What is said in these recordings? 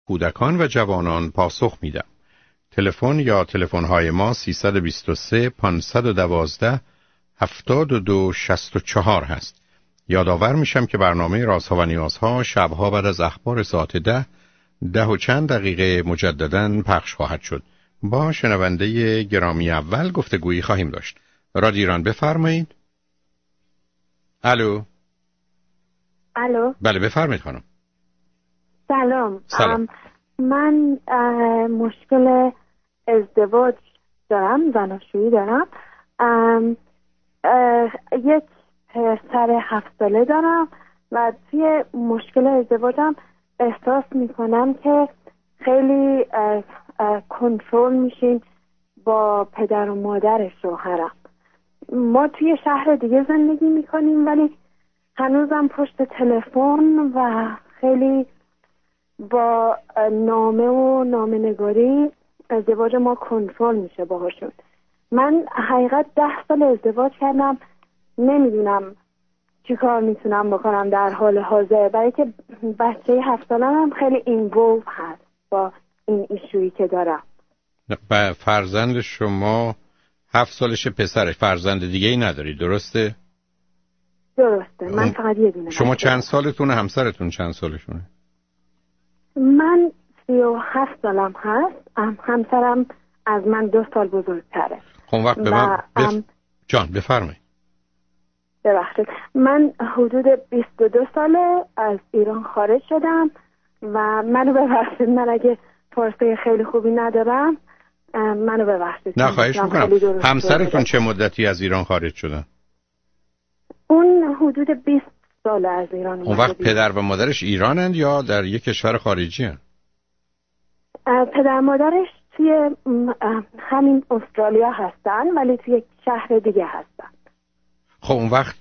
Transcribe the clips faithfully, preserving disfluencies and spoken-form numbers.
کودکان و جوانان پاسخ میدم. تلفن یا تلفن‌های ما سیصد و بیست و سه پانصد و دوازده هفتاد و دو شصت و چهار هست. یادآور میشم که برنامه رازها و نیازها شبها بعد از اخبار ساعت ده ده و چند دقیقه مجدداً پخش خواهد شد. با شنونده گرامی اول گفتگویی خواهیم داشت. رادیو ایران بفرمایید. الو. الو. بله بفرمایید خانم. سلام. سلام. من مشکل ازدواج دارم، زناشویی دارم. ام یک پسر هفت ساله دارم و توی مشکل ازدواجم احساس میکنم که خیلی کنترل میشین با پدر و مادر شوهرم. ما توی شهر دیگه زندگی میکنیم ولی هنوزم پشت تلفن و خیلی با نامه و نامه نگاری ازدواج ما کنترل میشه باهاشون. من حقیقت ده سال ازدواج کردم، نمیدونم چی کار میتونم بکنم در حال حاضر، برای که بچه هفت سالم هم خیلی اینوولو هست با این ایشویی که دارم. فرزند شما هفت سالش پسره، فرزند دیگه ای نداری درسته؟ درسته. من فقط یه دونه. شما چند سالتونه؟ همسرتون چند سالشونه؟ من سی و هفت سالم هست، همسرم از من دو سال بزرگتره. خب وقت به من بف... جان بفرمایید. ببخشید، من حدود بیست و دو ساله از ایران خارج شدم و منو ببخشید، من اگه فارسی خیلی خوبی ندارم منو ببخشید. نه خواهش میکنم. همسرتون چه مدتی از ایران خارج شدن؟ اون حدود بیست ساله از ایران. اون وقت پدر و مادرش ایرانند یا در یک کشور خارجی هستند؟ پدر مادرش توی همین استرالیا هستن ولی توی یک شهر دیگه هستن. خب اون وقت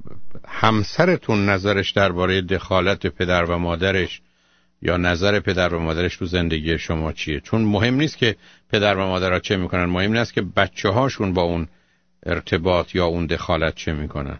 همسرتون نظرش درباره دخالت پدر و مادرش یا نظر پدر و مادرش تو زندگی شما چیه؟ چون مهم نیست که پدر و مادرها چه میکنن، مهم این است که بچه هاشون با اون ارتباط یا اون دخالت چه میکنن.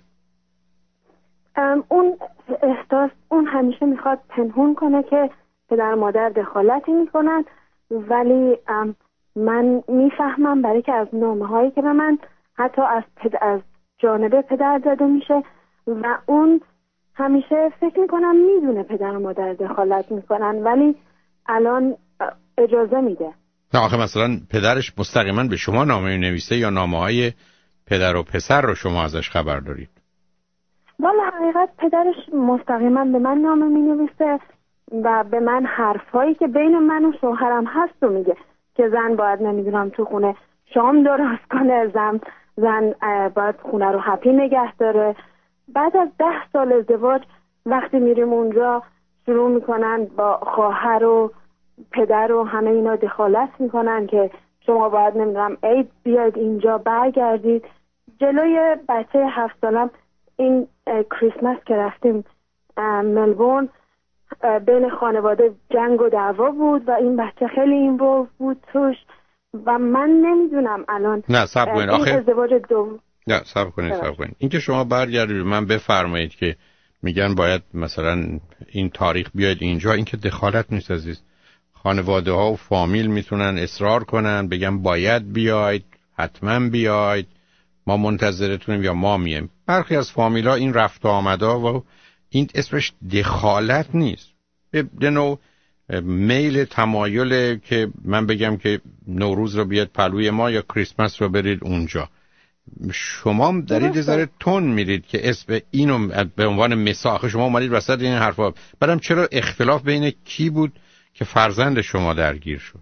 اون احساس اون همیشه میخواد پنهون کنه که پدر و مادر دخالتی میکنن، ولی من میفهمم برای که از نامه هایی که به من حتی از پد... از جانب پدر داده میشه و اون همیشه فکر میکنم میدونه پدر و مادر دخالت میکنن ولی الان اجازه میده. نه آخه مثلا پدرش مستقیما به شما نامه نویسه یا نامه های پدر و پسر رو شما ازش خبر دارید؟ والا حقیقت پدرش مستقیما به من نامه مینویسه و به من حرفایی که بین من و شوهرم هست رو میگه که زن باید نمیدونم تو خونه شام درست کنه، زن زن باید خونه رو هپی نگه داره. بعد از ده سال ازدواج وقتی میریم اونجا شروع میکنن با خواهر و پدر و همه اینا دخالت میکنن که شما باید نمیدونم عید بیاید اینجا برگردید. جلوی بچه هفت سالم این کریسمس که رفتیم ملبورن بین خانواده جنگ و دعوا بود و این بچه خیلی اینوولو بود توش و من نمیدونم الان. نه صبر کنید آخه ازدواج دوم. نه صبر کنید صبر کنید این که شما برگردید من بفرمایید که میگن باید مثلا این تاریخ بیاید اینجا، این که دخالت نیست عزیز. خانواده ها و فامیل میتونن اصرار کنن بگن باید بیاید، حتما بیاید، ما منتظرتونیم یا ما میم. برخی از فامیل ها این رفت و آمدا و این اسمش دخالت نیست، به نوع میل تمایل که من بگم که نوروز رو بیاد پلوی ما یا کریسمس رو برید اونجا. شما دارید ذره تون میرید که اسم اینو به عنوان مثال شما اومدید وسط این حرفا. بعدم چرا اختلاف بین کی بود که فرزند شما درگیر شد؟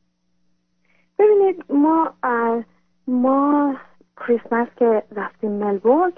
ببینید ما ما کریسمس که رفتیم ملبورن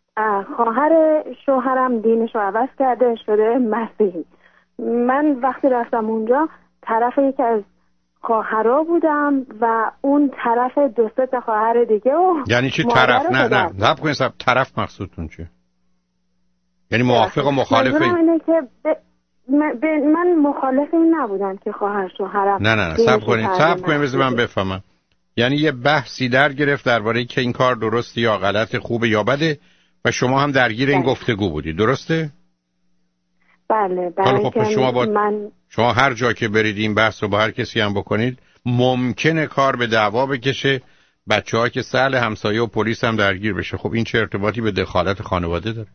خواهر شوهرم دینش رو عوض کرده شده مسیحی. من وقتی رفتم اونجا طرف یکی از خواهرها بودم و اون طرف دو سه تا خواهر دیگه و یعنی چی طرف؟ نه نه نب کنید سب طرف مقصودتون چیه؟ یعنی موافق و مخالف؟ منظورم اینه که ب... ب... من مخالف این نبودم که خواهر شوهرم. نه نه نه سب کنید سب کنید بذار من بفهمم. یعنی یه بحثی در گرفت درباره که این کار درسته یا غلط، خوبه یا بده و شما هم درگیر این گفتگو بودی، درسته؟ بله برای خب شما با من شما هر جا که برید این بحث رو با هر کسی هم بکنید ممکنه کار به دعوا بکشه، بچه‌ها که سهل همسایه و پلیس هم درگیر بشه. خب این چه ارتباطی به دخالت خانواده داره؟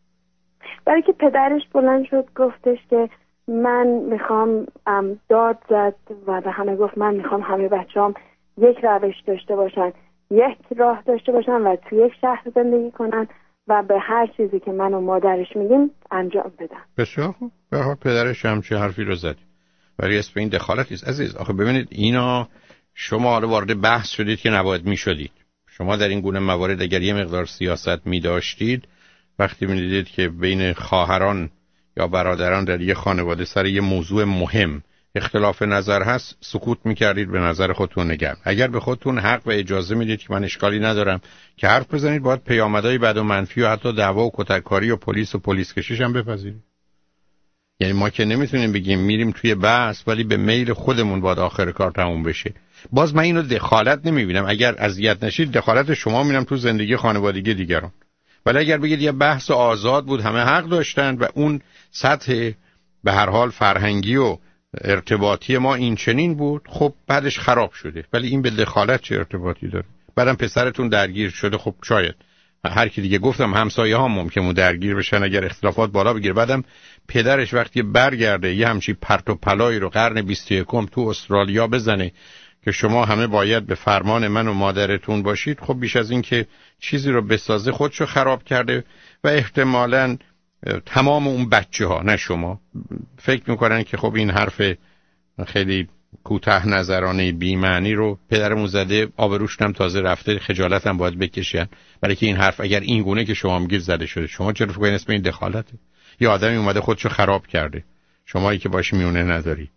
برای که پدرش بلند شد گفتش که من میخوام داد زد و به همه گفت من میخوام همه بچه‌هام یک روش داشته باشن، یک راه داشته باشن و توی یک شهر زندگی کنن و به هر چیزی که من و مادرش میگیم انجام بدن. بسیار خوب. به هر پدرش هم چه حرفی رو زد. ولی اسم این دخالت نیست عزیز. آخه ببینید اینا شما حالا وارد بحث شدید که نباید میشدید. شما در این گونه موارد اگر یه مقدار سیاست می‌داشتید، وقتی می‌دیدید که بین خواهران یا برادران در یه خانواده سر یه موضوع مهم اختلاف نظر هست، سکوت می‌کردید، به نظر خودتون نگرد. اگر به خودتون حق و اجازه میدید که من اشکالی ندارم که حرف بزنید، باید پیامدهای بد و منفی و حتی دعوا و کتککاری و پلیس و پلیس کشیش هم بپذیرید. یعنی ما که نمیتونیم بگیم میریم توی بحث ولی به میل خودمون باید آخر کار تموم بشه. باز من اینو دخالت نمیبینم. اگر اذیت نشید دخالت شما میرم تو زندگی خانوادگی دیگران. ولی اگر بگید یه بحث آزاد بود، همه حق داشتن و اون سطح به هر حال فرهنگی و ارتباطی ما این چنین بود، خب بعدش خراب شده. ولی این به دخالت چه ارتباطی داره؟ بعدم پسرتون درگیر شده، خب شاید هر کی دیگه گفتم همسایه ها ممکنه درگیر بشن اگر اختلافات بالا بگیره. بعدم پدرش وقتی برگرده یه همچی پرت و پلایی رو قرن بیست و یکم تو استرالیا بزنه که شما همه باید به فرمان من و مادرتون باشید، خب بیش از این که چیزی رو بسازه خودشو خراب کرده و احتمالاً تمام اون بچه ها نه شما فکر میکنن که خب این حرف خیلی کوتاه نظرانه بی معنی رو پدرمون زده، آبروش هم تازه رفته، خجالت هم باید بکشن برای که این حرف اگر این گونه که شما میگید زده شده. شما چرا فکر کنید اسم این دخالته؟ یه آدمی اومده خودشو خراب کرده، شمایی که باش میونه نداری.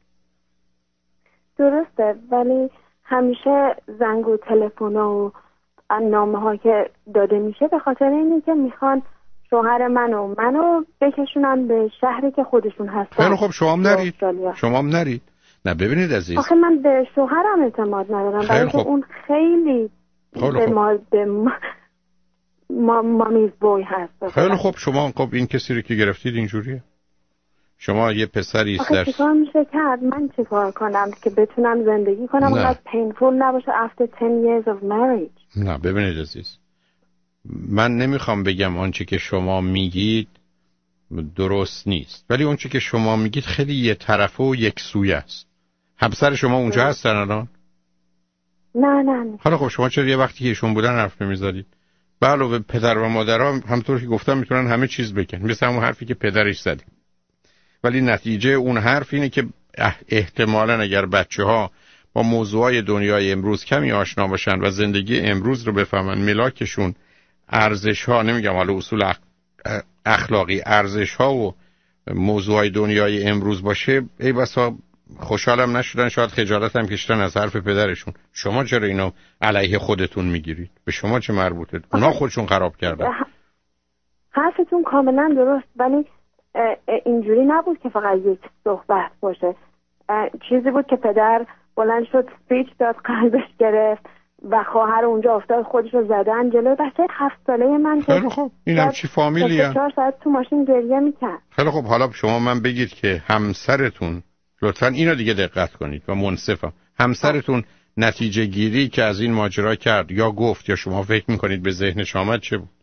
درسته، ولی همیشه زنگ و تلفن و نامه ها که داده میشه به خاطر اینه که میخوان شوهر منو منو بکشونن به شهری که خودشون هستن. خیلی خب شما هم نرید. شما هم نرید. نه ببینید عزیز، آخه من به شوهرم اعتماد ندارم برای که اون خیلی به ما به ما مامیز بوی هست. خیلی خب شما خب این کسی رو که گرفتید اینجوریه. شما یه پسری است در چیکار میشه کرد؟ من چیکار کنم که بتونم زندگی کنم اونقدر پینفول نباشه after ten years of marriage؟ نه ببینید عزیز، من نمیخوام بگم آنچه که شما میگید درست نیست، ولی اونچه که شما میگید خیلی یه طرفه و یک سویه است. همسر شما اونجا هستن الان؟ نه نه نه. حالا خب شما چرا یه وقتی که ایشون بودن حرف نمیزدید؟ به علاوه پدر و مادرها همونطور که گفتم میتونن همه چیز بگن، مثل همون حرفی که پدرش زد. ولی نتیجه اون حرف اینه که احتمالاً اگر بچه‌ها با موضوعای دنیای امروز کمی آشنا باشن و زندگی امروز رو بفهمن، ملاکشون ارزش‌ها، نمیگم حالا اصول اخلاقی، ارزش‌ها و موضوعای دنیای امروز باشه، ای بسا خوشحالم نشدن، شاید خجالت هم کشیدن از حرف پدرشون. شما چرا اینو علیه خودتون میگیرید؟ به شما چه مربوطه؟ اونا خودشون خراب کردن. حرفتون کاملا درست، ولی اینجوری نبود که فقط یک صحبت باشه. چیزی بود که پدر بلند شد سپیچ داد، قلبش گرفت و خواهر اونجا افتاد خودش رو زدن جلوی بچه هفت ساله من. خیلی خوب، اینم چی فامیلیه؟ چهار ساعت تو ماشین گریه میکرد. خیلی خوب، حالا شما من بگید که همسرتون، لطفاً اینو دیگه دقت کنید و منصفم، همسرتون نتیجه گیری که از این ماجرا کرد یا گفت یا شما فکر میکنید به ذهنش آمد چه بود؟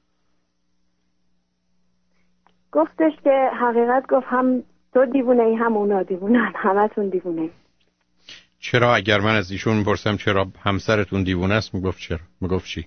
گفتش که حقیقت گفت هم تو دیوونه ای هم اونا دیوونن، همتون دیوونه ای. چرا اگر من از ایشون میپرسم چرا همسرتون دیوونه است، میگفت چرا؟ میگفت چی؟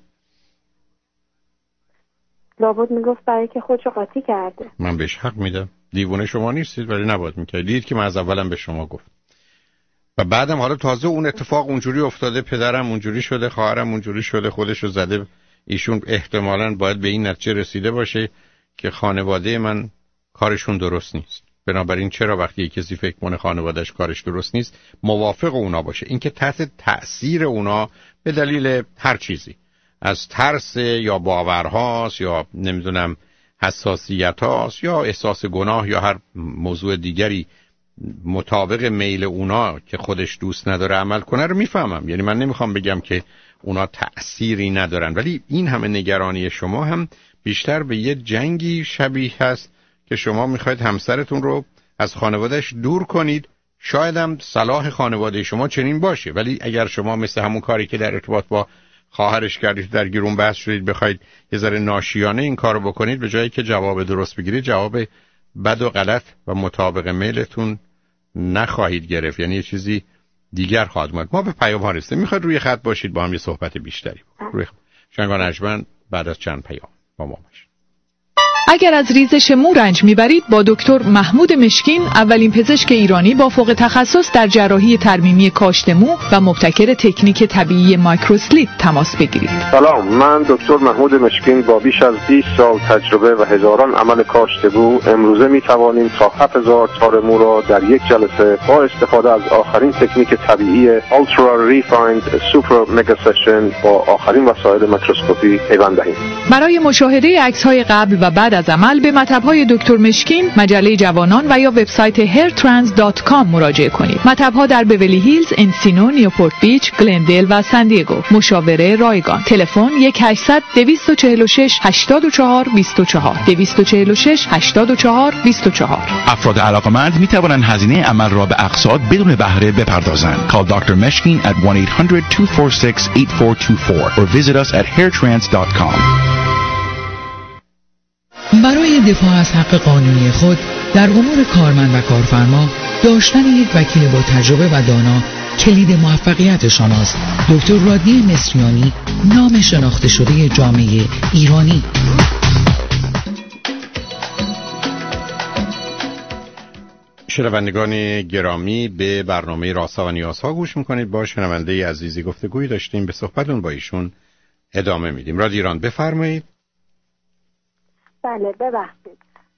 لابد میگفت برای که خودشو قاطی کرده. من بهش حق میدم، دیوونه شما نیستید ولی نباید میکردید. دید که من از اولم به شما گفت و بعدم حالا تازه اون اتفاق اونجوری افتاده، پدرم اونجوری شده، خواهرم اونجوری شده، خودشو زده. ایشون احتمالاً باید به این نتیجه رسیده باشه که خانواده من کارشون درست نیست. بنابراین چرا وقتی کسی فکر کنه خانواده‌اش کارش درست نیست موافق اونا باشه؟ اینکه تحت تأثیر اونا به دلیل هر چیزی، از ترس یا باورهاست یا نمیدونم حساسیت هاست یا احساس گناه یا هر موضوع دیگری مطابق میل اونا که خودش دوست نداره عمل کنه رو میفهمم. یعنی من نمیخوام بگم که اونا تأثیری ندارن، ولی این همه نگرانی شما هم بیشتر به یه جنگی شبیه هست که شما میخواید همسرتون رو از خانوادهش دور کنید. شاید هم صلاح خانواده شما چنین باشه، ولی اگر شما مثل همون کاری که در ارتباط با خواهرش کردید، در گیرون بحث شدید، بخواید یه ذره ناشیانه این کارو بکنید، به جایی که جواب درست بگیرید جواب بد و غلط و مطابق میلتون نخواهید گرفت، یعنی یه چیزی دیگر خواهد اومد. ما به پیام ها رسیدیم. میخواید روی خط باشید با هم یه صحبت بیشتری بکنیم. روی شنگان اجمن بعد از چند پیام با ما باشید. اگر از ریزش مو رنج میبرید با دکتر محمود مشکین، اولین پزشک ایرانی با فوق تخصص در جراحی ترمیمی کاشت مو و مبتکر تکنیک طبیعی مایکروسلیپ تماس بگیرید. سلام، من دکتر محمود مشکین با بیش از بیست سال تجربه و هزاران عمل کاشت مو امروزه میتوانیم تا هفت هزار تار مو را در یک جلسه با استفاده از آخرین تکنیک طبیعی Ultra Refined Super Mega Session با آخرین وسایل میکروسکوپی پیوند دهیم. برای مشاهده عکس‌های قبل و بعد از عمل به مطب‌های دکتر مشکین، مجله جوانان و یا وبسایت هیر ترانس دات کام مراجعه کنید. مطب‌ها در بیولی هیلز، انسینو، نیوپورت بیچ، گلندل و سان دیگو. مشاوره رایگان. تلفن یک هشتصد دویست و چهل و شش هشتاد و چهار بیست و چهار دویست و چهل و شش هشتاد و چهار بیست و چهار. افراد علاقمند می توانند هزینه عمل را به اقساط بدون بهره بپردازند. Call دکتر Meshkin at one eight hundred two four six eight four two four or visit us at hair trans dot com. برای دفاع از حق قانونی خود در امور کارمند و کارفرما، داشتن یک وکیل با تجربه و دانا کلید موفقیت شماست. دکتر رادنی مصریانی، نام شناخته شده جامعه ایرانی. شنوندگان گرامی، به برنامه راسا و نیازها گوش میکنید. با شنونده عزیزی گفتگوی داشتیم، به صحبتون با ایشون ادامه میدیم. رادیو ایران، بفرمایید. بله ببخشید،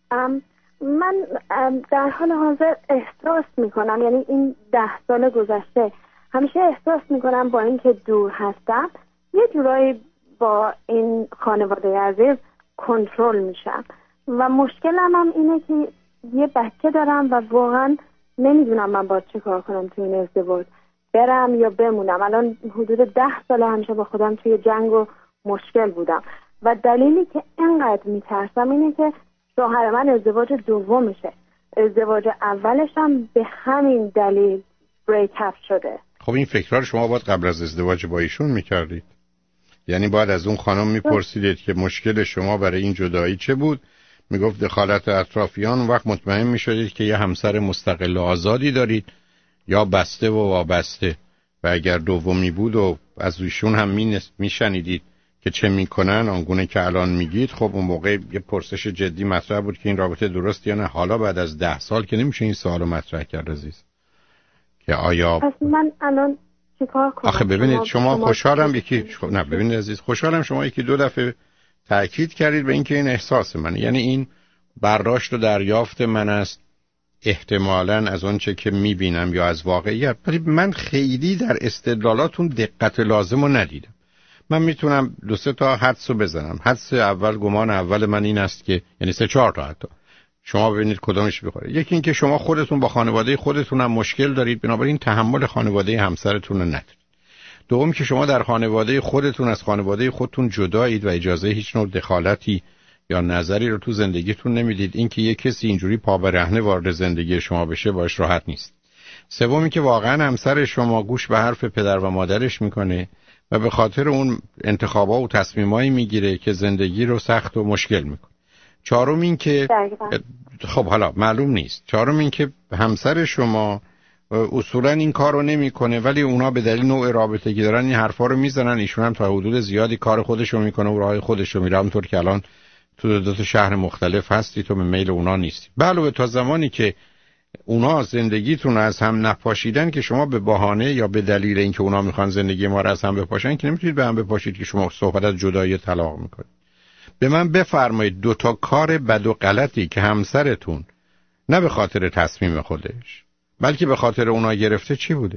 من در حال حاضر احساس میکنم، یعنی این ده سال گذشته همیشه احساس میکنم با اینکه دور هستم یه جورایی با این خانواده عزیز کنترل میشم و مشکلم هم اینه که یه بچه دارم و واقعا نمیدونم من باید چه کار کنم توی این ازدواج، برم یا بمونم. الان حدود ده سال همیشه با خودم توی جنگ و مشکل بودم و دلیلی که اینقدر میترسم اینه که شوهر من ازدواج دومشه، ازدواج اولش هم به همین دلیل بریک اپ شده. خب این فکرها رو شما باید قبل از ازدواج با ایشون میکردید، یعنی باید از اون خانم میپرسیدید که مشکل شما برای این جدایی چه بود، میگفت دخالت اطرافیان، اون وقت مطمئن میشدید که یه همسر مستقل و آزادی دارید یا بسته و وابسته. و اگر دومی بود و از ایشون هم میشنیدید که چه میکنن آنگونه که الان میگید، خب اون موقع یه پرسش جدی مطرح بود که این رابطه درست یا نه. حالا بعد از ده سال که نمیشه این سوالو مطرح کرد عزیز، که آیا پس من الان چیکار کنم؟ آخه ببینید شما خوشحالم یکی نه ببینید عزیز، خوشحالم شما یکی دو دفعه تأکید کردید به اینکه این احساس منه، یعنی این برداشت و دریافت من است احتمالاً از اون چه که میبینم یا از واقعیت. ولی من خیلی در استدلالاتون دقت لازم رو ندیدم. من میتونم دو سه تا حدس رو بزنم. حدس اول، گمان اول من این است که، یعنی سه چهار تا حتی، شما ببینید کدومش بخوره. یکی این که شما خودتون با خانواده خودتون هم مشکل دارید، بنابراین تحمل خانواده همسرتون رو ندارید. دوم که شما در خانواده خودتون از خانواده خودتون جدایید و اجازه هیچ نوع دخالتی یا نظری رو تو زندگیتون نمیدید. این که یک کسی اینجوری پا برهنه وارد زندگی شما بشه باش راحت نیست. سومی که واقعا همسر شما گوش به حرف پدر و مادرش میکنه و به خاطر اون انتخابا و تصمیمایی میگیره که زندگی رو سخت و مشکل میکنه. چهارم این که خب حالا معلوم نیست. چهارم این که همسر شما اصولا این کارو نمیکنه، ولی اونا به دلیل نوع رابطه‌ای که دارن این حرفا رو میزنن. ایشون هم تا حدود زیادی کار خودشو میکنه و راهی خودشو میره، همونطور که الان تو دو تا شهر مختلف هستی، تو به میل اونا نیستی. علاوه تا زمانی که اونا زندگیتون از هم نپاشیدن که شما به بهانه یا به دلیل اینکه اونا میخوان زندگی ما رو از هم بپاشن که نمیتونید به هم بپاشید که شما صحبت از جدایی طلاق میکنید. به من بفرمایید دو تا کار بد و غلطی که همسرتون نه به خاطر تصمیم خودش بلکه به خاطر اونا گرفته چی بوده؟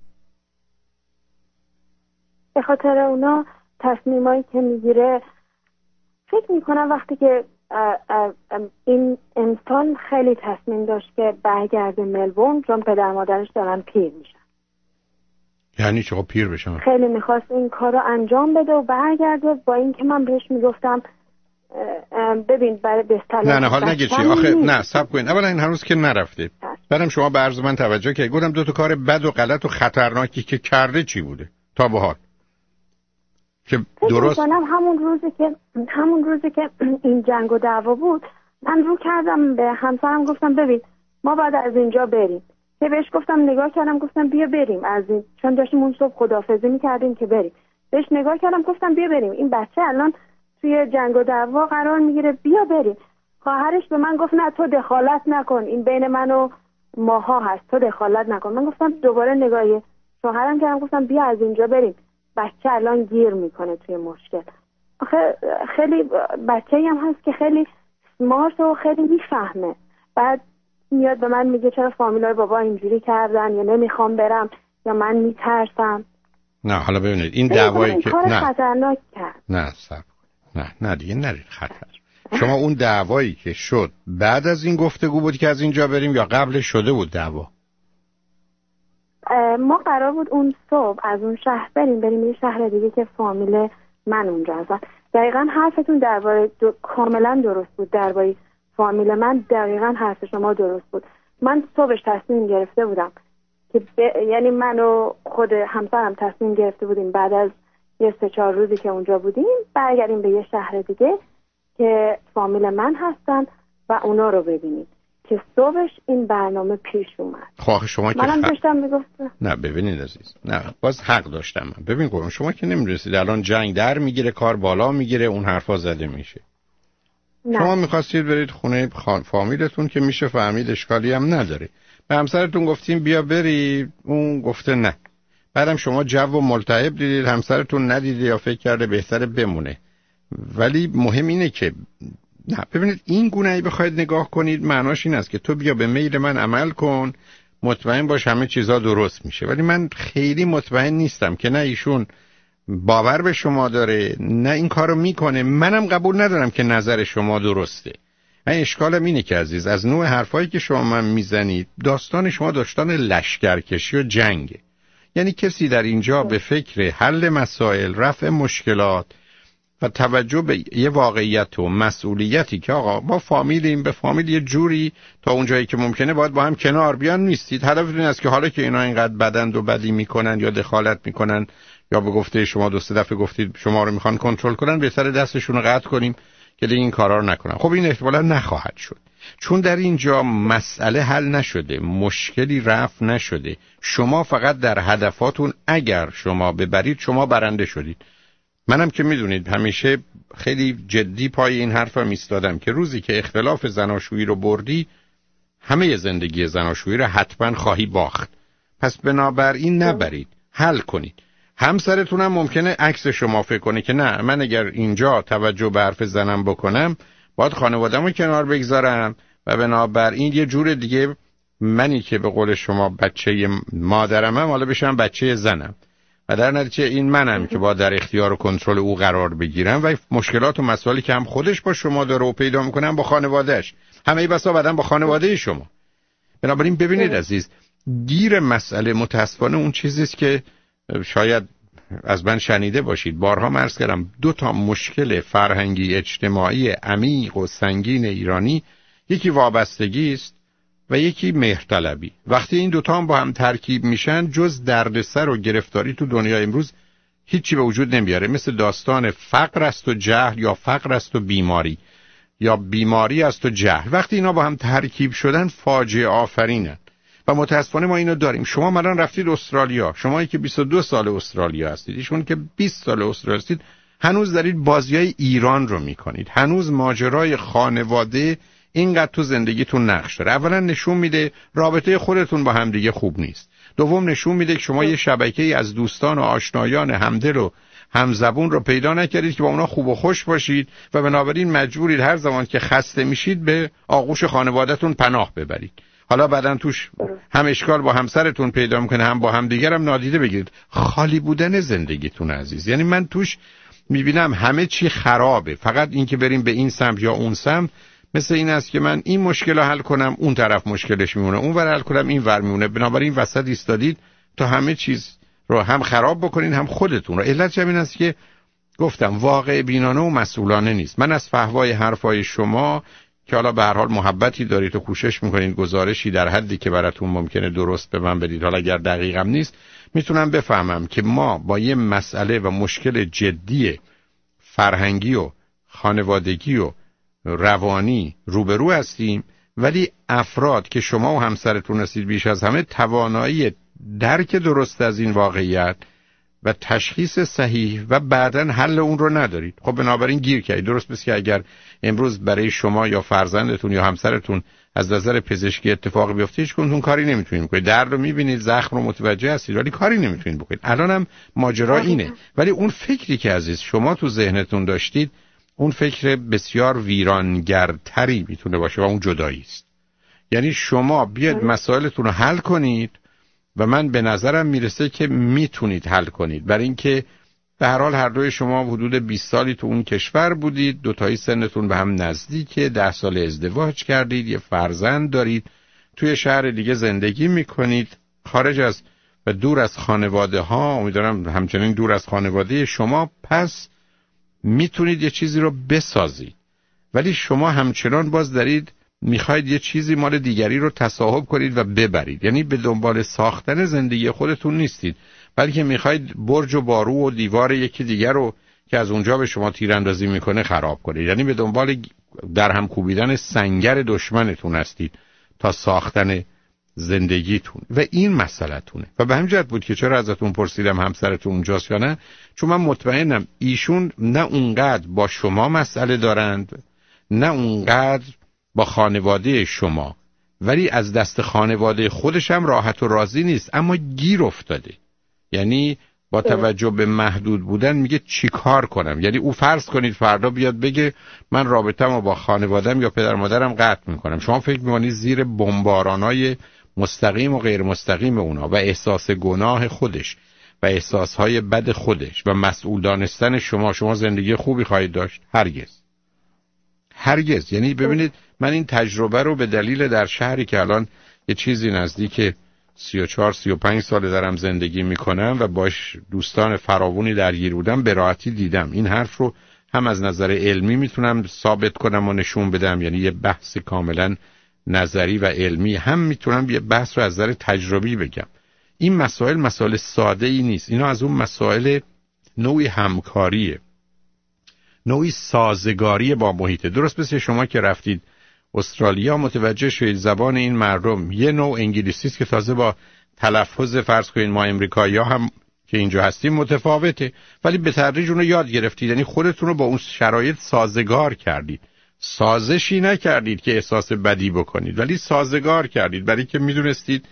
به خاطر اونا تصمیمایی که میگیره، فکر میکنم وقتی که اه اه اه این انسان خیلی تصمیم داشت که برگرده ملبورن، چون پدر مادرش دارن پیر میشن. یعنی چه پیر بشن؟ خیلی میخواست این کار رو انجام بده و برگرده، با اینکه من بهش میگفتم ببین برای بهتر نه نه حال نگه چی آخه نه صبر کن اولا این هنوز که نرفته بعدم شما به عرض من توجه که گفتم دو تا کار بد و غلط و خطرناکی که کرده چی بوده تا به حال که درست همون روزی که همون روزی که این جنگ و دعوا بود من رو کردم به همسرم گفتم ببین ما بعد از اینجا بریم که بهش گفتم نگاه کردم گفتم بیا بریم از این چون داشتیم اون صبح خداحافظی می‌کردیم که بریم بهش نگاه کردم گفتم بیا بریم این بچه الان توی جنگ و دعوا قرار میگیره بیا بریم خواهرش به من گفت نه تو دخالت نکن این بین من و ماها هست تو دخالت نکن من گفتم دوباره نگاهی شوهرم کردم گفتم بیا از اینجا بریم بچه الان گیر میکنه توی مشکل آخه خیلی بچه‌ای هم هست که خیلی سمارت و خیلی میفهمه بعد میاد به من میگه چرا فامیلای بابا اینجوری کردن یا نمیخوام برم یا من میترسم نه حالا ببینید این دعوایی که نه خطرناک کرد نه صبر نه نه دیگه نرید خطر شما اون دعوایی که شد بعد از این گفتگو بود که از اینجا بریم یا قبلش شده بود دعوا ما قرار بود اون صبح از اون شهر بریم بریم یه شهر دیگه که فامیل من اونجا هستن دقیقاً حرفتون درباره دو... کاملا درست بود درباره فامیل من دقیقاً حرف شما درست بود من صبحش تصمیم گرفته بودم که ب... یعنی من و خود همسرم تصمیم گرفته بودیم بعد از یه سه چهار روزی که اونجا بودیم برگردیم به یه شهر دیگه که فامیل من هستن و اونا رو ببینیم که صبحش این برنامه پیش اومد خواه شما که منم داشتم میگفتم نه ببینید عزیز نه باز حق داشتم من ببین قربان شما که نمی‌رسید الان جنگ در میگیره کار بالا میگیره اون حرفا زده میشه نه. شما می‌خواستید برید خونه خان... فامیلتون که میشه فهمید اشکالی هم نداره به همسرتون گفتیم بیا بری اون گفته نه بعدم شما جو و ملتهب دیدید همسرتون ندیده یا فکر کرده بهتره بمونه ولی مهم اینه که نه ببینید این گونه ای بخواید نگاه کنید معناش این است که تو بیا به میل من عمل کن مطمئن باش همه چیزا درست میشه ولی من خیلی مطمئن نیستم که نه ایشون باور به شما داره نه این کارو میکنه منم قبول ندارم که نظر شما درسته من اشکالم اینه که عزیز از نوع حرفایی که شما من میزنید داستان شما داستان لشکرکشی و جنگه یعنی کسی در اینجا به فکر حل مسائل رفع مشکلات و توجه به یه واقعیت و مسئولیتی که آقا ما فامیلیم به فامیل یه جوری تا اونجایی که ممکنه باید با هم کنار بیان نیستید هدفتون این است که حالا که اینا اینقدر بدند و بدی میکنن یا دخالت میکنن یا به گفته شما دو سه دفعه گفتید شما رو میخوان کنترل کنن بهتره دستشون رو قطع کنیم که دیگه این کارا رو نکنن خب این احتمالاً نخواهد شد چون در اینجا مسئله حل نشده مشکلی رفع نشده شما فقط در هدفاتون اگر شما ببرید شما برنده شدید منم که میدونید همیشه خیلی جدی پای این حرفم ایستادم که روزی که اختلاف زناشویی رو بردی همه زندگی زناشویی رو حتما خواهی باخت پس بنابراین نبرید حل کنید همسرتونم ممکنه عکس شما فکر کنه که نه من اگر اینجا توجه به حرف زنم بکنم باید خانواده‌مو کنار بگذارم و بنابراین یه جور دیگه منی که به قول شما بچه مادرمم حالا بشم بچه زنم و در نتیجه این منم که با در اختیار و کنترل او قرار بگیرم و مشکلات و مسائلی که هم خودش با شما داره و پیدا میکنم با خانوادهش همه ای بسا بعدم با خانواده شما بنابراین ببینید عزیز گیر مسئله متاسفانه اون چیزیست که شاید از من شنیده باشید بارها عرض کردم دو تا مشکل فرهنگی اجتماعی عمیق و سنگین ایرانی یکی وابستگی است و یکی مهرطلبی وقتی این دوتا هم با هم ترکیب میشن جز دردسر و گرفتاری تو دنیا امروز هیچی به وجود نمیاره مثل داستان فقر است و جهل یا فقر است و بیماری یا بیماری است و جهل وقتی اینا با هم ترکیب شدن فاجعه آفرینن و متاسفانه ما اینو داریم شما مثلا رفتید استرالیا شمایی که بیست و دو سال استرالیا هستید ایشون که بیست سال استرالیا هستید هنوز دارید بازیای ایران رو میکنید هنوز ماجرای خانواده اینقدر تو زندگیتون نقش داره اولا نشون میده رابطه خودتون با همدیگه خوب نیست دوم نشون میده که شما یه شبکه‌ای از دوستان و آشنایان همدل و همزبون رو پیدا نکردید که با اونا خوب و خوش باشید و بنابراین مجبورید هر زمان که خسته میشید به آغوش خانواده‌تون پناه ببرید حالا بعدن توش هم اشکال با همسرتون پیدا میکنه هم با همدیگرم نادیده بگیرید خالی بودن زندگیتون عزیز یعنی من توش میبینم همه چی خرابه فقط این که بریم به این سمت یا اون سمت مثل این است که من این مشکل رو حل کنم اون طرف مشکلش میمونه اون ور حل کنم این ور میمونه بنابراین وسط ایستادید تا همه چیز رو هم خراب بکنین هم خودتون رو علت همین است که گفتم واقع بینانه و مسئولانه نیست. من از فحوای حرفای شما که حالا به هر حال محبتی دارید و کوشش میکنید گزارشی در حدی که براتون ممکنه درست به من بدید، حالا اگر دقیقم نیست، میتونم بفهمم که ما با یه مسئله و مشکل جدی فرهنگی و خانوادگی و روانی روبرو هستیم، ولی افراد که شما و همسرتون هستید بیش از همه توانایی درک درست از این واقعیت و تشخیص صحیح و بعداً حل اون رو ندارید. خب بنابراین گیر کردید. درست مثل که اگر امروز برای شما یا فرزندتون یا همسرتون از نظر پزشکی اتفاقی بیفته، هیچ کنتون کاری نمیتونید بکنید. درد رو میبینید، زخم رو متوجه هستید، ولی کاری نمیتونید بکنید. الانم ماجرا اینه. ولی اون فکری که عزیز شما تو ذهنتون داشتید، اون فکر بسیار ویرانگرتری میتونه باشه و اون جدایی است. یعنی شما بیاید مسائلتون رو حل کنید و من به نظرم میرسه که میتونید حل کنید، برای اینکه به هر حال هر دوی شما حدود بیست سالی تو اون کشور بودید، دوتایی سنتون به هم نزدیکه، ده سال ازدواج کردید، یه فرزند دارید، توی شهر دیگه زندگی میکنید، خارج از و دور از خانواده ها، امیدوارم همچنین دور از خانواده شما، پس میتونید یه چیزی رو بسازید. ولی شما همچنان باز دارید میخواید یه چیزی مال دیگری رو تصاحب کنید و ببرید. یعنی به دنبال ساختن زندگی خودتون نیستید، بلکه میخواید برج و بارو و دیوار یکی دیگر رو که از اونجا به شما تیراندازی میکنه خراب کنید. یعنی به دنبال در هم کوبیدن سنگر دشمنتون هستید تا ساختن زندگیتون و این مسئله‌تونه. و به همین جهت بود که چرا ازتون پرسیدم همسرتون اونجاست یا نه، چون من مطمئنم ایشون نه اونقدر با شما مسئله دارند، نه اونقدر با خانواده شما، ولی از دست خانواده خودش هم راحت و راضی نیست، اما گیر افتاده. یعنی با توجه به محدود بودن میگه چی کار کنم. یعنی او فرض کنید فردا بیاد بگه من رابطه‌مو با خانواده‌ام یا پدر مادرم قطع میکنم، شما فکر میکنید زیر بمبارانای مستقیم و غیر مستقیم اونا و احساس گناه خودش و احساسهای بد خودش و مسئول دانستن شما شما زندگی خوبی خواهید داشت؟ هرگز هرگز. یعنی ببینید من این تجربه رو به دلیل در شهری که الان یه چیزی نزدیک سی و چهار سی و پنج ساله دارم زندگی میکنم و باش دوستان فراوانی درگیر بودم به راحتی دیدم. این حرف رو هم از نظر علمی میتونم ثابت کنم و نشون بدم، یعنی یه بحث کاملا نظری و علمی، هم میتونم یه بحث رو از نظر تجربی بگم. این مسائل مسائل ساده ای نیست، اینا از اون مسائل نوعی همکاریه، نوعی سازگاری با محیطه. درست مثل شما که رفتید استرالیا متوجه شدید زبان این مردم یه نوع انگلیسی است که تازه با تلفظ فرض کنید ما امریکایی‌ها هم که اینجا هستیم متفاوته، ولی به تدریج اون رو یاد گرفتید. یعنی خودتون رو با اون شرایط سازگار کردید، سازشی نکردید که احساس بدی بکنید، ولی سازگار کردید، برای که میدونستید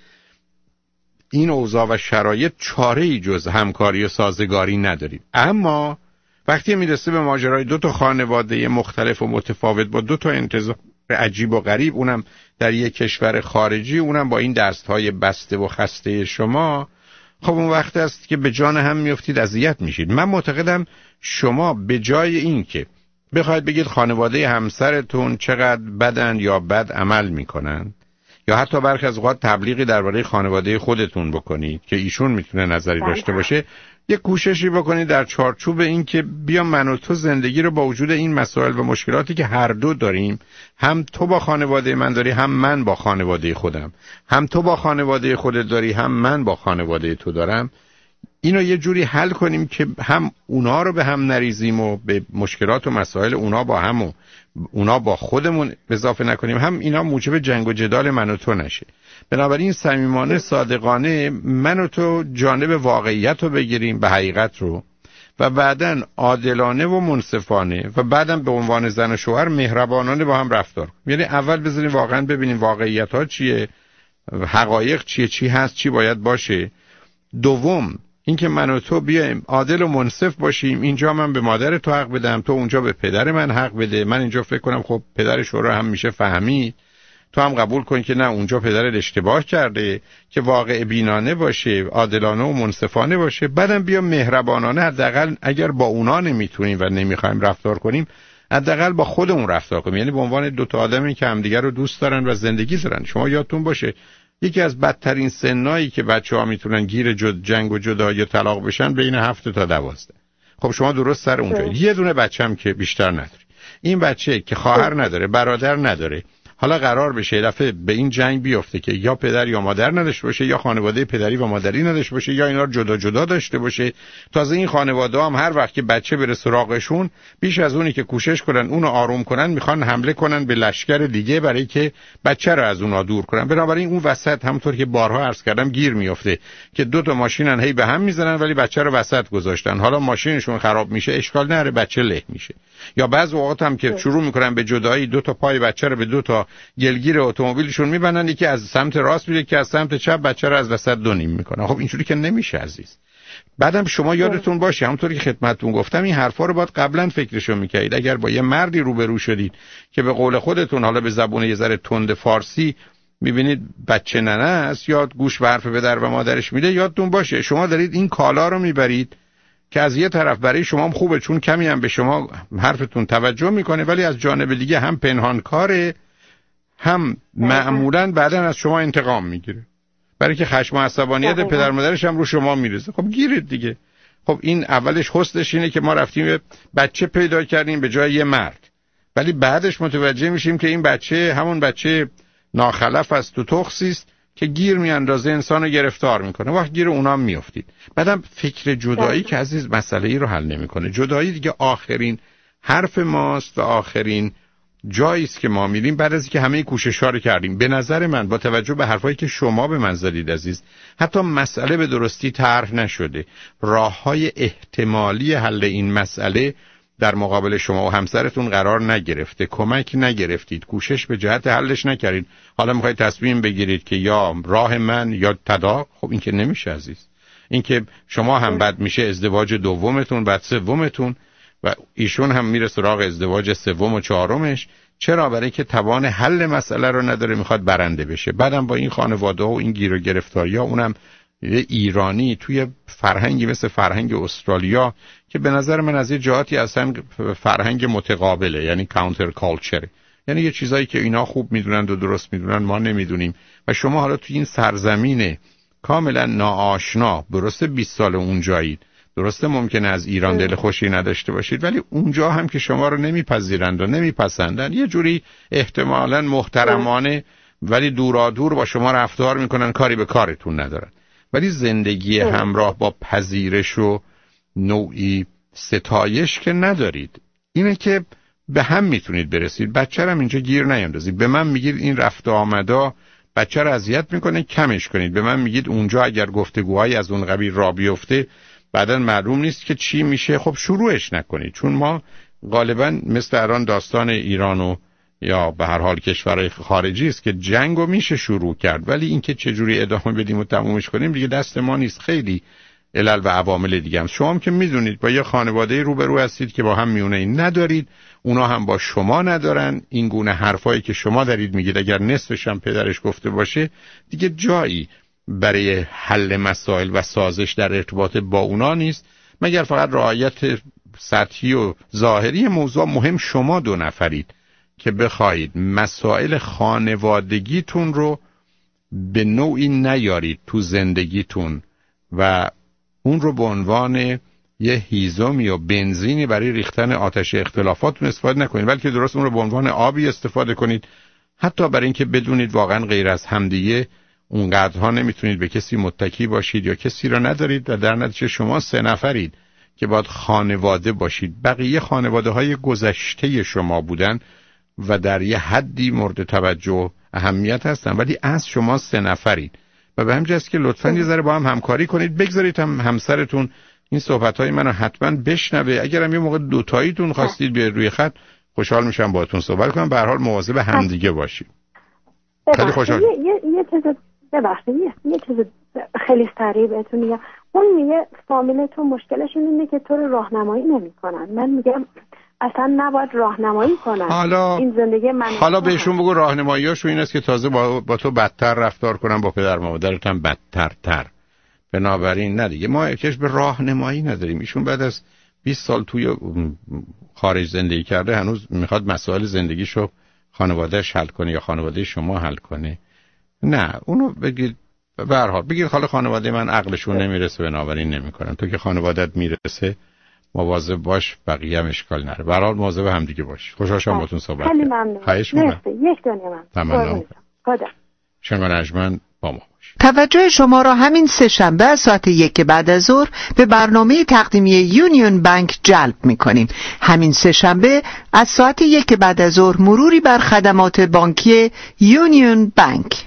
این اوضاع و شرایط چاره‌ای جز همکاری و سازگاری ندارید. اما وقتی میرسه به ماجرای دو تا خانواده مختلف و متفاوت با دو تا انتظار عجیب و غریب، اونم در یک کشور خارجی، اونم با این دستهای بسته و خسته شما، خب اون وقت است که به جان هم میافتید، اذیت میشید. من معتقدم شما به جای این که بخواید بگید خانواده همسرتون چقدر بدن یا بد عمل میکنن، یا حتی برخی از اوقات تبلیغی درباره خانواده خودتون بکنید که ایشون میتونه نظری داشته باشه، یک کوششی بکنید در چارچوب این که بیا من و تو زندگی رو با وجود این مسائل و مشکلاتی که هر دو داریم، هم تو با خانواده من داری هم من با خانواده خودم، هم تو با خانواده خودت داری هم من با خانواده تو دارم، اینو یه جوری حل کنیم که هم اونا رو به هم نریزیم و به مشکلات و مسائل اونا با هم و اونا با خودمون اضافه نکنیم، هم اینا موجب جنگ و جدال من و تو نشه. بنابراین صمیمانه صادقانه من و تو جانب واقعیت رو بگیریم، به حقیقت رو، و بعداً عادلانه و منصفانه و بعداً به عنوان زن و شوهر مهربانانه با هم رفتار کنیم. یعنی اول بذاریم واقعاً ببینیم واقعیت ها چیه، حقایق چیه، چی هست، چی باید باشه. دوم اینکه من و تو بیایم عادل و منصف باشیم، اینجا من به مادر تو حق بدم، تو اونجا به پدر من حق بده، من اینجا فکر کنم خب پدر شورا هم میشه فهمید، تو هم قبول کن که نه اونجا پدرت اشتباه کرده، که واقع بینانه باشه، عادلانه و منصفانه باشه. بعدم بیا مهربانانه، حداقل اگر با اونا نمیتونیم و نمیخوایم رفتار کنیم، حداقل با خودمون رفتار کنیم. یعنی به عنوان دو تا آدمی که همدیگه رو دوست دارن و زندگی دارن. شما یادتون باشه یکی از بدترین سنایی که بچه‌ها میتونن گیر جد جنگ و جدایی و طلاق بشن بین هفت تا دوازده. خب شما درست سر اونجا یه دونه بچه‌م که بیشتر نداری، این بچه که خواهر نداره، برادر نداره، حالا قرار بشه یه دفعه به این جنگ بیفته که یا پدر یا مادر نداشته باشه، یا خانواده پدری و مادری نداشته باشه، یا اینا رو جدا جدا داشته باشه. تازه این خانواده هم هر وقت که بچه بره سراغشون، بیش از اونی که کوشش کنن اونو آروم کنن، میخوان حمله کنن به لشکر دیگه برای که بچه رو از اونها دور کنن. بنابراین اون وسط همونطور که بارها عرض کردم گیر میفته که دو تا ماشینن هی به هم میزنن ولی بچه رو وسط گذاشتن. حالا ماشینشون خراب میشه، اشکال نداره، بچه له میشه. یا بعضی اوقات هم که شروع میکنن به جدایی، دو تا پای بچه رو به دو تا گلگیر اتومبیلشون میبندن، یکی از سمت راست میره که از سمت چپ، بچه رو از وسط دو نیم میکنه. خب اینجوری که نمیشه عزیز. بعدم شما یادتون باشه همونطوری که خدمتتون گفتم این حرفا رو باید قبلا فکرشو میکردید. اگر با یه مردی روبرو شدید که به قول خودتون حالا به زبون یه ذره تند فارسی میبینید بچه ننه است یا گوش به حرف پدر و مادرش میده، یادتون باشه شما دارید این کالا رو میبرید که از یه طرف برای شما هم خوبه چون کمی هم به شما حرفتون توجه میکنه، ولی از جانب دیگه هم پنهانکاره، هم معمولاً بعداً از شما انتقام میگیره، برای که خشم و عصبانیت پدر مادرش هم رو شما میرسه. خب گیرید دیگه. خب این اولش حسنش اینه که ما رفتیم بچه پیدا کردیم به جای یه مرد، ولی بعدش متوجه میشیم که این بچه همون بچه ناخلف است تو تخصیست که گیر میاندازه، انسانو گرفتار میکنه. وقت گیر اونام میافتید. بعدم فکر جدایی که عزیز مسئله ای رو حل نمیکنه. جدایی دیگه آخرین حرف ماست و آخرین جایی است که ما میریم بعد از اینکه همه کوشش‌ها رو کردیم. به نظر من با توجه به حرفایی که شما به من زدید عزیز، حتی مسئله به درستی طرح نشده. راه‌های احتمالی حل این مسئله در مقابل شما و همسرتون قرار نگرفته، کمک نگرفتید، کوشش به جهت حلش نکردید. حالا میخواید تصمیم بگیرید که یا راه من یا طلاق. خب این که نمیشه عزیز. این که شما هم بد میشه ازدواج دومتون، بعد سومتون، و ایشون هم میره سراغ ازدواج سوم و چهارمش. چرا؟ برای که توان حل مسئله رو نداره، میخواد برنده بشه. بعدم با این خانواده و این گیر و گرفتاری ها، اونم ایرانی توی فرهنگی مثل فرهنگ استرالیا که به نظر من از یه جهاتی اصلا فرهنگ متقابله، یعنی کانتر کالچر، یعنی یه چیزایی که اینا خوب میدونن و درست میدونن ما نمیدونیم. و شما حالا توی این سرزمین کاملا ناآشنا، درسته بیست سال اونجایید، درسته ممکنه از ایران دل خوشی نداشته باشید، ولی اونجا هم که شما رو نمیپذیرند و نمیپسندن، یه جوری احتمالاً محترمانه ولی دورا دور با شما رفتار میکنن، کاری به کارتون ندارن. ولی زندگی همراه با پذیرش و نوعی ستایش که ندارید. اینه که به هم میتونید برسید. بچه رو اینجا گیر نیاندازید. به من میگید این رفت آمدا بچه رو اذیت میکنه، کمش کنید. به من میگید اونجا اگر گفتگوهای از اون قبیل را بیفته بعداً معلوم نیست که چی میشه. خب شروعش نکنید، چون ما غالباً مثل الان داستان ایران و یا به هر حال کشورهای خارجی است که جنگو میشه شروع کرد، ولی اینکه چه جوری ادامه بدیم و تمومش کنیم دیگه دست ما نیست. خیلی علل و عوامل دیگه هم. شما هم که میدونید با یه خانواده روبرو هستید که با هم میونه این ندارید، اونا هم با شما ندارن. این گونه حرفایی که شما دارید میگید اگر نصفش هم پدرش گفته باشه دیگه جایی برای حل مسائل و سازش در ارتباط با اونا نیست، مگر فقط رعایت سطحی و ظاهری موضوع. مهم شما دو نفرید که بخواید مسائل خانوادگیتون رو به نوعی نیارید تو زندگیتون و اون رو به عنوان یه هیزم یا بنزینی برای ریختن آتش اختلافاتون استفاده نکنید، بلکه درست اون رو به عنوان آبی استفاده کنید، حتی برای اینکه بدونید واقعا غیر از همدیگه اونقدرها نمیتونید به کسی متکی باشید یا کسی را ندارید و در نتیجه شما سه نفرید که باید خانواده باشید. بقیه خانواده های گذشته شما بودن و در یه حدی مورد توجه اهمیت هستن، ولی از شما سه نفرید و به همین جاست که لطفاً یه ذره با هم همکاری کنید. بگذارید هم همسرتون این صحبت‌های منو حتما بشنوه. اگرم یه موقع دوتاییتون خواستید بیاید روی خط، خوشحال میشم باهاتون صحبت کنم. به هر حال مواظب همدیگه باشید. خیلی خوشحال. یه یه یه چیز ببخشید یه, یه چیز خیلی سریع بهتون میگم. اون میگه فامیلتون مشکلش اینه که تو رو راهنمایی نمی‌کنن. من میگم اصلا نباید راهنمایی کنن. حالا این زندگی من حالا بهشون بگو راهنماییاشون این است که تازه با, با تو بدتر رفتار کنن، با پدر مادرت هم بدتر تر. بنابراین نه دیگه، ما احتیاج به راهنمایی نداریم. ایشون بعد از بیست سال توی خارج زندگی کرده هنوز میخواد مسائل زندگیشو خانواده‌اش حل کنه یا خانواده شما حل کنه. نه، اونو بگید به هر حال بگید حالا خانواده من عقلشون نمیرسه بنابراین نمیکنن. تو که خانواده‌ت میرسه مواظب باش، بقیه هم اشکال نره. به هر حال مواظب هم دیگه باش. خوشحال شدم باهاتون صحبت کردم. خیلی ممنون. خواهش می‌کنم. یک دنیا ممنون. خدا. شنگ نجمن با ما باش. توجه شما را همین سه شنبه از ساعت یک بعد از ظهر به برنامه تقدیمی یونیون بانک جلب می‌کنیم. همین سه شنبه از ساعت یک بعد از ظهر مروری بر خدمات بانکی یونیون بانک.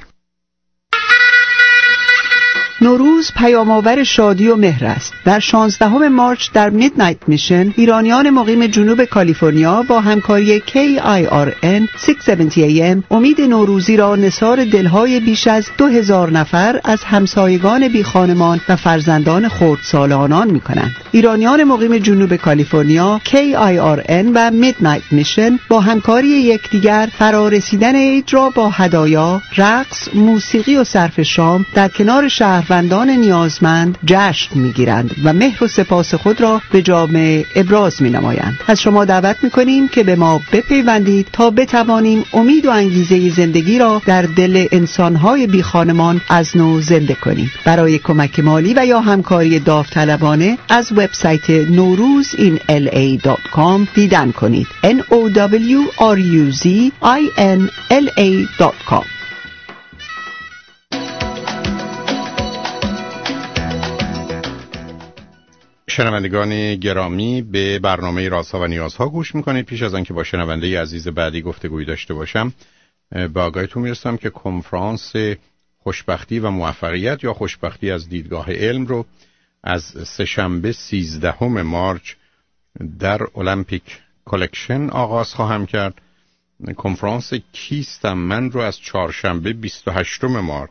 نوروز پیام‌آور شادی و مهر است. در شانزدهم مارچ در میدنایت میشن ایرانیان مقیم جنوب کالیفرنیا با همکاری کی آی آر ان ششصد و هفتاد ای ام امید نوروزی را نثار دلهای بیش از دو هزار نفر از همسایگان بی خانمان و فرزندان خردسال آنان می‌کنند. ایرانیان مقیم جنوب کالیفرنیا، کی آی آر ان و میدنایت میشن با همکاری یکدیگر فرارسیدن عید را با هدایا، رقص، موسیقی و صرف شام در کنار شهر شهروندان نیازمند جشن میگیرند و مهر و سپاس خود را به جامعه ابراز مینمایند. از شما دعوت میکنیم که به ما بپیوندید تا بتوانیم امید و انگیزه زندگی را در دل انسانهای بی خانمان از نو زنده کنیم. برای کمک مالی و یا همکاری داوطلبانه از وبسایت نوروز این ال ای دات کام دیدن کنید. ان او دبلیو آر یو زی آی ان ال ای دات کام. شنوندگان گرامی، به برنامه رازها و نیازها گوش میکنید. پیش از آن که با شنونده عزیز بعدی گفتگویی داشته باشم، به آگاهیتون میرسم که کنفرانس خوشبختی و موفقیت یا خوشبختی از دیدگاه علم رو از سه‌شنبه سیزدهم مارچ در المپیک کلکشن آغاز خواهم کرد. کنفرانس کیستم من رو از چهارشنبه بیست و هشتم مارچ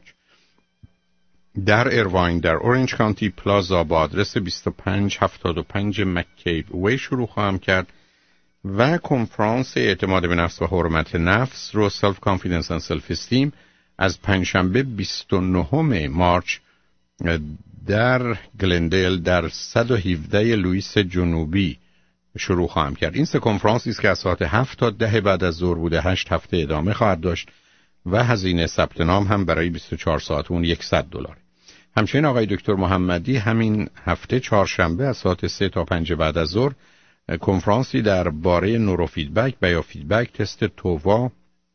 در ایرواین در اورنج کانتی پلازا با آدرس بیست و پنج هفتاد و پنج مککیب وی شروع خواهم کرد و کنفرانس اعتماد به نفس و حرمت نفس رو سلف کانفیدنس اند سلف استیم از پنجشنبه بیست و نهم مارچ در گلندیل در صد و هفده لوئیس جنوبی شروع خواهم کرد. این سه کنفرانسی است که از ساعت هفت تا ده بعد از ظهر بوده. هشت هفته ادامه خواهد داشت و هزینه ثبت نام هم برای بیست و چهار ساعت اون صد دلار. همچنین آقای دکتر محمدی همین هفته چهارشنبه از ساعت سه تا پنج بعد از ظهر کنفرانسی در باره نورو فیدبک، بیا فیدبک، تست تووا،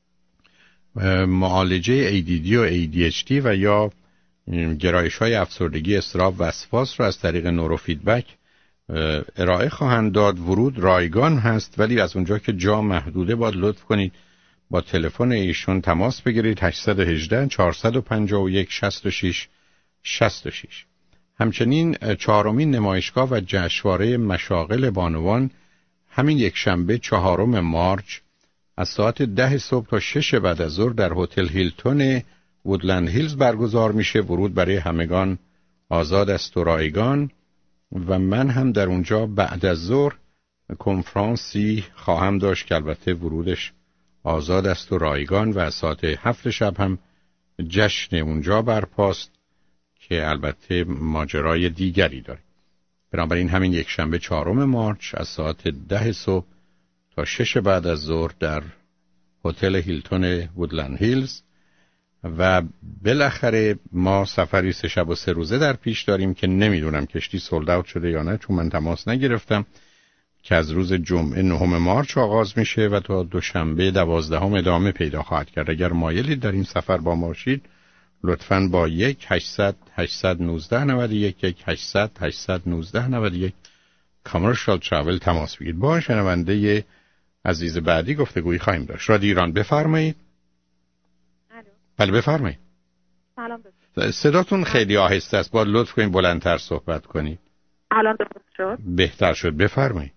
معالجه ای دی دی و ای دی اچ دی و یا گرایش‌های افسردگی، اضطراب و وسواس را از طریق نورو فیدبک ارائه خواهند داد. ورود رایگان هست، ولی از اونجا که جا محدوده باید لطف کنید با تلفن ایشون تماس بگیرید. هشت یک هشت چهار پنج یک شش شش شش شش. همچنین چهارمین نمایشگاه و جشنواره مشاغل بانوان همین یک شنبه چهارم مارچ از ساعت ده صبح تا شش بعد از ظهر در هتل هیلتون وودلند هیلز برگزار میشه. ورود برای همگان آزاد است و رایگان و من هم در اونجا بعد از ظهر کنفرانسی خواهم داشت که البته ورودش آزاد است و رایگان و از ساعت هفت شب هم جشن اونجا برپاست که البته ماجرای دیگری داره. بنابراین همین یک شنبه چهارم مارچ از ساعت ده صبح تا شش بعد از ظهر در هتل هیلتون وودلند هیلز و بالاخره ما سفری سه شب و سه روزه در پیش داریم که نمیدونم کشتی سولد اوت شده یا نه، چون من تماس نگرفتم، که از روز جمعه نهم مارچ آغاز میشه و تا دوشنبه دوازدهم ادامه پیدا خواهد کرد. اگر مایلید در این سفر با ما باشید لطفاً با یک هشتصد هشتصد و نوزده نود و یک یک هشتصد هشتصد و نوزده نود و یک کامرشال تراول تماس بگیرید. با شنونده عزیز بعدی گفتگویی خواهیم داشت. رادیو ایران بفرمایید. الو. بله بفرمایید. سلام. صداتون خیلی آهسته است، باید لطف کنید بلندتر صحبت کنید. الان درست شد؟ بهتر شد، بفرمایید.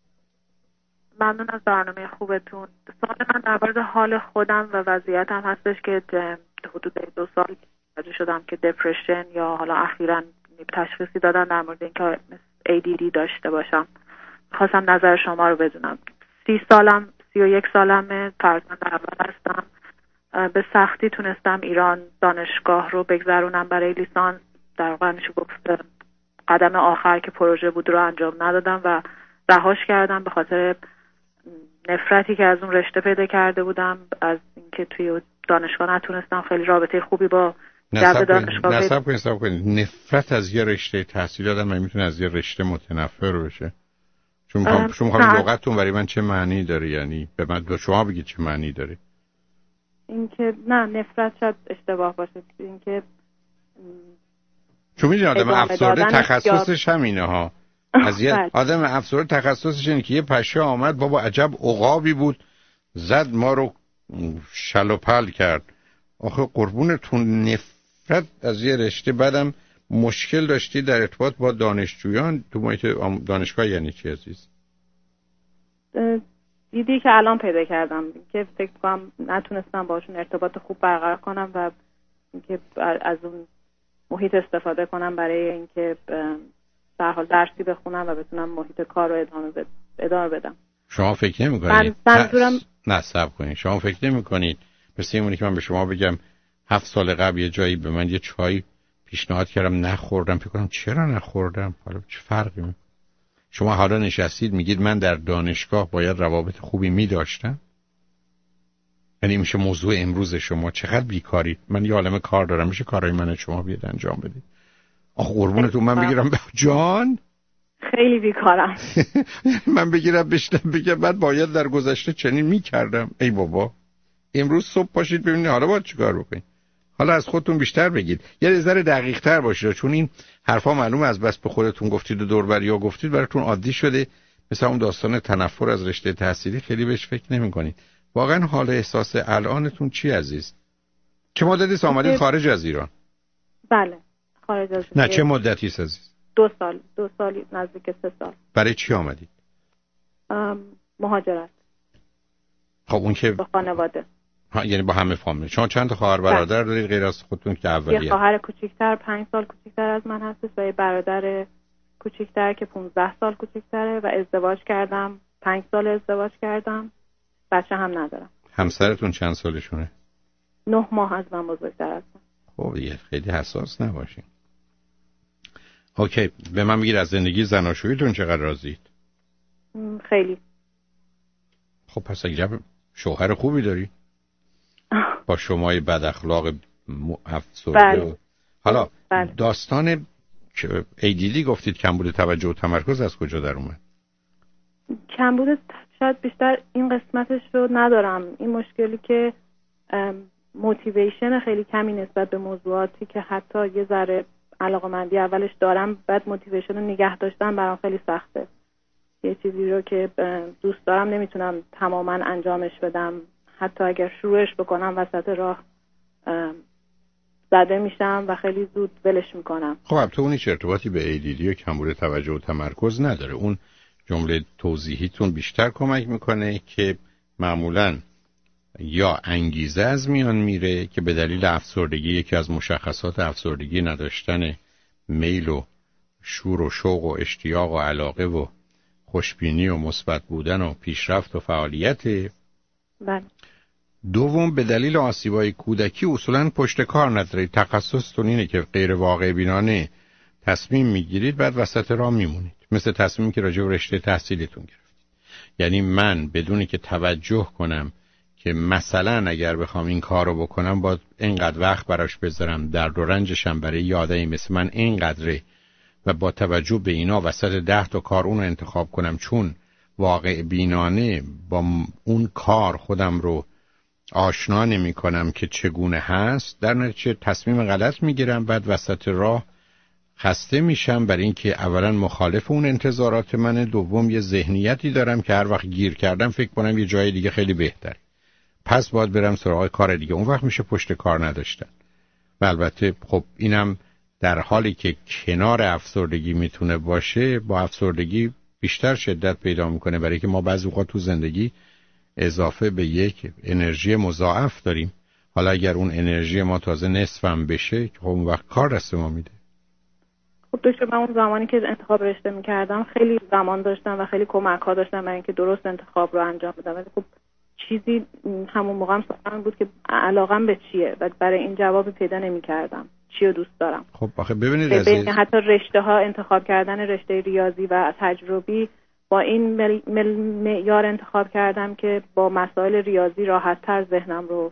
ممنون از برنامه خوبتون. سوال من در مورد حال خودم و وضعیتم هستش که حدود دو سال متوجه شدم که دپرشن یا حالا اخیراً تشخیصی دادن در مورد اینکه ای دی دی داشته باشم. خواستم نظر شما رو بدونم. سی سالم سی و یک سالمه، فرزند اول هستم. به سختی تونستم ایران دانشگاه رو بگذرونم برای لیسانس. در واقع میشه گفت قدم آخر که پروژه بود رو انجام ندادم و رهاش کردم به خاطر نفرتی که از اون رشته پیدا کرده بودم، از اینکه توی دانشگاه نتونستم خیلی رابطه خوبی با جو دانشگاه نصب کنید نصب کنید نفرت از یه رشته تحصیل آدم میتونه از یه رشته متنفر بشه. چون میخوام شما میخوام لغتتون برای من چه معنی داره، یعنی به من به شما بگید چه معنی داره. اینکه نه نفرت شاید اشتباه باشه، اینکه چون میدونی آدم افسرده تخصصش همینه ها. از یه آدم افسرده تخصصش اینه که یه پشه آمد بابا عجب عقابی بود زد ما رو شل و پل کرد. آخه قربونتون نفرت از یه رشته، بعدم مشکل داشتی در ارتباط با دانشجویان تو محیط دانشگاه، یعنی چی عزیز؟ دیدی که الان پیدا کردم که فکر کنم نتونستم باشون ارتباط خوب برقرار کنم و اینکه از اون محیط استفاده کنم برای اینکه به هر حال درسی بخونم و بتونم محیط کار رو ادامه بد... ادامه بدم. شما فکر نمی‌کنید منظورم نه صبر کنید، شما فکر نمی‌کنید مثل اینه که من به شما بگم هفت سال قبل یه جایی به من یه چای پیشنهاد کردم نخوردم، فکر کنم چرا نخوردم، حالا چه فرقی می‌کنه؟ شما حالا نشستید میگید من در دانشگاه باید روابط خوبی می‌داشتم، یعنی میشه موضوع امروز شما چقدر بیکارید. من یه عالمه کار دارم، میشه کارهای من شما بیاد انجام بدید. آخ قربونتون من بگیرم به جان خیلی بیکارم. من بگیرم بشنم بگم من باید در گذشته چنین میکردم. ای بابا امروز صبح پاشید ببینید حالا باید چیکار بکنید. حالا از خودتون بیشتر بگید، یه ذره دقیق تر باشید، چون این حرفا معلومه از بس به خودتون گفتید و دور بریا گفتید براتون عادی شده. مثلا اون داستان تنفر از رشته تحصیلی خیلی بهش فکر نمی‌کنید. واقعا حال احساس الانتون چی عزیز؟ چه مدتی آمدید خارج از ایران؟ بله خارج از نه چه مدتی است عزیز؟ دو سال دو سالی نزدیک سه سال. برای چی آمدید؟ مهاجرت. خب اون که با خانواده. ها یعنی با همه فامیل. شما چند تا خواهر برادر دارید غیر از خودتون که اولیه؟ یه خواهر کوچیک‌تر پنج سال کوچیک‌تر از من هست و یه برادر کوچیک‌تر که پانزده سال کوچیک‌تره و ازدواج کردم. پنج سال ازدواج کردم. بچه هم ندارم. همسرتون چند سالشونه؟ نه ماه از من بزرگتر هستن. خب دیگه خیلی حساس نباشین. اوکی به من بگید از زندگی زناشوییتون چقدر راضیید؟ خیلی. خب پس اگه شوهر خوبی داری؟ با شمای بد اخلاق افسرده بله. حالا بله. داستان ای دی دی گفتید کمبود توجه و تمرکز از کجا در اومد؟ کمبود شاید بیشتر این قسمتش رو ندارم، این مشکلی که موتیویشن خیلی کمی نسبت به موضوعاتی که حتی یه ذره علاقه‌مندی اولش دارم، بعد موتیویشن رو نگه داشتن برام خیلی سخته. یه چیزی رو که دوست دارم نمیتونم تماما انجامش بدم، حتی اگر شروعش بکنم وسط راه زده میشم و خیلی زود ولش میکنم. خب تو اون هیچ ارتباطی به ای دی دی و کمبود توجه و تمرکز نداره. اون جمله توضیحیتون بیشتر کمک میکنه که معمولاً یا انگیزه از میان میره که به دلیل افسردگی، یکی از مشخصات افسردگی نداشتن میل و شور و شوق و اشتیاق و علاقه و خوشبینی و مثبت بودن و پیشرفت و فعالیت. بله. دوم به دلیل آسیبای کودکی اصولاً پشت کار ندارید، تخصصتون اینه که غیر واقع بینانه تصمیم میگیرید بعد وسط راه میمونید، مثل تصمیمی که راجع به رشته تحصیلیتون گرفتید. یعنی من بدونی که توجه کنم که مثلا اگر بخوام این کار رو بکنم باید اینقدر وقت براش بذارم، درد و رنجشم برای یه آدمی مثل من اینقدره و با توجه به اینا وسط ده تا کار اون رو انتخاب کنم، چون واقع بینانه با اون کار خودم رو آشنا نمی کنم که چگونه هست، در نتیجه تصمیم غلط میگیرم، بعد وسط راه خسته میشم برای اینکه اولا مخالف اون انتظارات منه، دوم یه ذهنیتی دارم که هر وقت گیر کردم فکر کنم یه جای دیگه خیلی بهتره، پس باید برم سراغ کار دیگه، اون وقت میشه پشت کار نداشتن. و البته خب اینم در حالی که کنار افسردگی میتونه باشه، با افسردگی بیشتر شدت پیدا میکنه، برای که ما بعضی وقت تو زندگی اضافه به یک انرژی مضاعف داریم. حالا اگر اون انرژی ما تازه نصفم بشه خب اون وقت کار دست ما میده. خب دکتر من اون زمانی که انتخاب رشته میکردم خیلی زمان داشتم و خیلی کمک ها داشتم برای اینکه درست انتخاب رو انجام بدم، ولی خب چیزی همون موقع هم سوالم بود که علاقم به چیه و برای این جواب پیدا نمی‌کردم چی رو دوست دارم. خب آخه ببینید عزیز، حتی رشته ها انتخاب کردن رشته ریاضی و تجربی با این معیار انتخاب کردم که با مسائل ریاضی راحت تر ذهنم رو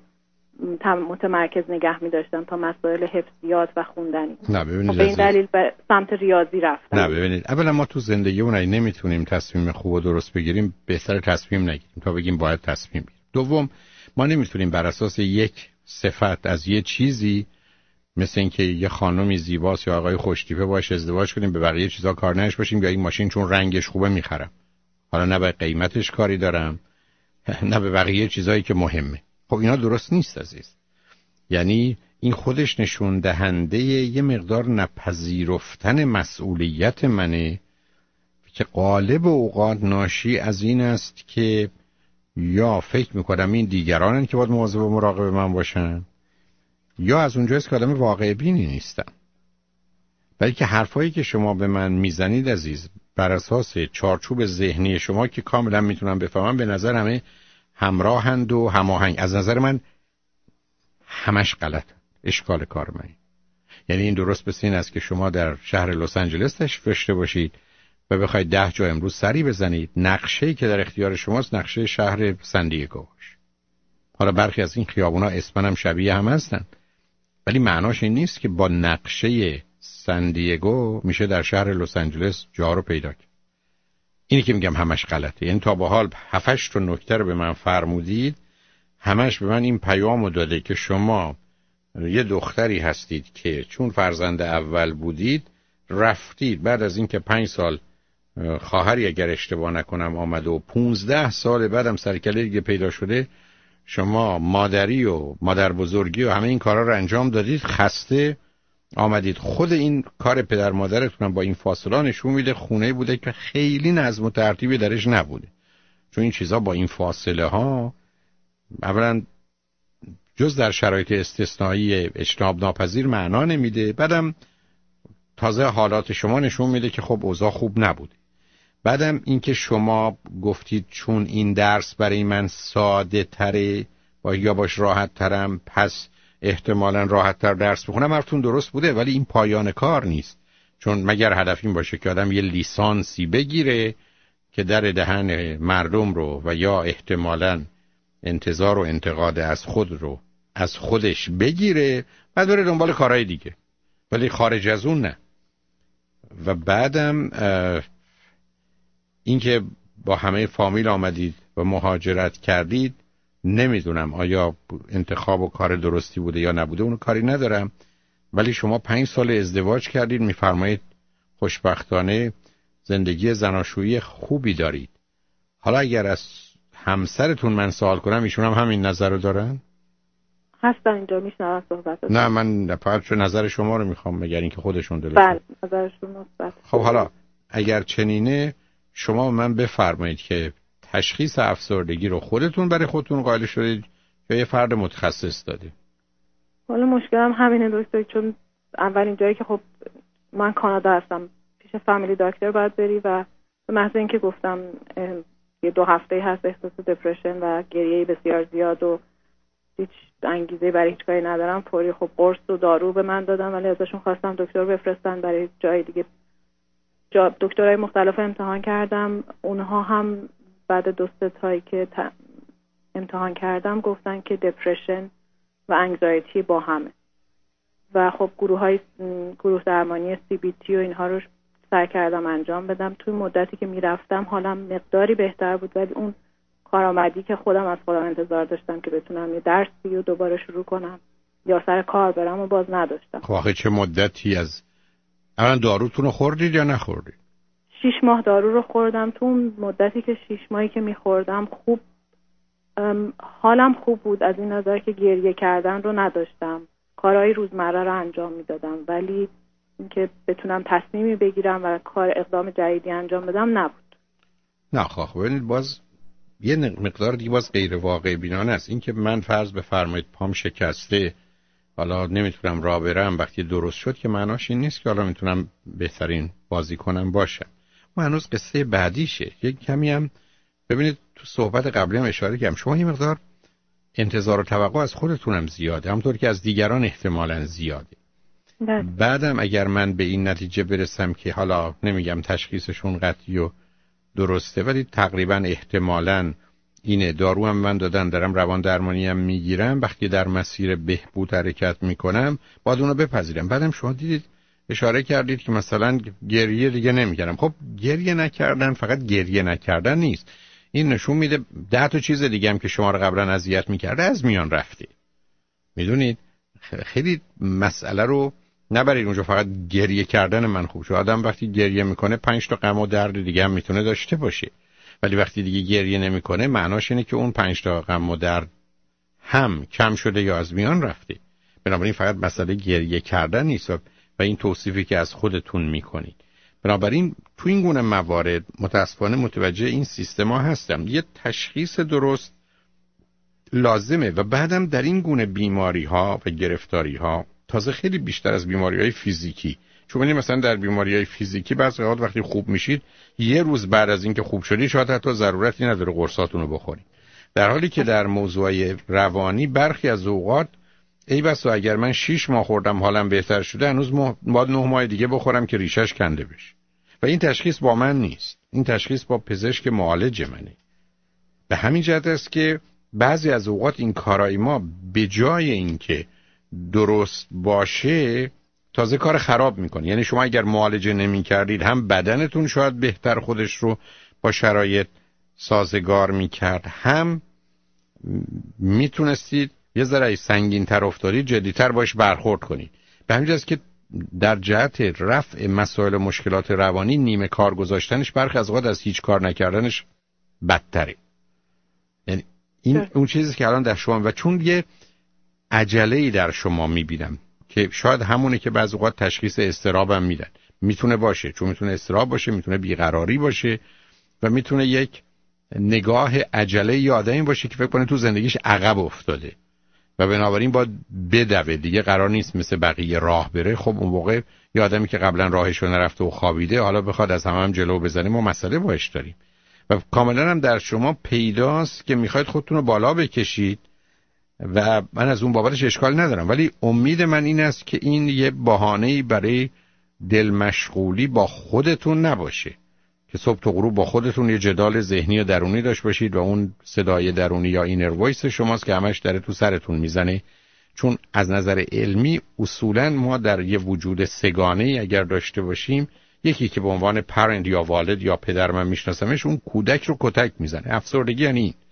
متمرکز نگه می داشتم تا مسائل حفظیات و خوندنی. نه ببینید به این دلیل به سمت ریاضی رفتم. نه ببینید اولا ما تو زندگیمون نمیتونیم تصمیم خوب و درست بگیریم، بهتر تصمیم نگیریم تا بگیم باید تصمیم بگیریم. دوم ما نمیتونیم بر اساس یک صفت از یه چیزی مثل اینکه یه خانمی زیباست یا آقای خوشتیپه باش ازدواج کنیم به بقیه چیزا کار نش باشیم، یا این ماشین چون رنگش خوبه میخرم، حالا نه به قیمتش کاری دارم نه به بقیه چیزایی که مهمه. خب اینا درست نیست عزیز. یعنی این خودش نشون دهنده یه مقدار نپذیرفتن مسئولیت منه که غالب اوقات ناشی از این است که یا فکر میکنم این دیگرانن که باید مواظب و مراقب من باشن، یا از اونجاست که آدم واقع بینی نیستم. بلکه حرفایی که شما به من میزنید عزیز بر اساس چارچوب ذهنی شما که کاملا میتونم بفهمم به نظر همه همراهند و هماهنگ. از نظر من همش غلط. اشکال کار من یعنی این درست مثل این است که شما در شهر لس آنجلس تشریف داشته باشید و بخواید ده جا امروز سری بزنید، نقشه‌ای که در اختیار شماست نقشه شهر سندیگو باشه. حالا برخی از این خیابونا اسمن هم شبیه هم هستن، ولی معناش این نیست که با نقشه سندیگو میشه در شهر لس آنجلس جا رو پیدا کرد. اینی که میگم همش غلطه. یعنی تا به حال هفتش تا نکته رو به من فرمودید، همش به من این پیامو داده که شما یه دختری هستید که چون فرزند اول بودید رفتید بعد از اینکه پنج سال خواهری اگر اشتباه نکنم آمده و پونزده سال بعدم سرکله دیگه پیدا شده، شما مادری و مادر بزرگی و همه این کارا رو انجام دادید، خسته آمدید. خود این کار پدر مادرتون با این فاصله نشون میده خونه بوده که خیلی نظم و ترتیبی درش نبوده، چون این چیزا با این فاصله ها اولا جز در شرایط استثنایی اجتناب ناپذیر معنا نمیده، بعدم تازه حالات شما نشون میده که خب اوضاع خوب نبوده. بعدم اینکه شما گفتید چون این درس برای من ساده تره با یا باش راحت ترم پس احتمالاً راحت تر درس بخونم، حرفتون درست بوده، ولی این پایان کار نیست. چون مگر هدف این باشه که آدم یه لیسانسی بگیره که در دهن مردم رو و یا احتمالاً انتظار و انتقاد از خود رو از خودش بگیره بعد بره دنبال کارهای دیگه، ولی خارج از اون نه. و بعدم اینکه با همه فامیل آمدید و مهاجرت کردید، نمیدونم آیا انتخاب و کار درستی بوده یا نبوده، اون کاری ندارم، ولی شما پنج سال ازدواج کردید، میفرمایید خوشبختانه زندگی زناشویی خوبی دارید. حالا اگر از همسرتون من سوال کنم ایشون هم همین نظر رو دارن؟ هستن اینجا میشنون صحبتاتون. نه من فقط نظر شما رو میخوام، مگر اینکه خودشون دلشون. بله نظرشون مثبت. خب حالا اگر چنینه شما من بفرمایید که تشخیص افسردگی رو خودتون برای خودتون قائل شدید یا یه فرد متخصص دادید؟ حالا مشکلم همینه دکتر، چون اولین جایی که خب من کانادا هستم پیش فامیلی دکتر باید بری و به محض اینکه گفتم یه دو هفته هست احساس دپرشن و گریه بسیار زیاد و هیچ انگیزه برای هیچ کاری ندارم، فوری خب قرص و دارو به من دادن، ولی ازشون خواستم دکتر بفرستن برای جای دیگه. جا دکترای مختلف امتحان کردم، اونها هم بعد دو سه تایی که امتحان کردم گفتن که دپرشن و انگزایتی با همه و خب گروه های گروه درمانی سی بی تی و اینها رو سعی کردم انجام بدم. توی مدتی که میرفتم حالم مقداری بهتر بود، ولی اون کارآمدی که خودم از خودم انتظار داشتم که بتونم یه درسی رو دوباره شروع کنم یا سر کار برم و باز نداشتم. خب آخه چه مدتی از اولا داروتون رو خوردید یا نخوردید؟ شیش ماه دارو رو خوردم. تو اون مدتی که شیش ماهی که میخوردم خوب حالم خوب بود، از این نظر که گریه کردن رو نداشتم، کارهای روزمره رو انجام میدادم، ولی اینکه بتونم تصمیمی بگیرم و کار اقدام جدیدی انجام بدم نبود. نه خب ببینید باز یه مقدار دیگه باز غیر واقع بینانه است. اینکه من فرض بفرمایید پام شکسته حالا نمیتونم راه برم وقتی درست شد که معناش این نیست که حالا میتونم بهترین بازی کنم باشم. ما هنوز قصه بعدیشه. یک کمی هم ببینید تو صحبت قبلی هم اشاره کردم شما یه مقدار انتظار و توقع از خودتونم زیاده، همونطور که از دیگران احتمالاً زیاده. ده. بعدم اگر من به این نتیجه برسم که حالا نمیگم تشخیصشون قطعی و درسته، ولی تقریبا احتمالاً اینه، دارو هم من دادن، دارم روان درمانی هم میگیرم، وقتی در مسیر بهبود حرکت میکنم باید اونو بپذیرم. بعدم شما دیدید اشاره کردید که مثلا گریه دیگه نمیکردم. خب گریه نکردن فقط گریه نکردن نیست، این نشون میده ده تا چیز دیگه هم که شما رو قبلا اذیت میکرده از میان رفته. میدونید خیلی مسئله رو نبرید اونجا فقط گریه کردن من خوب شد. آدم وقتی گریه میکنه پنج تا غم و درد دیگه هم میتونه داشته باشه، ولی وقتی دیگه گریه نمیکنه معناش اینه که اون پنج تا غم و درد هم کم شده یا از میان رفته. بنابراین فقط مسئله گریه کردن نیست و این توصیفی که از خودتون میکنید. بنابراین تو این گونه موارد متاسفانه متوجه این سیستما هستم. یه تشخیص درست لازمه و بعدم در این گونه بیماری ها و گرفتاری ها تازه خیلی بیشتر از بیماری های فیزیکی، چون مثلا در بیماری های فیزیکی بعضی وقت وقتی خوب میشید یه روز بعد از اینکه خوب شدی شاید حتی ضرورتی نداره قرصاتون رو بخورید، در حالی که در موضوع روانی برخی از اوقات ای بسا اگر من شش ماه خوردم حالم بهتر شده هنوز ماه بعد نه ماه دیگه بخورم که ریشش کنده بشه. و این تشخیص با من نیست، این تشخیص با پزشک معالج منه. به همین جهت است که بعضی از اوقات این کارای ما به جای اینکه درست باشه تازه کار خراب میکنه. یعنی شما اگر معالجه نمی کردید هم بدنتون شاید بهتر خودش رو با شرایط سازگار میکرد، هم میتونستید یه ذره سنگین تر افتادید جدیتر باش برخورد کنید. به همین جهت که در جهت رفع مسائل مشکلات روانی نیمه کار گذاشتنش برخی از اوقات از هیچ کار نکردنش بدتره. یعنی این اون چیزی که الان در شما و چون یه عجله‌ای در شما میبینم که شاید همونه که بعضی اوقات تشخیص اضطرابم میدن، میتونه باشه، چون میتونه اضطراب باشه، میتونه بیقراری باشه و میتونه یک نگاه عجله ی آدمی باشه که فکر کنه تو زندگیش عقب افتاده و بنابراین باید بدوه، دیگه قرار نیست مثل بقیه راه بره. خب اون موقع یه آدمی که قبلا راهشو نرفته و خوابیده حالا بخواد از همه هم جلو بزنه ما مسئله باش داریم. و کاملا هم در شما پیداست که میخواید خودتون رو بالا بکشید و من از اون بابتش اشکال ندارم، ولی امید من این است که این یه بهانه‌ای برای دل مشغولی با خودتون نباشه که صبح تا غروب با خودتون یه جدال ذهنی و درونی داشت باشید و اون صدای درونی یا اینر وایس شماست که همش داره تو سرتون میزنه. چون از نظر علمی اصولاً ما در یه وجود سگانه‌ای اگر داشته باشیم، یکی که به عنوان پرنت یا والد یا پدر من میشناسمش اون کودک رو کتک میزنه. افسردگی یعنی این.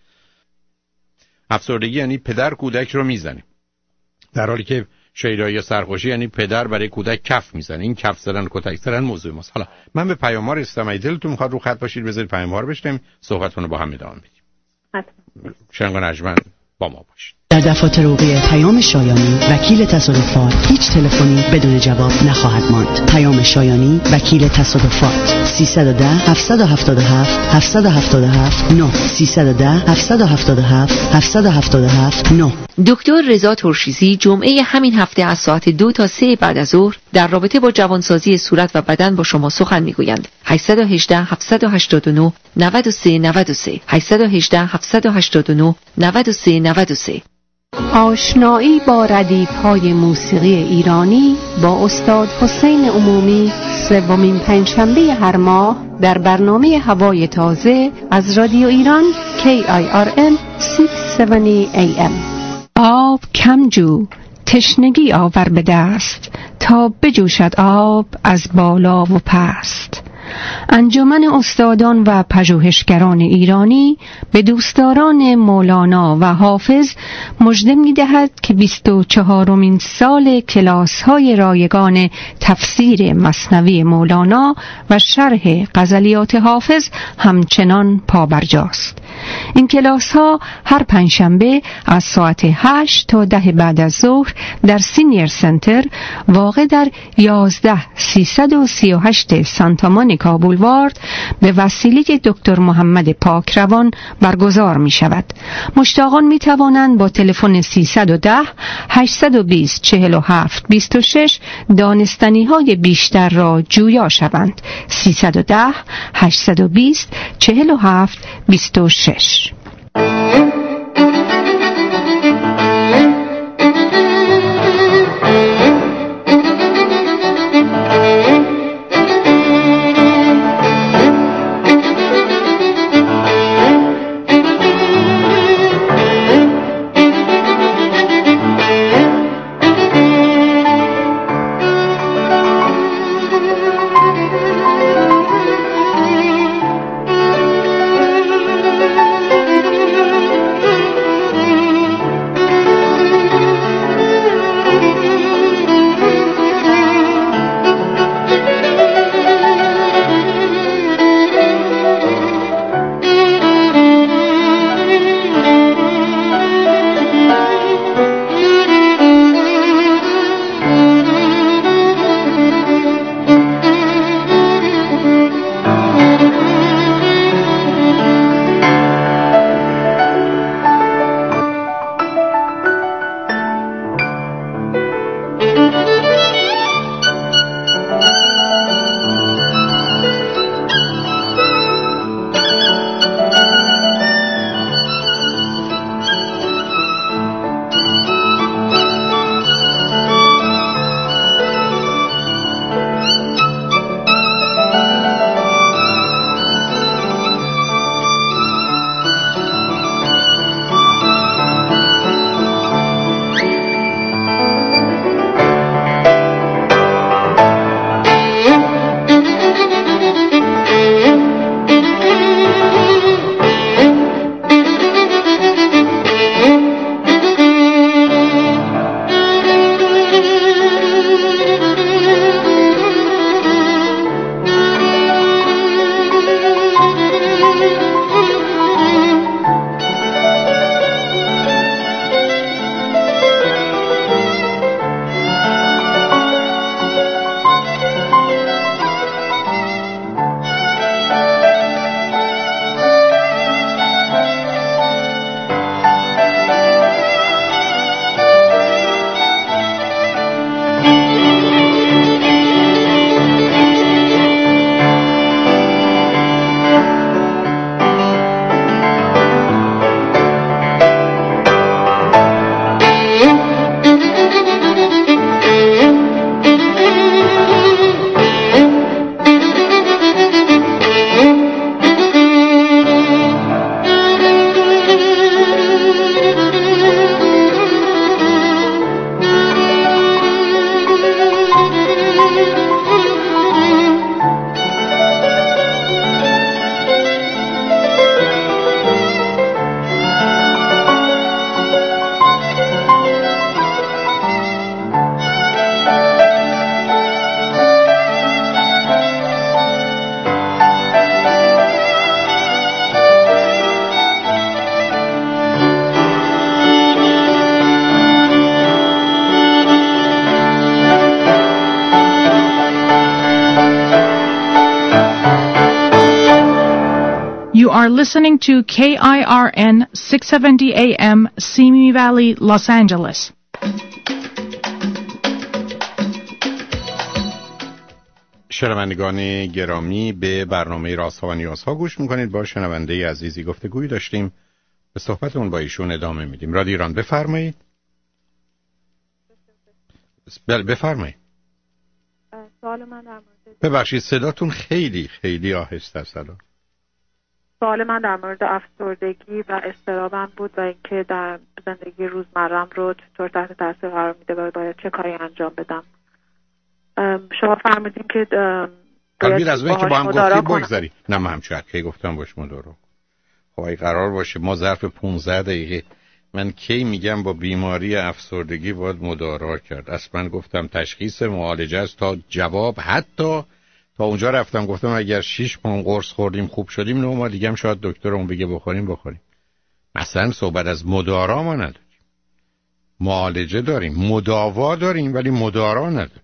افسردگی یعنی پدر کودک رو میزنه، در حالی که شیدایی یا سرخوشی یعنی پدر برای کودک کف میزنه. این کف زدن کتک زدن موضوع ماست. حالا من به پیام‌ها رسیدم، اگه دلتون میخواد رو خط باشید بذارید پیام‌ها رو بشنویم، صحبتتون رو با هم ادامه بدیم. حتما. شنگان ارجمند با ما باشید. در دفاتر حقوقی پیام شایانی وکیل تصادفات هیچ تلفنی بدون جواب نخواهد ماند. پیام شایانی وکیل تصادفات سیصد و ده هفتصد و هفتاد و هفت هفتصد و هفتاد و هفت نه سیصد و ده هفتصد و هفتاد و هفت هفتصد و هفتاد و هفت نه. دکتر رضا ترشیزی جمعه همین هفته از ساعت دو تا سه بعد از ظهر در رابطه با جوانسازی صورت و بدن با شما سخن میگویند. هشت یک هشت هفت هشت نه نه سه نه سه هشت یک هشت هفت هشت نه نه سه نه سه. آشنایی با ردیف‌های موسیقی ایرانی با استاد حسین عمومی سومین پنجشنبه هر ماه در برنامه هوای تازه از رادیو ایران کی آی آر ام ششصد و هفتاد ای ام. آب کم جو، تشنگی آور به دست تا بجوشد آب از بالا و پست. انجمن استادان و پژوهشگران ایرانی به دوستداران مولانا و حافظ مژده می‌دهد که بیست و چهارمین سال کلاس‌های رایگان تفسیر مثنوی مولانا و شرح غزلیات حافظ همچنان پابرجاست. این کلاس ها هر پنجشنبه از ساعت هشت تا ده بعد از ظهر در سینیر سنتر واقع در یازده سیصد و سی و هشت سانتا مونیکا بولوارد به وسیله دکتر محمد پاکروان برگزار می شود. مشتاقان می توانند با تلفن سیصد و ده هشتصد و بیست چهل و هفت بیست و شش دانستنی های بیشتر را جویا شوند. سیصد و ده هشتصد و بیست چهل و هفت بیست و شش. You are listening to K I R N six seventy A M Simi Valley, Los Angeles. شنوندگان گرامی، به برنامه رازها و نیازها گوش میکنید. با شنونده عزیزی گفتگویی داشتیم، به صحبتمون با ایشون ادامه میدیم. رادیو ایران، بفرمایید. بله بفرمایید. سوال من در مورد ببخشید صداتون خیلی خیلی آهسته است الان. سوال من در مورد افسردگی و اضطرابم بود و اینکه در زندگی روزمرم رو چطور تحت تاثیر قرار میده و باید چه کاری انجام بدم. شما فرمودین که باید از اون که با هم گفتیم بگذاری. نه من همچه حرکی گفتم باش مدارا. خب اگه قرار باشه ما ظرف پونزده دقیقه من کی میگم با بیماری افسردگی باید مدارا کرد. اصلا گفتم تشخیص، معالجه است تا جواب. حتی تا اونجا رفتم گفتم اگر شش پون قرص خوردیم خوب شدیم، نه ما دیگه هم شاید دکترمون بگه بخوریم بخوریم. مثلا صحبت از مدارا ما نداریم. معالجه داریم، مداوا داریم، ولی مدارا نداریم.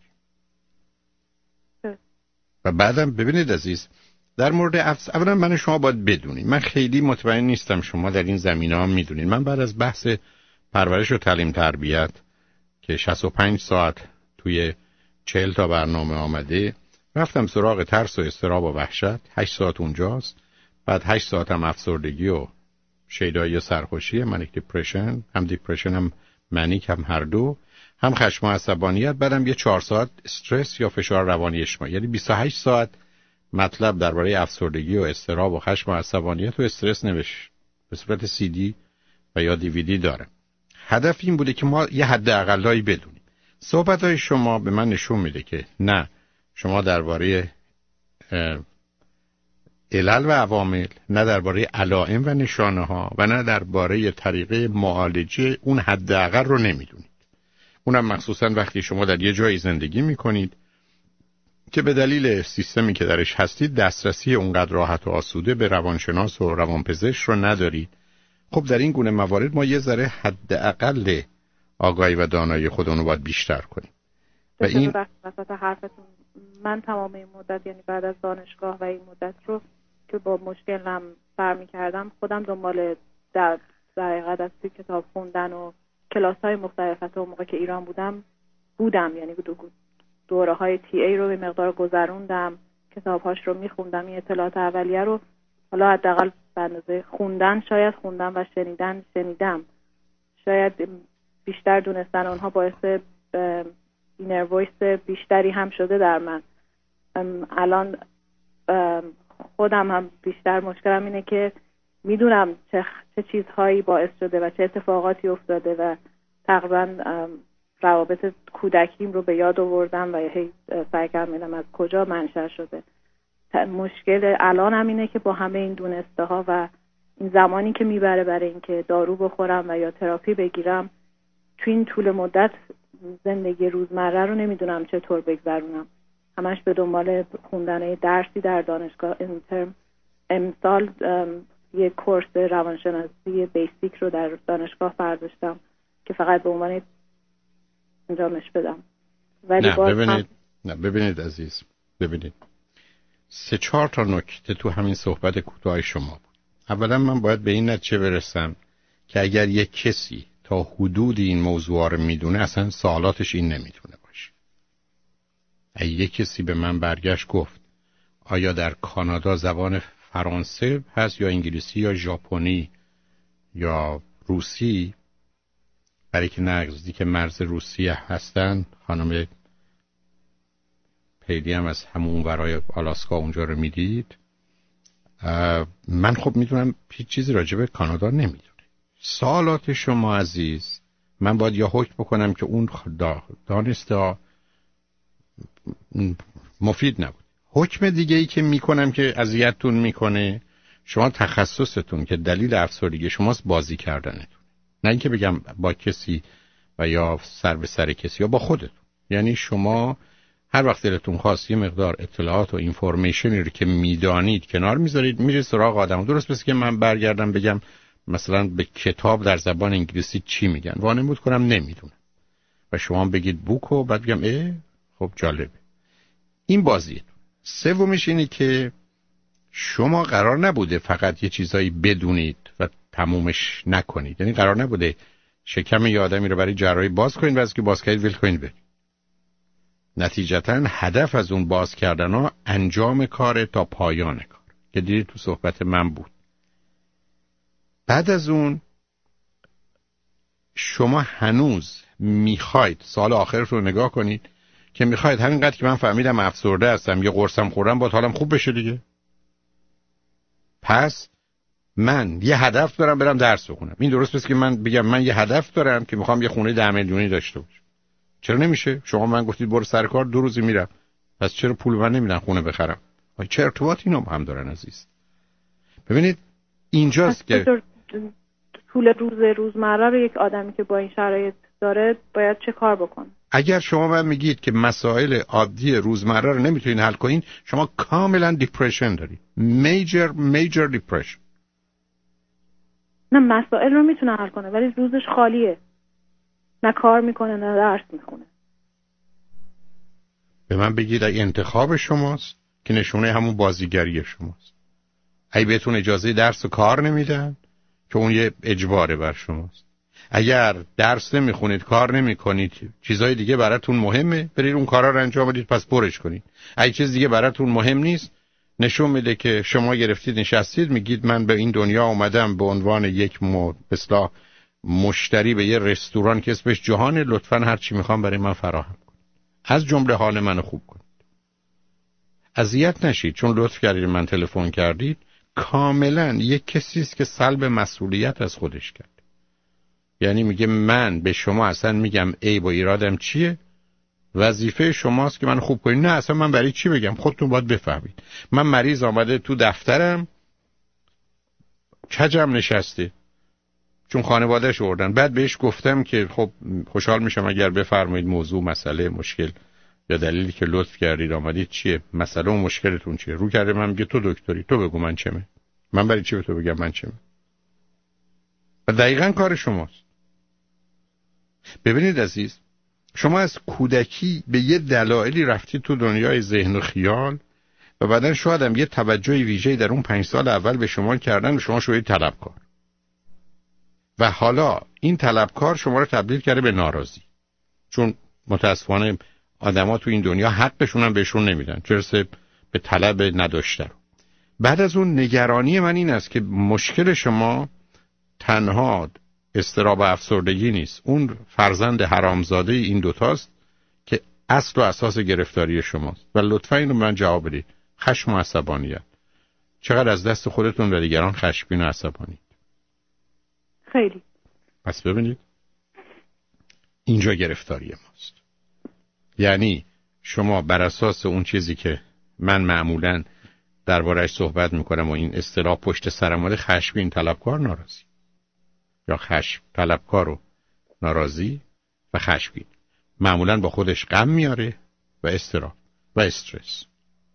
و بعدم ببینید عزیز، در مورد افس اولا من شما باید بدونید، من خیلی مطمئن نیستم شما در این زمینه ها میدونید. من بعد از بحث پرورش و تعلیم تربیت که شصت و پنج ساعت توی چهل تا برنامه آمده، رفتم سراغ ترس و اضطراب و وحشت. هشت ساعت اونجاست، بعد هشت ساعت هم افسردگی و شیدایی و سرخوشی، منیک دیپرشن، هم دیپرشن هم منیک هم هر دو، هم خشم و عصبانیت، بعدم یه چهار ساعت استرس یا فشار روانی اجتماعی. یعنی بیست و هشت ساعت مطلب درباره افسردگی و اضطراب و خشم و عصبانیت و استرس نوشت به صورت سی دی و یا دی وی دی داره. هدف این بوده که ما یه حد اقلایی بدونیم. صحبت‌های شما به من نشون میده که نه شما درباره علل و عوامل، نه درباره علائم و نشانه ها و نه درباره طریقه معالجه اون حداقل رو نمیدونید. اونم مخصوصا وقتی شما در یه جایی زندگی میکنید که به دلیل سیستمی که درش هستید دسترسی اونقدر راحت و آسوده به روانشناس و روانپزشک رو ندارید. خب در این گونه موارد ما یه ذره حداقل آگاهی و دانایی خودمون رو باید بیشتر کنیم. و این وسط حرفتون من تمام این مدت، یعنی بعد از دانشگاه و این مدت رو که با مشکلم برمی کردم، خودم دنبال در در حقیقت از توی کتاب خوندن و کلاس های مختلف، حتی اون موقع که ایران بودم بودم یعنی دوره های تی ای رو به مقدار گذروندم، کتاب هاش رو میخوندم، این اطلاعات اولیه رو حالا حداقل به اندازه خوندن شاید خوندم و شنیدن شنیدم شاید بیشتر دونستن اونها باعث اینر وایس بیشتری هم شده در من. الان خودم هم بیشتر مشکلم اینه که میدونم چه, چه چیزهایی باعث شده و چه اتفاقاتی افتاده و تقریبا روابط کودکیم رو به یاد آوردم و هی سعی کردم از کجا منشأ شده. مشکل الان هم اینه که با همه این دونسته ها و این زمانی که میبره برای اینکه دارو بخورم و یا تراپی بگیرم، تو این طول مدت زندگی روزمره رو نمیدونم چطور بگذرونم. همش به دنبال خوندن درسی در دانشگاه. امسال یک کورس روانشناسی بیسیک رو در دانشگاه برداشتم که فقط به عنوان انجامش بدم. ولی نه ببینید هم... نه ببینید عزیز، ببینید سه چهار تا نکته تو همین صحبت کوتاه شما بود. اولا من باید به این نتیجه برسم که اگر یک کسی تا حدود این موضوع رو میدونه، اصلا سوالاتش این نمیتونه باشه. اگه یک کسی به من برگشت گفت آیا در کانادا زبان فرانسه هست یا انگلیسی یا ژاپنی یا روسی، برای که نزدیک مرز روسیه هستن، خانم پیلی هم از همون ورای آلاسکا اونجا رو میدید، من خب میدونم هیچ چیزی راجع به کانادا نمیدونه. سوالات شما عزیز، من باید یا حکم بکنم که اون دانسته مفید نبود. حکم دیگه ای که میکنم که اذیتتون میکنه، شما تخصصتون که دلیل افسردگی شماست بازی کردنتون، نه اینکه بگم با کسی و یا سر به سر کسی یا با خودتون. یعنی شما هر وقت دلتون خواست یه مقدار اطلاعات و اینفورمیشنی رو که میدانید کنار میذارید، میره سراغ آدم. درست مثل که من برگردم بگم مثلا به کتاب در زبان انگلیسی چی میگن، وانمود کنم نمیدونم و شما بگید بوک و بعد بگم اه خب جالبه. این بازیه. سومیش اینه که شما قرار نبوده فقط یه چیزایی بدونید و تمومش نکنید. یعنی قرار نبوده شکم یه آدمی رو برای جراحی باز کنید و از که باز کردید ول کنید برید. نتیجتاً هدف از اون باز کردن ها انجام کار تا پایان کار که دیدید تو صحبت من بود. بعد از اون شما هنوز میخواید، سال آخرت رو نگاه کنید که میخواید همینقدر که من فهمیدم افسرده هستم یه قرصم خوردم با حالم خوب بشه دیگه. پس من یه هدف دارم برم درس بخونم. این درست پس که من بگم من یه هدف دارم که میخوام یه خونه ده میلیونی داشته باشم. چرا نمیشه؟ شما من گفتید برو سر کار، دو روزی میرم. پس چرا پول من نمیدن خونه بخرم؟ چه ارتباطی اینا با هم دارن عزیز؟ ببینید اینجاست که طول روز روزمره رو یک آدمی که با این شرایط داره باید چه کار بکنه؟ اگر شما من میگید که مسائل عادی روزمره رو نمیتونین حل کنین، شما کاملا دیپرشن دارید. میجر میجر دیپرشن. نه مسائل رو میتونه حل کنه ولی روزش خالیه. نه کار میکنه نه درس میخونه. به من بگید اگه انتخاب شماست که نشونه همون بازیگری شماست. اگه بهتون اجازه درس و کار نمیدن که اون یه اجباره بر شماست. اگر درس نمیخونید، کار نمیکنید، چیزای دیگه براتون مهمه، برید اون کارا رو انجام بدید، پس پرش کنید. اگه چیز دیگه براتون مهم نیست، نشون میده که شما گرفتید نشستید میگید من به این دنیا اومدم به عنوان یک مثلا مشتری به یه رستوران که اسمش جهان، لطفاً هر چی میخوام برای من فراهم کنید. از جمله حال منو خوب کنید. اذیت نشید چون لطف کردید من تلفن کردید. کاملا یک کسی است که سلب مسئولیت از خودش کرد. یعنی میگه من به شما اصلا میگم ای با ایرادم چیه، وظیفه شماست که من خوب کنید. نه اصلا من برای چی بگم، خودتون باید بفهمید. من مریض آمده تو دفترم کجم نشسته چون خانواده‌اش آوردن، بعد بهش گفتم که خب خوشحال میشم اگر بفرمایید موضوع، مسئله، مشکل یا دلیلی که لطف کردید آمدید چیه، مسئله و مشکلتون چیه. رو کرده من میگه تو دکتری، تو بگو من چمه، من برای چی به تو بگم من چمه. و دقیقاً کار شماست. ببینید عزیز، شما از کودکی به یه دلایلی رفتید تو دنیای ذهن و خیال و بعدن شاید هم یه توجه ویژه‌ای در اون پنج سال اول به شما کردن و شما شدید طلبکار. و حالا این طلبکار شما رو تبدیل کرده به ناراضی، چون متاسفانه آدما تو این دنیا حقشون هم بهشون نمیدن، چرسه به طلب نداشته رو. بعد از اون نگرانی من این است که مشکل شما تنها اضطراب و افسردگی نیست، اون فرزند حرامزاده این دوتاست که اصل و اساس گرفتاری شماست. و لطفا اینو من جواب بدید. خشم و عصبانیت، چقدر از دست خودتون و دیگران خشمگین و عصبانی؟ خیلی. پس ببینید اینجا گرفتاری ماست. یعنی شما بر اساس اون چیزی که من معمولاً درباره‌اش صحبت میکنم و این اصطلاح پشت سرم اومده، خشمگین، طلبکار، ناراضی، یا خشم، طلبکار و ناراضی و خشمگین، معمولاً با خودش غم میاره و اضطراب و استرس.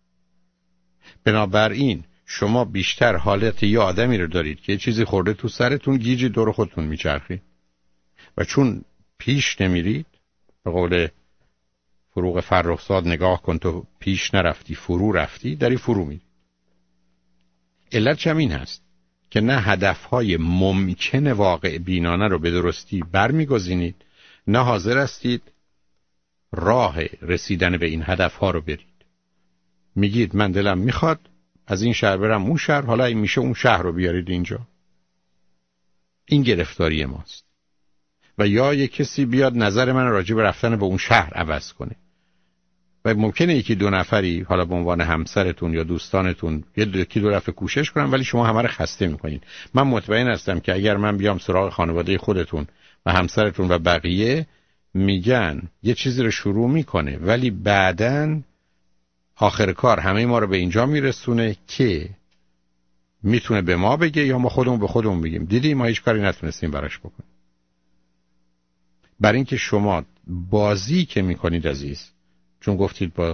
بنابراین شما بیشتر حالت یه آدمی رو دارید که یه چیزی خورده تو سرتون، گیجی دور خودتون میچرخید و چون پیش نمیرید، به قول فروغ فرخزاد نگاه کن تو پیش نرفتی فرو رفتی، داری فرو میری. علت همین هست که نه هدفهای ممکن واقع بینانه رو به درستی برمیگزینید، نه حاضر هستید راه رسیدن به این هدفها رو برید. میگید من دلم میخواد از این شهر برم اون شهر، حالا این میشه اون شهر رو بیارید اینجا. این گرفتاری ماست. و یا یک کسی بیاد نظر من راجع به رفتن به اون شهر عوض کنه و ممکنه یکی دو نفری حالا به عنوان همسرتون یا دوستانتون یکی دو دفعه کوشش کنن، ولی شما همه رو خسته میکنید. من مطمئن هستم که اگر من بیام سراغ خانواده خودتون و همسرتون و بقیه، میگن یه چیزی رو شروع میکنه ولی بعدن آخر کار همه ما رو به اینجا میرسونه که میتونه به ما بگه یا ما خودمون به خودمون بگیم دیدی ما هیچ کاری نتونستیم براش بکنیم. برای اینکه شما بازی که میکنید عزیز، چون گفتید با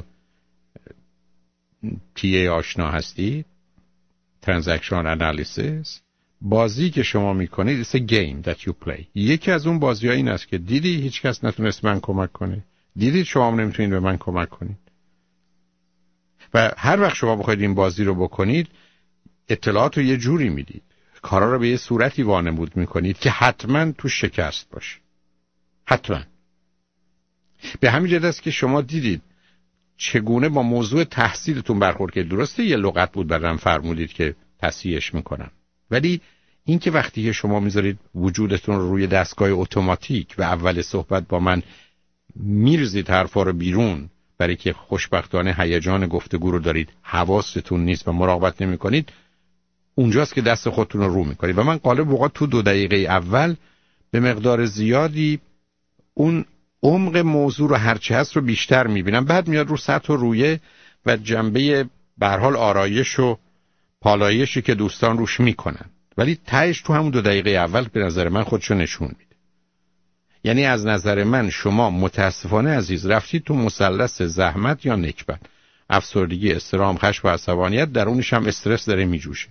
تی ای آشنا هستید، ترانزکشن انالیسیس، بازی که شما میکنید it's a game that you play. یکی از اون بازی‌ها این است که دیدی هیچ کس نتونست من کمک کنه، دیدید شما هم نمیتونید به من کمک کنید. و هر وقت شما بخواید این بازی رو بکنید، اطلاعات رو یه جوری میدید، کارا رو به یه صورتی وانمود میکنید که حتما تو شکست باشه. حتما. به همین جهت است که شما دیدید چگونه با موضوع تحصیلتون برخورد که درسته یه لغت بود بعدم فرمودید که تصحیحش میکنم، ولی این که وقتی که شما میذارید وجودتون رو روی دستگاه اتوماتیک و اول صحبت با من میرزید حرفا رو بیرون برای که خوشبختانه هیجان گفتگو رو دارید، حواستون نیست و مراقبت نمیکنید، اونجاست که دست خودتون رو رو میکنید. و من غالب اوقات تو دو دقیقه اول به مقدار زیادی اون عمق موضوع رو هرچی هست رو بیشتر میبینم، بعد میاد رو سطح و رویه و جنبه به هر حال آرایش و پالایشی که دوستان روش میکنن، ولی تهش تو همون دو دقیقه اول به نظر من خودشو نشون میده. یعنی از نظر من شما متاسفانه عزیز رفتید تو مثلث زحمت یا نکبت، افسردگی، اضطراب، خشم و عصبانیت، درونش هم استرس داره میجوشه.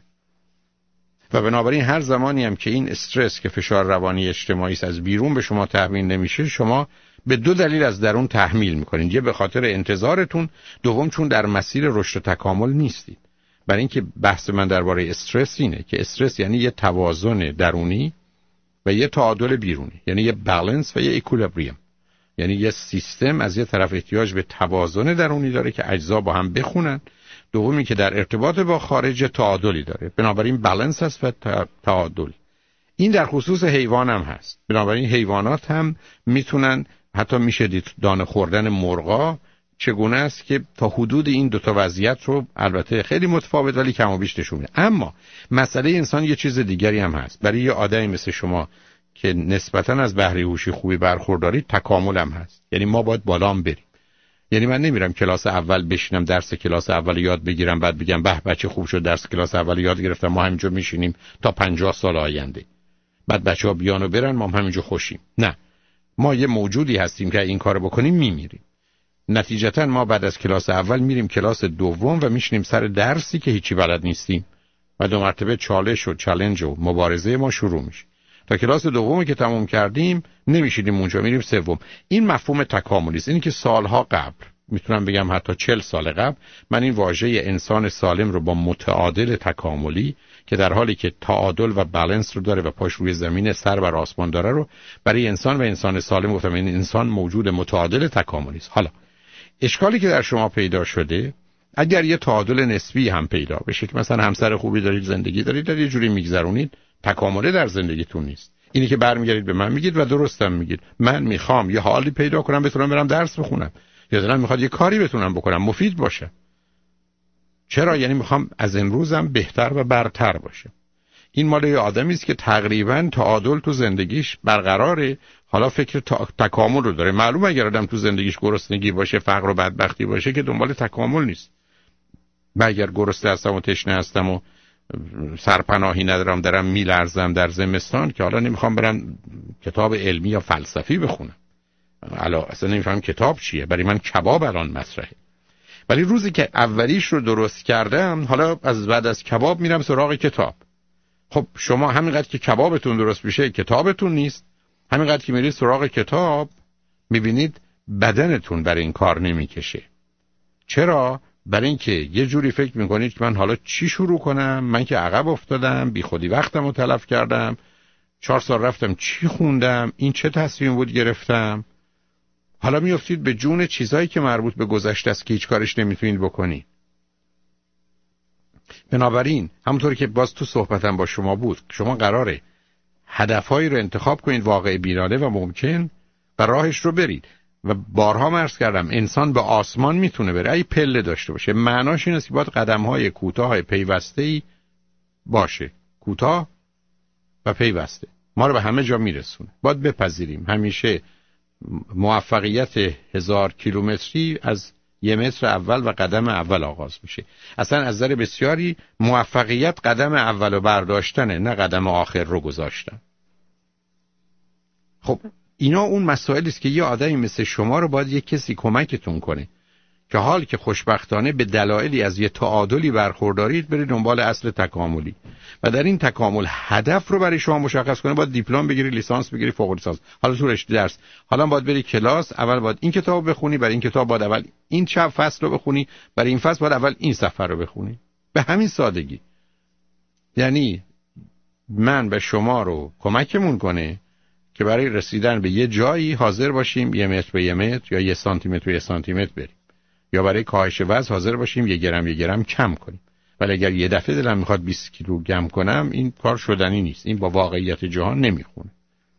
و بنابراین هر زمانی هم که این استرس که فشار روانی اجتماعی است از بیرون به شما تحمیل نمیشه، شما به دو دلیل از درون تحمیل میکنید. یه به خاطر انتظارتون، دوم چون در مسیر رشد و تکامل نیستید. برای اینکه بحث من درباره استرس اینه که استرس یعنی یه توازن درونی و یه تعادل بیرونی، یعنی یه بالانس و یه اکولیبریوم، یعنی یه سیستم از یه طرف احتیاج به توازن درونی داره که اجزا با هم بخونن، دومی که در ارتباط با خارج تعادلی داره، بنابراین بالانس هست و تعادل. این در خصوص حیوان هم هست. بنابراین حیوانات هم میتونن، حتی میشه دید دانه خوردن مرغا چگونه است که تا حدود این دوتا وضعیت رو البته خیلی متفاوت ولی کم و بیش نشون میده. اما مسئله انسان یه چیز دیگری هم هست. برای یه آدمی مثل شما که نسبتاً از بهره هوشی خوبی برخوردارید، تکامل هم هست. یعنی ما باید بالام بریم. یعنی من نمیرم کلاس اول بشینم درس کلاس اول یاد بگیرم بعد بگم به بچه خوب شد درس کلاس اول یاد گرفتم، ما همینجا میشینیم تا پنجاه سال آینده، بعد بچه‌ها بیان و برن ما هم همینجا خوشیم. نه، ما یه موجودی هستیم که این کارو بکنیم میمیریم. نتیجتا ما بعد از کلاس اول میریم کلاس دوم و میشینیم سر درسی که هیچی بلد نیستیم و دو مرتبه چالش و چالش و مبارزه ما شروع میشه. تا کلاس دومی که تموم کردیم نمیشینیم اونجا، میریم سوم. این مفهوم تکاملی است. اینی که سالها قبل، میتونم بگم حتی چهل سال قبل، من این واژه انسان سالم رو با متعادل تکاملی که در حالی که تعادل و بالانس رو داره و پاش روی زمین سر بر آسمان داره رو برای انسان و انسان سالم گفتم. این انسان موجود متعادل تکاملی است. حالا اشکالی که در شما پیدا شده، اگر یه تعادل نسبی هم پیدا بشه که مثلا همسر خوبی دارید، زندگی دارید، در یه جوری میگذرونید، تکامل در زندگیتون نیست. اینی که برمیگردید به من میگید و درستم میگید، من میخوام یه حالی پیدا کنم بتونم برم درس بخونم، یا دلم میخواد یه کاری بتونم بکنم مفید باشه. چرا؟ یعنی میخوام از امروزم بهتر و برتر باشه. این مال یه آدمی است که تقریبا تعادل تو زندگیش برقراره، حالا فکر تکامل رو داره. معلومه اگر آدم تو زندگیش گرسنگی باشه، فقر و بدبختی باشه که دنبال تکامل نیست. من اگر گرسنه هستم و تشنه هستم و سرپناهی ندارم، دارم میلرزم در زمستان، که حالا نمیخوام برم کتاب علمی یا فلسفی بخونم، حالا اصلا نمیفهم کتاب چیه، برای من کباب الان مطرحه. ولی روزی که اولیش رو درست کردم، حالا از بعد از کباب میرم سراغ کتاب. خب شما همینقدر که کبابتون درست میشه کتابتون نیست، همینقدر که میرید سراغ کتاب میبینید بدنتون برای این کار نمیکشه. چرا؟ برای اینکه یه جوری فکر میکنید که من حالا چی شروع کنم، من که عقب افتادم، بی خودی وقتم رو تلف کردم، چهار سال رفتم چی خوندم، این چه تصمیم بود گرفتم. حالا میافتید به جون چیزایی که مربوط به گذشته است که هیچ کارش نمیتونید بکنید. بنابراین همونطوری که باز تو صحبتم با شما بود، شما قراره هدفهایی رو انتخاب کنید واقع بینانه و ممکن و راهش رو برید. و بارها عرض کردم انسان به آسمان میتونه بره ای پله داشته باشه. معناش این است که باید قدم‌های کوتاه پیوسته‌ای باشه، کوتاه و پیوسته، ما رو به همه جا میرسونه. باید بپذیریم همیشه موفقیت هزار کیلومتری از یه متر اول و قدم اول آغاز میشه. اصلا از نظر بسیاری موفقیت قدم اول رو برداشتنه، نه قدم آخر رو گذاشتن. خب اینا اون مسائلی است که یه آدمی مثل شما رو باید یه کسی کمکتون کنه که حال که خوشبختانه به دلایلی از یه تعادلی برخوردارید برید دنبال اصل تکاملی و در این تکامل هدف رو برای شما مشخص کنه. باید دیپلم بگیری، لیسانس بگیری، فوق لیسانس، حالا تو رشته درس، حالا باید بری کلاس، اول باید این کتاب بخونی، برای این کتاب باید اول این چند فصل رو بخونی، برای این فصل باید اول این صفحه رو بخونی. به همین سادگی. یعنی من به شما رو کمکمون کنه که برای رسیدن به یه جایی حاضر باشیم یه متر به یه متر یا یه سانتی متر به یه سانتی متر بریم، یا برای کاهش وزن حاضر باشیم یه گرم یه گرم کم کنیم. ولی اگر یه دفعه دلم میخواد بیست کیلو کم کنم، این کار شدنی نیست، این با واقعیت جهان نمیخونه.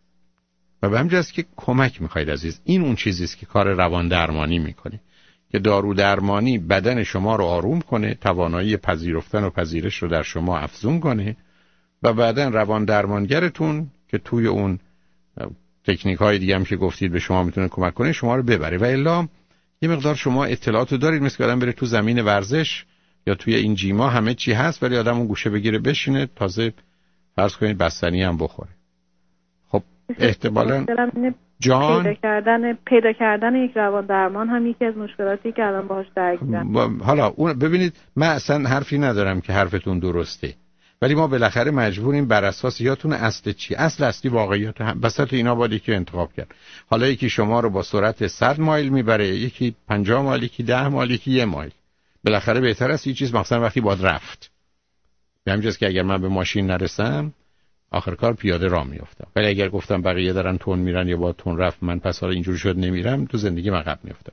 و به همین جاست که کمک میخواید عزیز. این اون چیزی است که کار روان درمانی میکنه، که دارو درمانی بدن شما رو آروم کنه، توانایی پذیرفتن و پذیرش رو در شما افزون کنه، و بعدن روان درمانگرتون که توی اون تکنیک های دیگه هم که گفتید به شما میتونه کمک کنه شما رو ببره. و الا یه مقدار شما اطلاعات دارید، مثل که آدم بره تو زمین ورزش یا توی این جیما همه چی هست، ولی آدم اون گوشه بگیره بشینه، تازه فرض کنید بستنی هم بخوره. خب احتمالاً جان پیدا کردن پیدا کردن یک روان درمان هم یکی از مشکلاتی که الان باهاش درگیرم. حالا اون ببینید، من اصلا حرفی ندارم که حرفتون درسته، ولی ما بالاخره مجبوریم بر اساس یاتون اصل چی، اصل اصلی واقعیت وسط اینا باید که انتخاب کرد. حالا یکی شما رو با سرعت صد مایل میبره، یکی پنجاه مایل، یکی ده مایل، یکی یک مایل. بالاخره بهتر است یه چیز مثلا وقتی باید رفت. به همین جاست که اگر من به ماشین نرسم آخر کار پیاده راه میافتم، ولی اگر گفتم بقیه دارن تون میرن یا با تون رفت، من پس حالا اینجوری شد نمیرم، تو زندگی من عقب میافتم.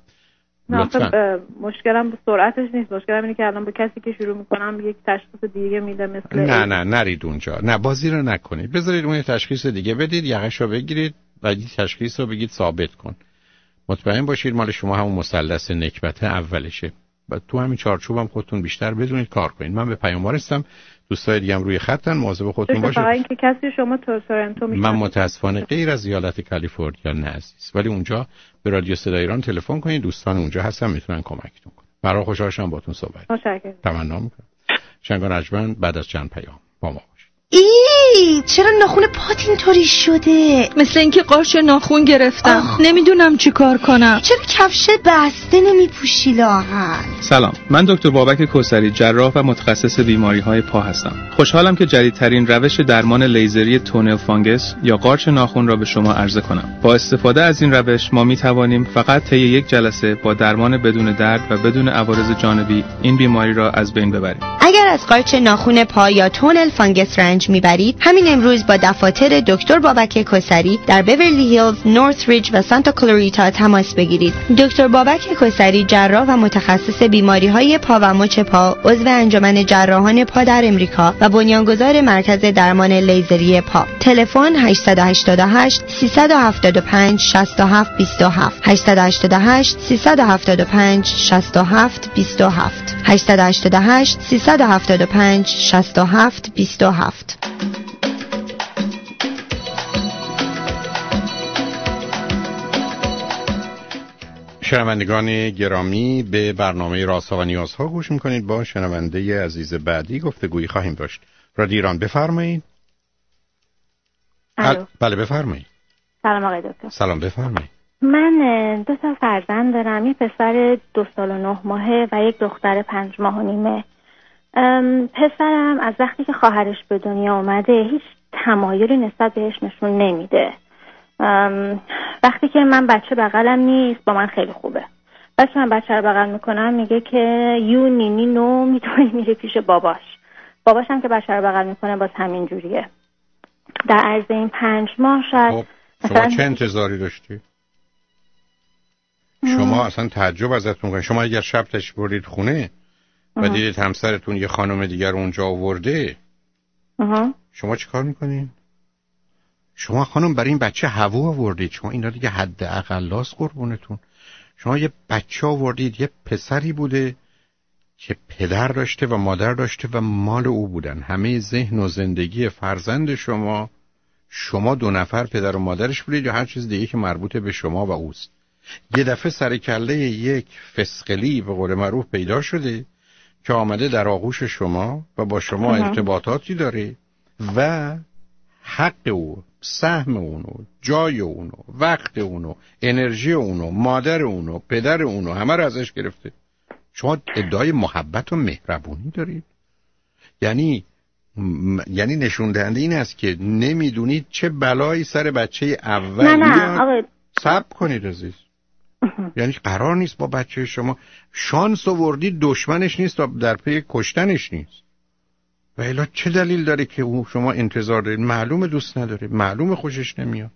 نه مشکلم به سرعتش نیست، مشکلم اینه که الان به کسی که شروع میکنم یک تشخیص دیگه میده مثل نه نه نرید اونجا، نه بازی رو نکنید، بذارید اون تشخیص دیگه بدید، یقش رو بگیرید و این تشخیص رو بگید ثابت کن. مطمئن باشید مال شما همون مثلث نکبت اولشه و تو همین چارچوب هم خودتون بیشتر بدونید کار کنید. من به پیاموار هستم، دوستای دیگه هم روی خطن، مواظب خودتون باشید. فقط اینکه کسی شما تورنتو میشه. من متاسفانه غیر از ایالت کالیفرنیا نه عزیز، ولی اونجا به رادیو صدای ایران تلفن کنید، دوستان اونجا هستن میتونن کمکتون کنن. برای خوشحال شدم باهاتون صحبت. متشکرم. تمنا میکنم. شنگان اجمن بعد از چند پیام با ما باشید. ای چرا ناخون پات اینطوری شده؟ مثل اینکه قارچ ناخون گرفتم. آخ. نمیدونم چی کار کنم. چرا کفش بسته نمیپوشی لاغر؟ سلام، من دکتر بابک کوثری، جراح و متخصص بیماری‌های پا هستم. خوشحالم که جدیدترین روش درمان لیزری تونل فانگس یا قارچ ناخن را به شما عرضه کنم. با استفاده از این روش ما می‌توانیم فقط طی یک جلسه با درمان بدون درد و بدون عوارض جانبی این بیماری را از بین ببریم. اگر از قارچ ناخن پا یا تونل فانگس رنج میبرید، همین امروز با دفاتر دکتر بابک کوثری در بیورلی هیلز، نورث ریج و سانتا کلاریتا تماس بگیرید. دکتر بابک کوثری جراح و متخصص بیماری‌های پا و مچ پا، عضو انجمن جراحان پا در امریکا و بنیانگذار مرکز درمان لیزری پا. تلفن هشت هشت هشت سه هفت پنج شش هفت دو هفت هشت هشت هشت سه هفت پنج شش هفت دو هفت هشت هشت هشت سه هفت پنج شش هفت دو هفت. شنوندگان گرامی، به برنامه رازها و نیازها گوش میکنید. با شنونده عزیز بعدی گفتگویی خواهیم داشت. رادیو ایران بفرمایید. الو. بله بفرمایید. سلام آقای دکتر. سلام بفرمایید. من دو تا فرزند دارم، یه پسر دو سال و نه ماهه و یک دختر پنج ماه و نیمه. پسرم از وقتی که خواهرش به دنیا اومده هیچ تمایلی نسبت بهش نشون نمیده. وقتی که من بچه بغلم نیست با من خیلی خوبه، وقتی من بچه رو بغل میکنم میگه که یو نینی نو، میتونه میره پیش باباش. باباش هم که بچه رو بغل میکنه باز همین جوریه. در عرض این پنج ماه شاید خب شما چه انتظاری داشتی؟ شما اصلا تعجب ازتون کنید. شما اگر شب تشریف برید خونه و دیدید همسرتون یه خانم دیگر اونجا آورده، شما چی کار میکنین؟ شما خانم برای این بچه هوا آوردید، شما اینا دیگه حد اقلاس قربونتون. شما یه بچه آوردید، یه پسری بوده که پدر داشته و مادر داشته و مال او بودن، همه ذهن و زندگی فرزند شما، شما دو نفر پدر و مادرش بودید یا هر چیز دیگه که مربوط به شما و اوست. یه دفعه سر کله یک فسقلی به قول معروف پیدا شده که آمده در آغوش شما و با شما ارتباطاتی داره و حق او، سهم اونو، جای اونو، وقت اونو، انرژی اونو، مادر اونو، پدر اونو، همه رو ازش گرفته. شما ادعای محبت و مهربونی دارید؟ یعنی م... یعنی نشون دهنده این است که نمیدونید چه بلایی سر بچه اول نه نه آقا صبر کنید عزیز. یعنی قرار نیست با بچه شما شانس آوردید دشمنش نیست و در پی کشتنش نیست. و الا چه دلیل داره که او شما انتظار دارید؟ معلومه دوست نداره، معلومه خوشش نمیاد،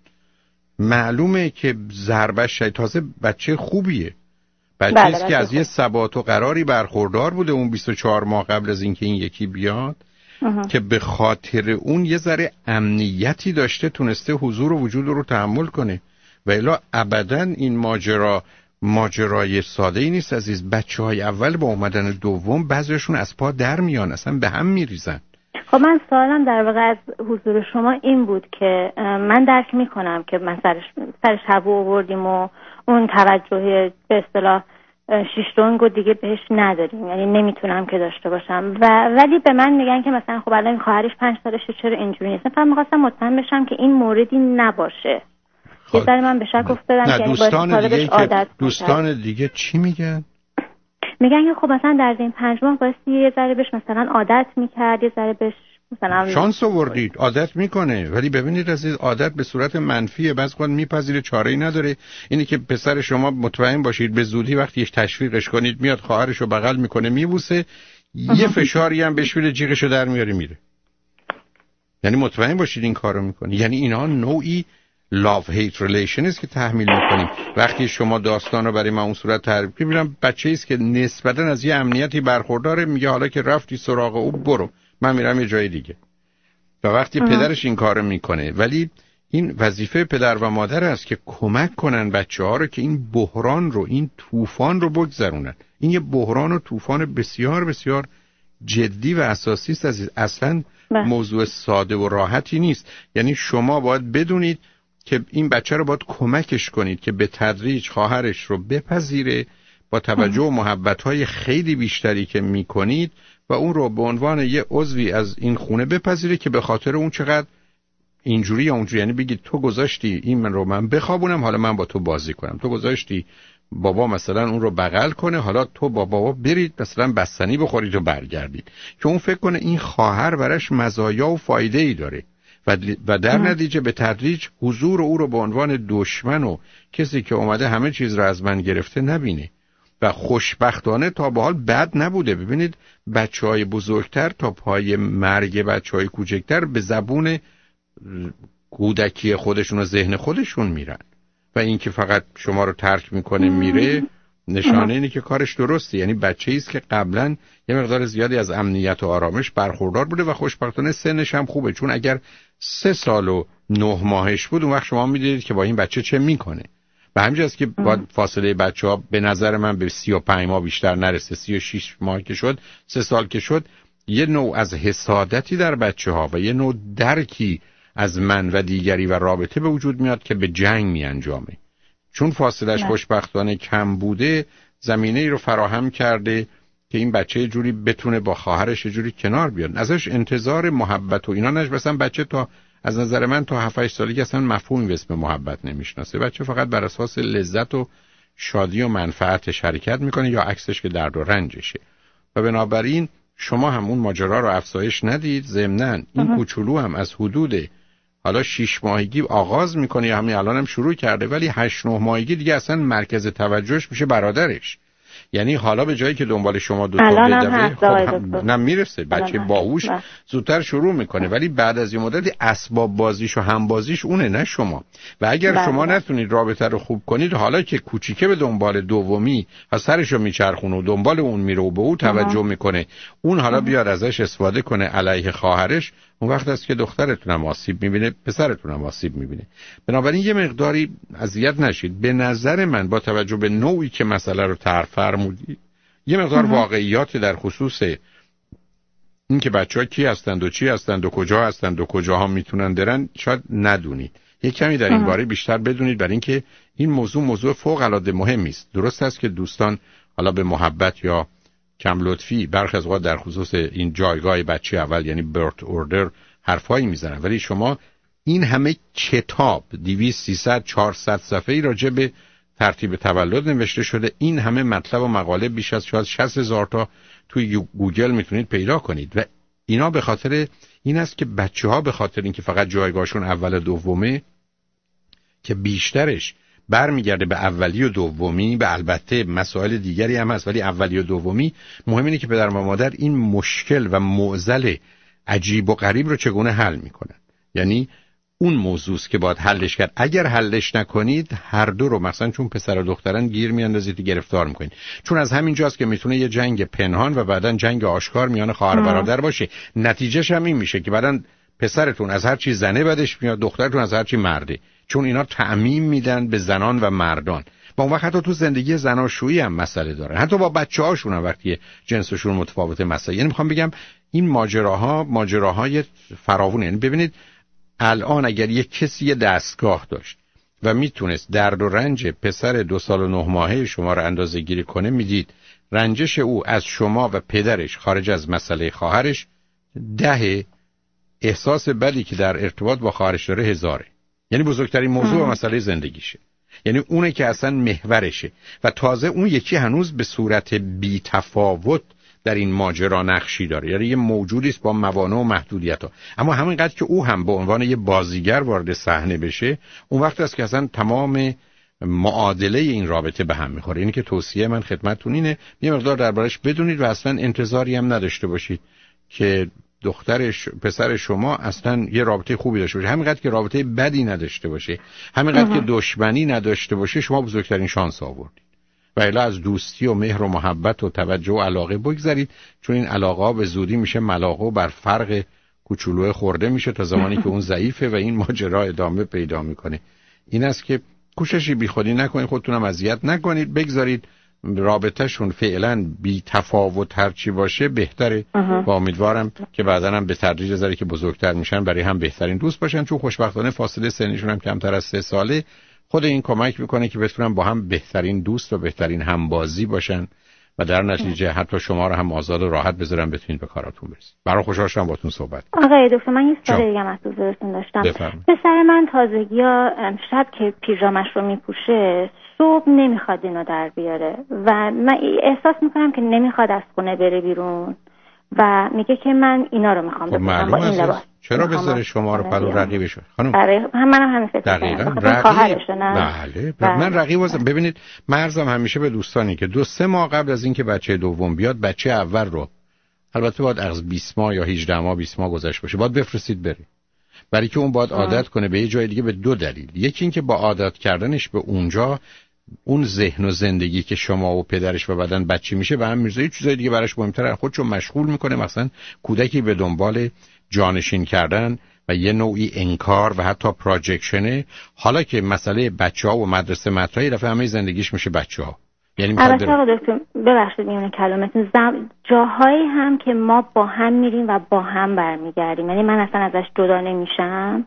معلومه که ضربش شاید. تازه بچه خوبیه، بچه است که از یه ثبات و قراری برخوردار بوده اون بیست و چهار ماه قبل از اینکه این یکی بیاد اه. که به خاطر اون یه ذره امنیتی داشته، تونسته حضور و وجود رو تحمل کنه. و الا ابداً این ماجرا ماجرای ساده ای نیست عزیز. بچه های اول با اومدن دوم بعضیشون از پا در میان، اصلا به هم میریزن. خب من سوالم در واقع از حضور شما این بود که من درک میکنم که من سرش سرش هوا آوردیم و اون توجه به اصطلاح شیش رنگو دیگه بهش نداریم، یعنی نمیتونم که داشته باشم. و ولی به من میگن که مثلا خب الان خواهرش پنج سالشه، چرا اینجوری نیست؟ فقط می‌خواستم مطمئن بشم که این موردی نباشه. یه ذره من به شک افتادم که دوستان دیگه که دوستان دیگه چی میگن؟ میگن که خب مثلا در این پنج ماه باید یه ذره بهش مثلا عادت میکرد، یه ذره بهش مثلا شانس آوردید عادت میکنه. ولی ببینید عزیز، عادت به صورت منفیه، بعضی وقت میپذیره، چاره‌ای نداره. اینی که پسر شما مطمئن باشید به زودی وقتی یک تشویقش کنید میاد خواهرشو بغل میکنه میبوسه، یه فشاری هم بهش میده جیغشو در میاره میره. یعنی مطمئن باشید این کارو میکنه. یعنی اینا نوعی love hate relation است که تحمیل میکنیم. وقتی شما داستان رو برای ما اون صورت تعریف می‌کنم، بچه‌ای است که نسبتاً از یه امنیتی برخورداره، میگه حالا که رفتی سراغ او برو، من میرم یه جای دیگه. و وقتی اه. پدرش این کارو میکنه، ولی این وظیفه پدر و مادر است که کمک کنن بچه‌ها رو که این بحران رو، این طوفان رو بگذرونن. این یه بحران و طوفان بسیار بسیار جدی و اساسی است عزیز. اصلاً موضوع ساده و راحتی نیست. یعنی شما باید بدونید که این بچه رو باید کمکش کنید که به تدریج خواهرش رو بپذیره با توجه و محبت‌های خیلی بیشتری که می‌کنید و اون رو به عنوان یه عضوی از این خونه بپذیره که به خاطر اون چقدر اینجوری یا اونجوری، یعنی بگید تو گذاشتی این من رو من بخوابونم، حالا من با تو بازی کنم. تو گذاشتی بابا مثلا اون رو بغل کنه، حالا تو با بابا برید مثلا بستنی بخورید و برگردید. که اون فکر کنه این خواهر براش مزایا و فایده‌ای داره و در نتیجه به تدریج حضور او رو به عنوان دشمن و کسی که اومده همه چیز رو از من گرفته نبینه. و خوشبختانه تا به حال بد نبوده. ببینید بچهای بزرگتر تا پای مرگ بچهای کوچکتر به زبون کودکی خودشون و ذهن خودشون میرن و این که فقط شما رو ترک میکنه میره نشانه اینه که کارش درسته. یعنی بچه‌ای است که قبلا یه مقدار زیادی از امنیت و آرامش برخوردار بوده و خوشبختانه سنش هم خوبه، چون اگر سه سال و نه ماهش بود اون وقت شما میدیدید که با این بچه چه میکنه. و همینجاست که با فاصله بچه‌ها به نظر من به سی و پنج ماه بیشتر نرسه. سی و شش ماه که شد، سه سال که شد، یه نوع از حسادتی در بچه‌ها و یه نوع درکی از من و دیگری و رابطه به وجود میاد که به جنگ میانجامه. چون فاصلش خوشبختانه کم بوده، زمینه ای رو فراهم کرده که این بچه جوری بتونه با خواهرش جوری کنار بیاد. ازش انتظار محبت و اینا نش. مثلا بچه تا از نظر من تا هفت هشت سالگی اصلا مفهومی به اسم محبت نمیشناسه. بچه فقط بر اساس لذت و شادی و منفعتش حرکت میکنه یا عکسش که درد و رنجشه. و بنابراین شما هم اون ماجرا رو افزایش ندید. ضمناً این کوچولو هم از حدود حالا شش ماهگی آغاز میکنه یا همین الان هم شروع کرده، ولی هشت نه ماهگی دیگه اصلا مرکز توجهش میشه برادرش. یعنی حالا به جایی که دنبال شما دو تا بدوه خب نه میرسه. بچه باهوش زودتر شروع میکنه، ولی بعد از یه مدتی اسباب بازیش و هم بازیش اونه نه شما. و اگر بله. شما نتونید رابطه رو خوب کنید، حالا که کوچیکه به دنبال دومی و سرشو میچرخونه و دنبال اون میره و به اون توجه میکنه، اون حالا بیاد ازش استفاده کنه علیه خواهرش، اون وقت است که دخترتون هم آسیب میبینه، پسرتون هم آسیب میبینه. بنابراین یه مقداری اذیت نشید. به نظر من با توجه به نوعی که مسئله رو طرح فرمودید، یه مقدار واقعیات در خصوص این که بچه‌ها کی هستند و چی هستند و کجا هستند و کجاها میتونن برن شاید ندونید. یک کمی در این باره بیشتر بدونید، برای اینکه این موضوع موضوع فوق العاده مهمی است. درست است که دوستان حالا به محبت یا کم لطفی برخی از اوقات در خصوص این جایگاه بچه اول یعنی برت اوردر حرفایی میزنن، ولی شما این همه کتاب دویست سیصد چهارصد صفحه‌ای راجع به ترتیب تولد نوشته شده، این همه مطلب و مقاله بیش از شاید شصت هزار تا توی گوگل میتونید پیدا کنید. و اینا به خاطر این است که بچه‌ها به خاطر اینکه فقط جایگاهشون اول و دومه که بیشترش برمیگرده به اولی و دومی، به البته مسائل دیگری هم هست، ولی اولی و دومی مهم اینه که پدر و مادر این مشکل و معضل عجیب و غریب رو چگونه حل میکنن. یعنی اون موضوعست که باید حلش کرد. اگر حلش نکنید هر دو رو مثلا چون پسر و دخترن گیر میاندازید و گرفتار میکنید. چون از همین جاست که میتونه یه جنگ پنهان و بعدن جنگ آشکار میان خواهر برادر باشه. نتیجهش هم این میشه که بعدن پسرتون از هر چی زنه بدش میاد، دخترتون از هر چی مرده، چون اینا تعمیم میدن به زنان و مردان. و اون وقت حتی تو زندگی زناشویی هم مسئله دارن، حتی با بچه‌هاشون هم وقتی جنسشون متفاوته مسئله. یعنی میخوام بگم این ماجراها ماجراهای فراوونه. یعنی ببینید الان اگر یک کسی دستگاه داشت و میتونست درد و رنج پسر دو سال و نه ماهه شما رو اندازه گیری کنه، میدید رنجش او از شما و پدرش خارج از مسئله خواهرش ده، احساس بدی که در ارتباط با خواهرش داره هزاره. یعنی بزرگترین موضوع و مسئله زندگیشه، یعنی اونه که اصلا محورشه. و تازه اون یکی هنوز به صورت بی تفاوت در این ماجرا نقشی داره، یعنی یه موجودی است با موانع و محدودیت‌ها. اما همینقدر که او هم به عنوان یه بازیگر وارد صحنه بشه، اون وقت است که اصلا تمام معادله این رابطه به هم میخوره. اینی که توصیه من خدمتتون اینه یه مقدار دربارش بدونید و اصلا انتظاری هم نداشته باشید که دخترش پسر شما اصلا یه رابطه خوبی داشته باشه. همینقدر که رابطه بدی نداشته باشه، همینقدر که دشمنی نداشته باشه، شما بزرگترین شانس آوردید. و الا از دوستی و مهر و محبت و توجه و علاقه بگذارید، چون این علاقه ها به زودی میشه ملاقه و بر فرق کوچولو خورده میشه تا زمانی که اون ضعیفه و این ماجرا ادامه پیدا میکنه. این است که کوششی بیخودی نکنید، خودتونم اذیت نکنید، بگذارید رابطهشون فعلا بی تفاوت هر چی باشه بهتره. و امیدوارم که بعداً هم به تدریج ذره که بزرگتر میشن برای هم بهترین دوست باشن، چون خوشبختانه فاصله سنیشون هم کمتر از سه ساله. خود این کمک میکنه که بتونن با هم بهترین دوست و بهترین همبازی باشن و در نتیجه حتی شما رو هم آزاد و راحت بذارن بتونید به کاراتون برسید. برای خوشحال شدم باهاتون صحبت. آقای دکتر من یه سوال دیگه از حضورتون داشتم. پسر من تازگی‌ها شب که پیژامش رو میپوشه صبح نمیخواد اینو در بیاره و من احساس میکنم که نمیخواد از خونه بره بیرون و میگه که من اینا رو میخوام بپوشم با این لباس. چرا بذاره شما رو پلو رقیبش خانم؟ برای منم همین فکر می‌کنم. خواهرشه نه؟ بله. بله. من رقیب واسم. ببینید مرزم همیشه به دوستانی که دو سه ماه قبل از اینکه بچه دوم بیاد، بچه اول رو البته باید از بیست ماه یا هجده ماه بیست ماه گذشته باشه باید بفرستید بره، برای که اون باید عادت کنه به یه جای دیگه به دو دلیل. یکی این که با عادت کردنش به اونجا اون ذهن و زندگی که شما و پدرش و بعدن بچه میشه به هم میرزه، چیزای دیگه براش مهمتره، خودشو مشغول میکنه. مثلا کودکی به دنبال جانشین کردن و یه نوعی انکار و حتی پراجکشنه، حالا که مسئله بچه‌ها و مدرسه مطرحی رفته همه زندگیش میشه بچه‌ها. یعنی البته آقا دکتر ببخشید میونه کلامتون، جاهایی هم که ما با هم میریم و با هم برمیگردیم، یعنی من اصلا ازش جدا نمیشم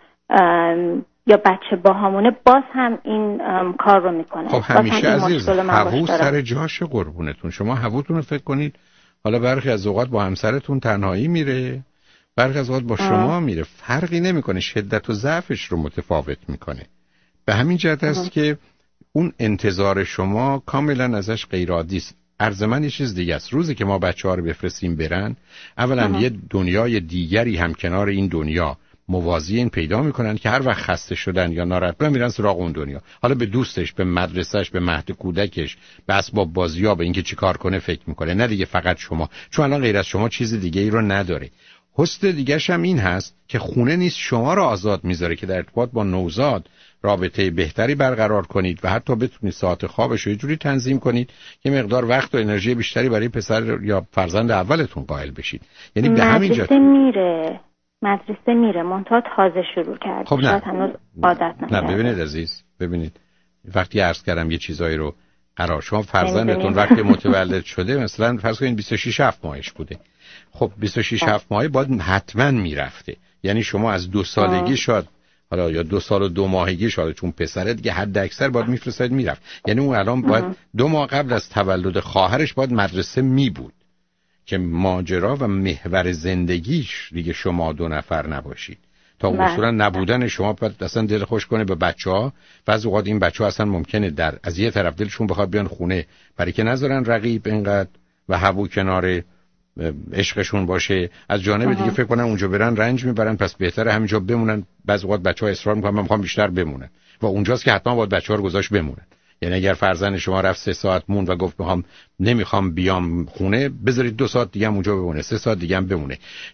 یا بچه با همونه باز هم این کار رو میکنه. خب همیشه عزیز هوو سر جاش قربونتون. شما هووتون رو فکر کنید، حالا برخی از اوقات با همسرتون تنهایی میره، برخی از اوقات با شما میره، فرقی نمیکنه، شدت و ضعفش رو متفاوت میکنه. به همین جهت است که اون انتظار شما کاملا ازش غیر عادی است. عرض من یه چیز دیگه است، روزی که ما بچه‌ها رو بفرستیم برن، اولا اه. یه دنیای دیگری هم کنار این دنیا موازی این پیدا میکنن که هر وقت خسته شدن یا ناراحت بودن میرن سراغ اون دنیا، حالا به دوستش، به مدرسهش، به مهد کودکش، به اسباب بازی‌ها، به اینکه چیکار کنه فکر میکنه، نه دیگه فقط شما، چون الان غیر از شما چیز دیگه ای رو نداره. حسن دیگه‌ش هم این هست که خونه نیست شما رو آزاد میذاره که در ارتباط با نوزاد رابطه بهتری برقرار کنید و حتی بتونید ساعت خوابش رو یه جوری تنظیم کنید که مقدار وقت و انرژی بیشتری برای پسر یا فرزند اولتون قائل بشید. یعنی به همین جهت میره مدرسه میره منتها تازه شروع کرد. خب نه. هنوز عادت نکرده. نه ببینید عزیز، ببینید وقتی عرض کردم یه چیزایی رو قرار شما فرزندتون وقتی متولد شده مثلا فرض کنید بیست و شش هفت ماهش بوده، خب بیست و شش هفت ماهه باید حتما میرفته. یعنی شما از دو سالگی شاد حالا یا دو سال و دو ماهگی شاید چون پسره دیگه حد اکثر باید میفرستید میرفت. یعنی اون الان باید دو ماه قبل از تولد خواهرش باید مدرسه می بود که ماجرا و محور زندگیش دیگه شما دو نفر نباشید تا اصولا نبودن شما باید اصلا دل خوش کنه به بچه‌ها. بعضی اوقات این بچه‌ها اصلا ممکنه در از یه طرف دلشون بخواد بیان خونه برای که نذارن رقیب اینقدر و هوو کنار عشقشون باشه، از جانب دیگه فکر کنن اونجا برن رنج میبرن پس بهتره همینجا بمونن. بعضی اوقات بچه‌ها اصرار میکنن من میخوام بیشتر بمونن و اونجاست که حتما باید بچه‌ها رو گذاشت بمونن. یعنی اگر فرزند شما رفت سه ساعت مون و گفت میخوام نمیخوام بیام خونه، بذارید دو ساعت دیگه هم اونجا بمونه، سه ساعت دیگه هم بمونه، چون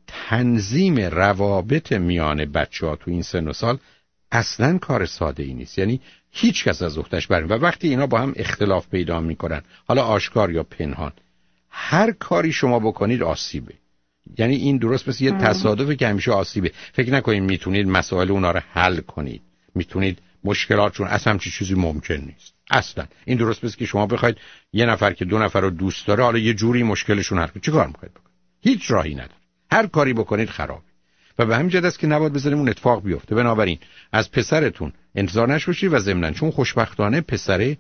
تنظیم روابط میان بچه‌ها تو این سن و سال اصلاً کار ساده ای نیست. یعنی هیچ کس از عهده‌اش بر نمیاد و وقتی اینا با هم اختلاف پیدا میکنن، حالا آشکار یا پنهان، هر کاری شما بکنید آسیبه. یعنی این درست مثل یه تصادفه که همیشه آسیبه. فکر نکنید میتونید مسائل اونا رو حل کنید، میتونید مشکلاتشون، اصلا همچین چیزی ممکن نیست اصلا. این درست مثل که شما بخواید یه نفر که دو نفر رو دوست داره حالا یه جوری مشکلشون حل کنید، چیکار میخواید بکنید؟ هیچ راهی نداره، هر کاری بکنید خرابه. و به همین جهت است که نباید بذاریم اون اتفاق بیفته. بنابراین از پسرتون انتظار نشوشید و ضمناً چون خوشبختانه پسره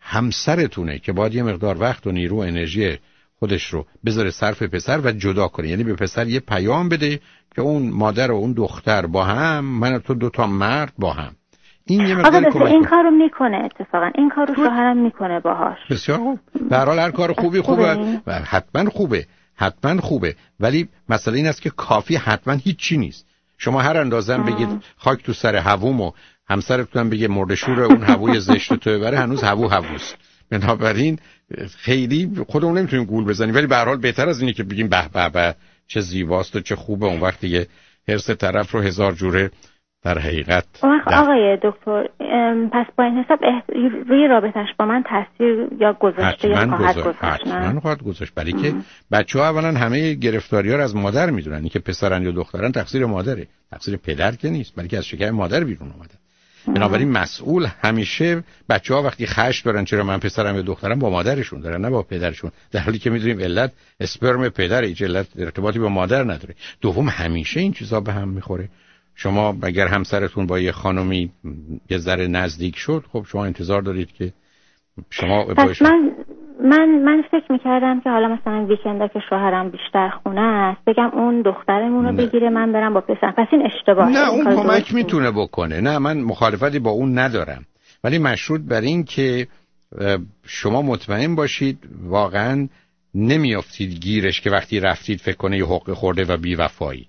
همسرتونه که باید یه مقدار وقت و نیرو و انرژی خودش رو بذاره صرف پسر و جدا کنه، یعنی به پسر یه پیام بده که اون مادر و اون دختر با هم، من و تو دو تا مرد با هم. این یه مقدار کمک این کارو میکنه، اتفاقا این کارو شوهرم میکنه باهاش. بسیار خوب. به هر حال هر کار خوبی خوبه و حتما خوبه، حتما خوبه، ولی مسئله این است که کافی حتما هیچی نیست. شما هر اندازه هم بگید خاک تو سر هووم و همسرتون هم بگه مرده‌شور اون هووی زشت تو ببره، هنوز هوو هووست. بنابراین خیلی خودمون نمیتونیم گول بزنیم، ولی به هر حال بهتر از اینه که بگیم به به به چه زیباست و چه خوبه. اون وقت دیگه هرس طرف رو هزار جوره در حقیقت آقای دکتر، پس با این حساب روی رابطش با من تاثیر یا گذاشته یا خواهد گذاشت؟ حتما خواهد گذاشت، برای که بچه‌ها اولا همه گرفتاری‌ها رو از مادر میدونن. این که پسرن یا دخترن تقصیر مادره، تقصیر پدر که نیست، بلکه از شکم مادر بیرون اومده. بنابراین مسئول همیشه بچه‌ها وقتی خشم دارن چرا من پسرم یا دخترم، با مادرشون دارن نه با پدرشون، در حالی که میدونیم علت اسپرم پدره، هیچ علت ارتباطی با مادر نداره. دوم همیشه این چیزا به هم میخوره. شما اگر همسرتون با یه خانمی یه ذره نزدیک شد، خب شما انتظار دارید که شما پس من من من فکر میکردم که حالا مثلا ویکندا که شوهرم بیشتر خونه است بگم اون دخترمون رو بگیره من برم با پسرم، پس این اشتباهه. نه اون کمک میتونه بکنه، نه من مخالفتی با اون ندارم، ولی مشروط بر این که شما مطمئن باشید واقعا نمیافتید گیرش که وقتی رفتید فکر کنه یه حقوق خورده و بی‌وفایی.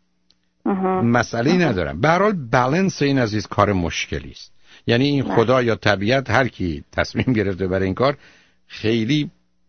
مسئله ندارم. به هر حال بالانس این عزیز کار مشکلی است. یعنی این خدا یا طبیعت هر کی تصمیم گرفته برای این کار خیلی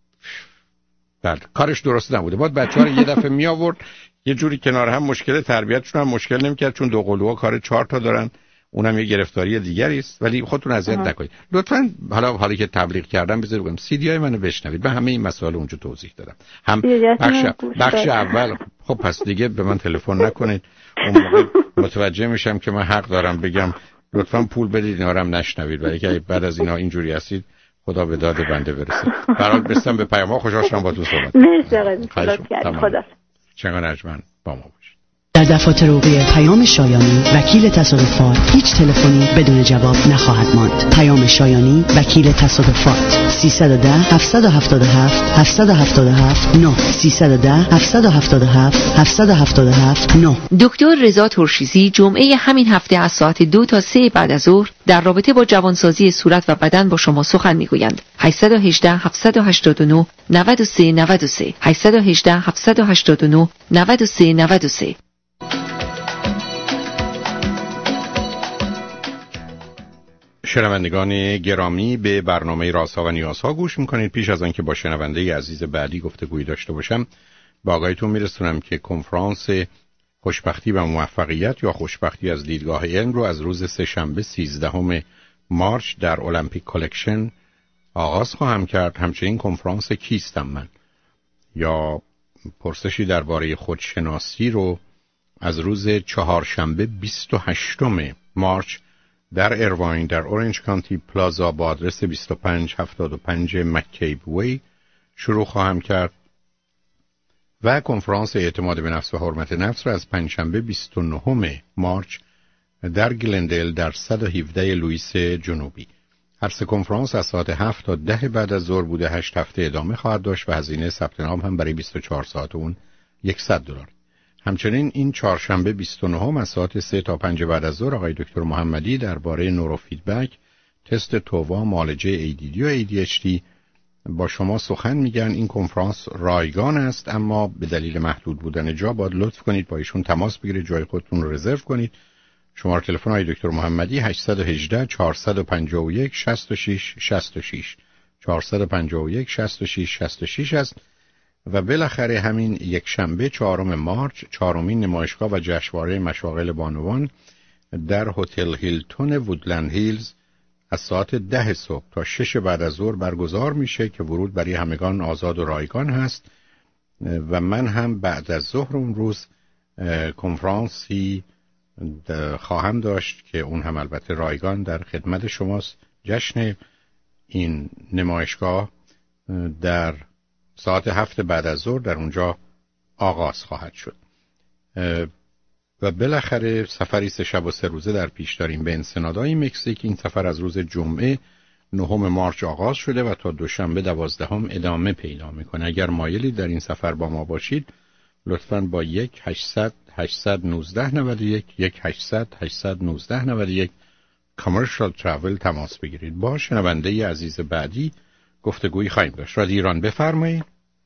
بله کارش درست نبوده. باید بچه‌ها رو یه دفعه می آورد یه جوری کنار هم، مشکل تربیتشون هم مشکل نمی‌کرد، چون دو قلوها کار چهار تا دارن، اونم یه گرفتاری دیگری است. ولی خودتون اذیت نکنید لطفاً. حالا حالی که تبلیغ کردم بذارید بگم سی دی های منو بشنوید، من همه این مسائل اونجا توضیح دادم. هم بخش بخش اول خب پس دیگه به من تلفن نکنید، اون موقع متوجه میشم که من حق دارم بگم لطفاً پول بدید اینا رو هم نشنوید، ولی که بعد از اینا اینجوری هستید خدا به داد بنده برسه. برای بستم به پیام‌ها، خوشحال شدم با تو صحبت. مرسی خدا. چنگان اجمن با ما باشید. در دفاتر عقوق پیام شایانی وکیل تصادفات هیچ تلفنی بدون جواب نخواهد ماند. پیام شایانی وکیل تصادفات سیصد و ده هفتصد و هفتاد و هفت هفتصد و هفتاد و هفت نه سیصد و ده هفتصد و هفتاد و هفت هفتصد و هفتاد و هفت نه. دکتر رضا ترشیزی جمعه همین هفته از ساعت دو تا سه بعد از ظهر در رابطه با جوانسازی صورت و بدن با شما سخن میگویند. هشت یک هشت هفت هشت نه نه سه نه سه هشت یک هشت هفت هشت نه نه سه نه سه. شنوندگان گرامی، به برنامه رازها و نیازها گوش میکنید. پیش از آن که با شنونده عزیز بعدی گفتگویی داشته باشم، با آگاهیتون میرسونم که کنفرانس خوشبختی و موفقیت یا خوشبختی از دیدگاه علم رو از روز سه‌شنبه سیزدهم مارس در المپیک کالکشن آغاز خواهم کرد. همچنین کنفرانس کیستم من یا پرسشی درباره خودشناسی رو از روز چهارشنبه بیست و هشتم مارس در ایرواین در اورنج کانتی پلازا با آدرس بیست و پنج هفتاد و پنج مکیب وی شروع خواهم کرد و کنفرانس اعتماد به نفس و حرمت نفس را از پنجشنبه بیست و نهم مارس در گلندل در صد و هفده لوئیس جنوبی. هر سه کنفرانس از ساعت هفت تا ده بعد از ظهر بوده. هشت هفته ادامه خواهد داشت و هزینه ثبت نام هم برای بیست و چهار ساعت اون صد دلار. همچنین این چهارشنبه بیست و نهم از ساعت سه تا پنج بعد از ظهر آقای دکتر محمدی درباره نورو فیدبک، تست تووا، معالجه ای دی دی و ای دی اچ دی با شما سخن میگن. این کنفرانس رایگان است، اما به دلیل محدود بودن جا باید لطف کنید با ایشون تماس بگیرید، جای خودتون رو رزرو کنید. شماره تلفن آقای دکتر محمدی هشت یک هشت چهار پنج یک شش شش شش شش چهار پنج یک شش شش شش شش است و بالاخره همین یک شنبه چهارم مارس چهارمین نمایشگاه و جشنواره مشاغل بانوان در هتل هیلتون وودلند هیلز از ساعت ده صبح تا شش بعد از ظهر برگزار میشه که ورود برای همگان آزاد و رایگان هست و من هم بعد از ظهر اون روز کنفرانسی خواهم داشت که اون هم البته رایگان در خدمت شماست. جشن این نمایشگاه در ساعت هفت بعد از ظهر در اونجا آغاز خواهد شد و بالاخره سفری سه شب و سه روزه در پیش داریم به انسنادای مکزیک. این سفر از روز جمعه نهم مارس آغاز شده و تا دوشنبه دوازدهم ادامه پیدا میکنه. اگر مایلید در این سفر با ما باشید لطفاً با یک هشتصد هشتصد و نوزده نود و یک یک هشتصد هشتصد و نوزده نود و یک کامرشال تراول تماس بگیرید. با شنونده عزیز بعدی گفتگویی خواهیم داشت. رادیو ایران بفرمایید.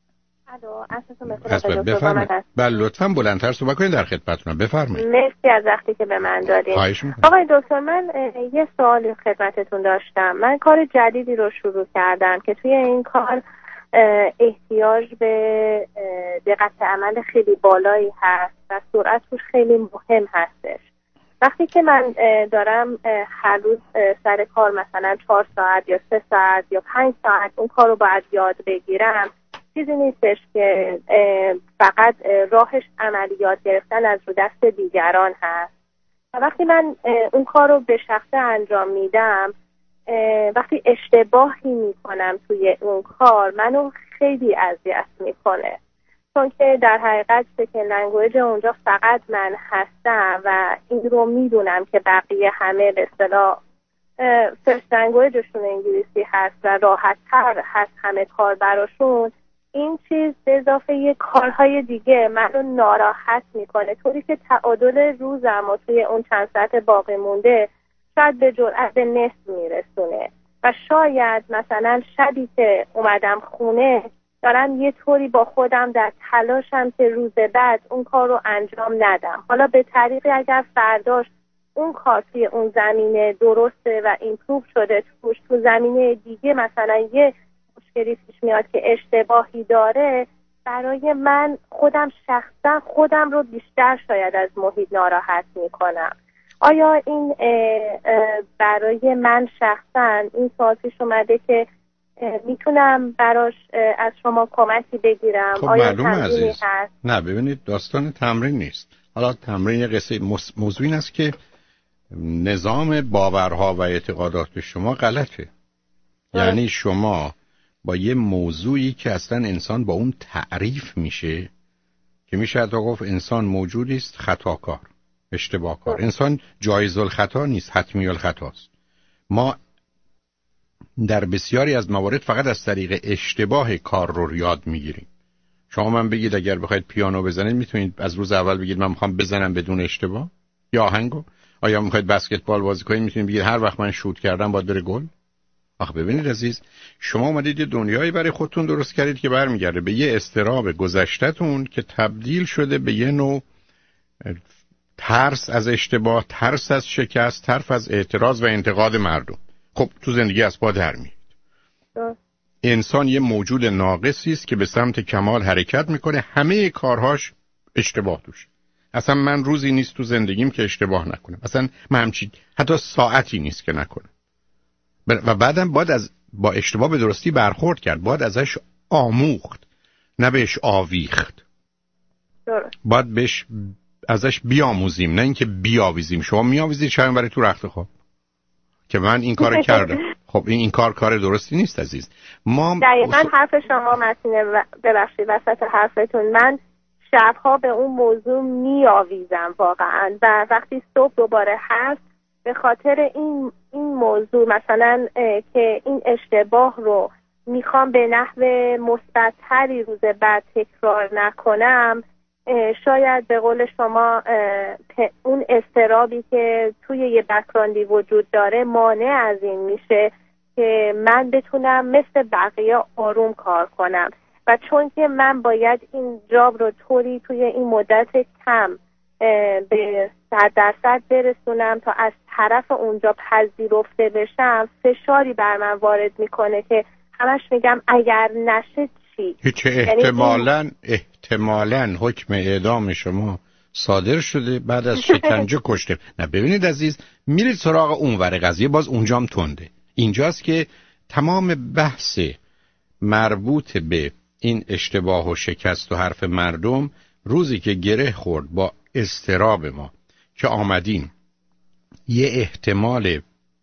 الو، بفرمایید. بله لطفاً بلندتر صحبت کنید، در خدمتتونم. بفرمایید. مرسی از وقتی که به من دادید. آقای دکتر، من یه سوالی خدمتتون داشتم. من کار جدیدی رو شروع کردم که توی این کار احتیاج به دقت عمل خیلی بالایی هست و سرعت توش خیلی مهم هستش. وقتی که من دارم هر روز سر کار مثلا چهار ساعت یا سه ساعت یا پنج ساعت اون کار رو باید یاد بگیرم، چیزی نیستش که فقط راهش عملیات گرفتن از رو دست دیگران هست. و وقتی من اون کار رو به شخصه انجام میدم، وقتی اشتباهی میکنم توی اون کار منو خیلی اذیت میکنه، چون که در حقیقت سکن لنگویج اونجا فقط من هستم و این رو میدونم که بقیه همه به اصطلاح فرست لنگویجشون انگلیسی هست و راحت تر هست همه کار براشون. این چیز به اضافه یه کارهای دیگه منو ناراحت میکنه، طوری که تعادل روزم و توی اون چند ساعت باقی مونده شاید به جرأت به نصف میرسونه و شاید مثلا شبی که اومدم خونه دارم یه طوری با خودم در تلاشم که روز بعد اون کار رو انجام ندم. حالا به طریقی اگر فرداش اون کار توی اون زمینه درسته و ایمپروو شده، توش تو زمینه دیگه مثلا یه مشکلی پیش میاد که اشتباهی داره، برای من خودم شخصا خودم رو بیشتر شاید از محیط ناراحت میکنم. آیا این اه اه برای من شخصا این سوال پیش اومده که میتونم براش از شما کمکی بگیرم؟ خب آیا معلوم تمرینی عزیز. هست؟ نه ببینید داستان تمرین نیست. حالا تمرین قصه موضوع این است که نظام باورها و اعتقادات شما غلطه. یعنی شما با یه موضوعی که اصلا انسان با اون تعریف میشه که میشه حتی گفت انسان موجودی است خطاکار، اشتباه کار. انسان جایز الخطا نیست، حتمی الخطاست. ما در بسیاری از موارد فقط از طریق اشتباه کار رو یاد میگیریم. شما من بگید اگر بخواید پیانو بزنید میتونید از روز اول بگید من میخوام بزنم بدون اشتباه یا آهنگو؟ آیا میخواید بسکتبال بازی کنید میتونید بگید هر وقت من شوت کردم باید بره گل؟ آخه ببینید عزیز، شما اومدید یه دنیایی برای خودتون درست کردید که برمیگرده به یه استراب گذشته‌تون که تبدیل شده به یه نوع ترس از اشتباه، ترس از شکست، ترس از اعتراض و انتقاد مردم. خب تو زندگی از پا در میاد. انسان یه موجود ناقصی است که به سمت کمال حرکت میکنه، همه کارهاش اشتباه توش. اصلا من روزی نیست تو زندگیم که اشتباه نکنم. اصلا من همچین حتی ساعتی نیست که نکنم. و بعدم باید از با اشتباه به درستی برخورد کرد، باید ازش آموخت، نه بهش آویخت. باید بهش ازش بیاموزیم، نه اینکه بیاویزیم. شما میاویزید شاید برای تو رخت خواب که من این کارو کردم. خب این این کار کار درستی نیست عزیز. ما دقیقاً حرف شما متینه و ببخشید وسط حرفتون، من شبها به اون موضوع میاویزم واقعا و وقتی صبح دوباره هست به خاطر این این موضوع مثلا که این اشتباه رو میخوام به نحو مثبت‌تری روز بعد تکرار نکنم، شاید به قول شما اون استرابی که توی یه بک‌گراندی وجود داره مانع از این میشه که من بتونم مثل بقیه آروم کار کنم. و چون که من باید این جاب رو طوری توی این مدت کم به صد درصد برسونم تا از طرف اونجا پذیرفته بشم، فشاری بر من وارد میکنه که همش میگم اگر نشه چی؟ هیچ احتمالاً احتمالاً حکم اعدام شما صادر شده بعد از شکنجه کشته. نه ببینید عزیز، میرید سراغ اون ور قضیه، باز اونجام تنده. اینجاست که تمام بحث مربوط به این اشتباه و شکست و حرف مردم روزی که گره خورد با اضطراب ما که آمدیم یه احتمال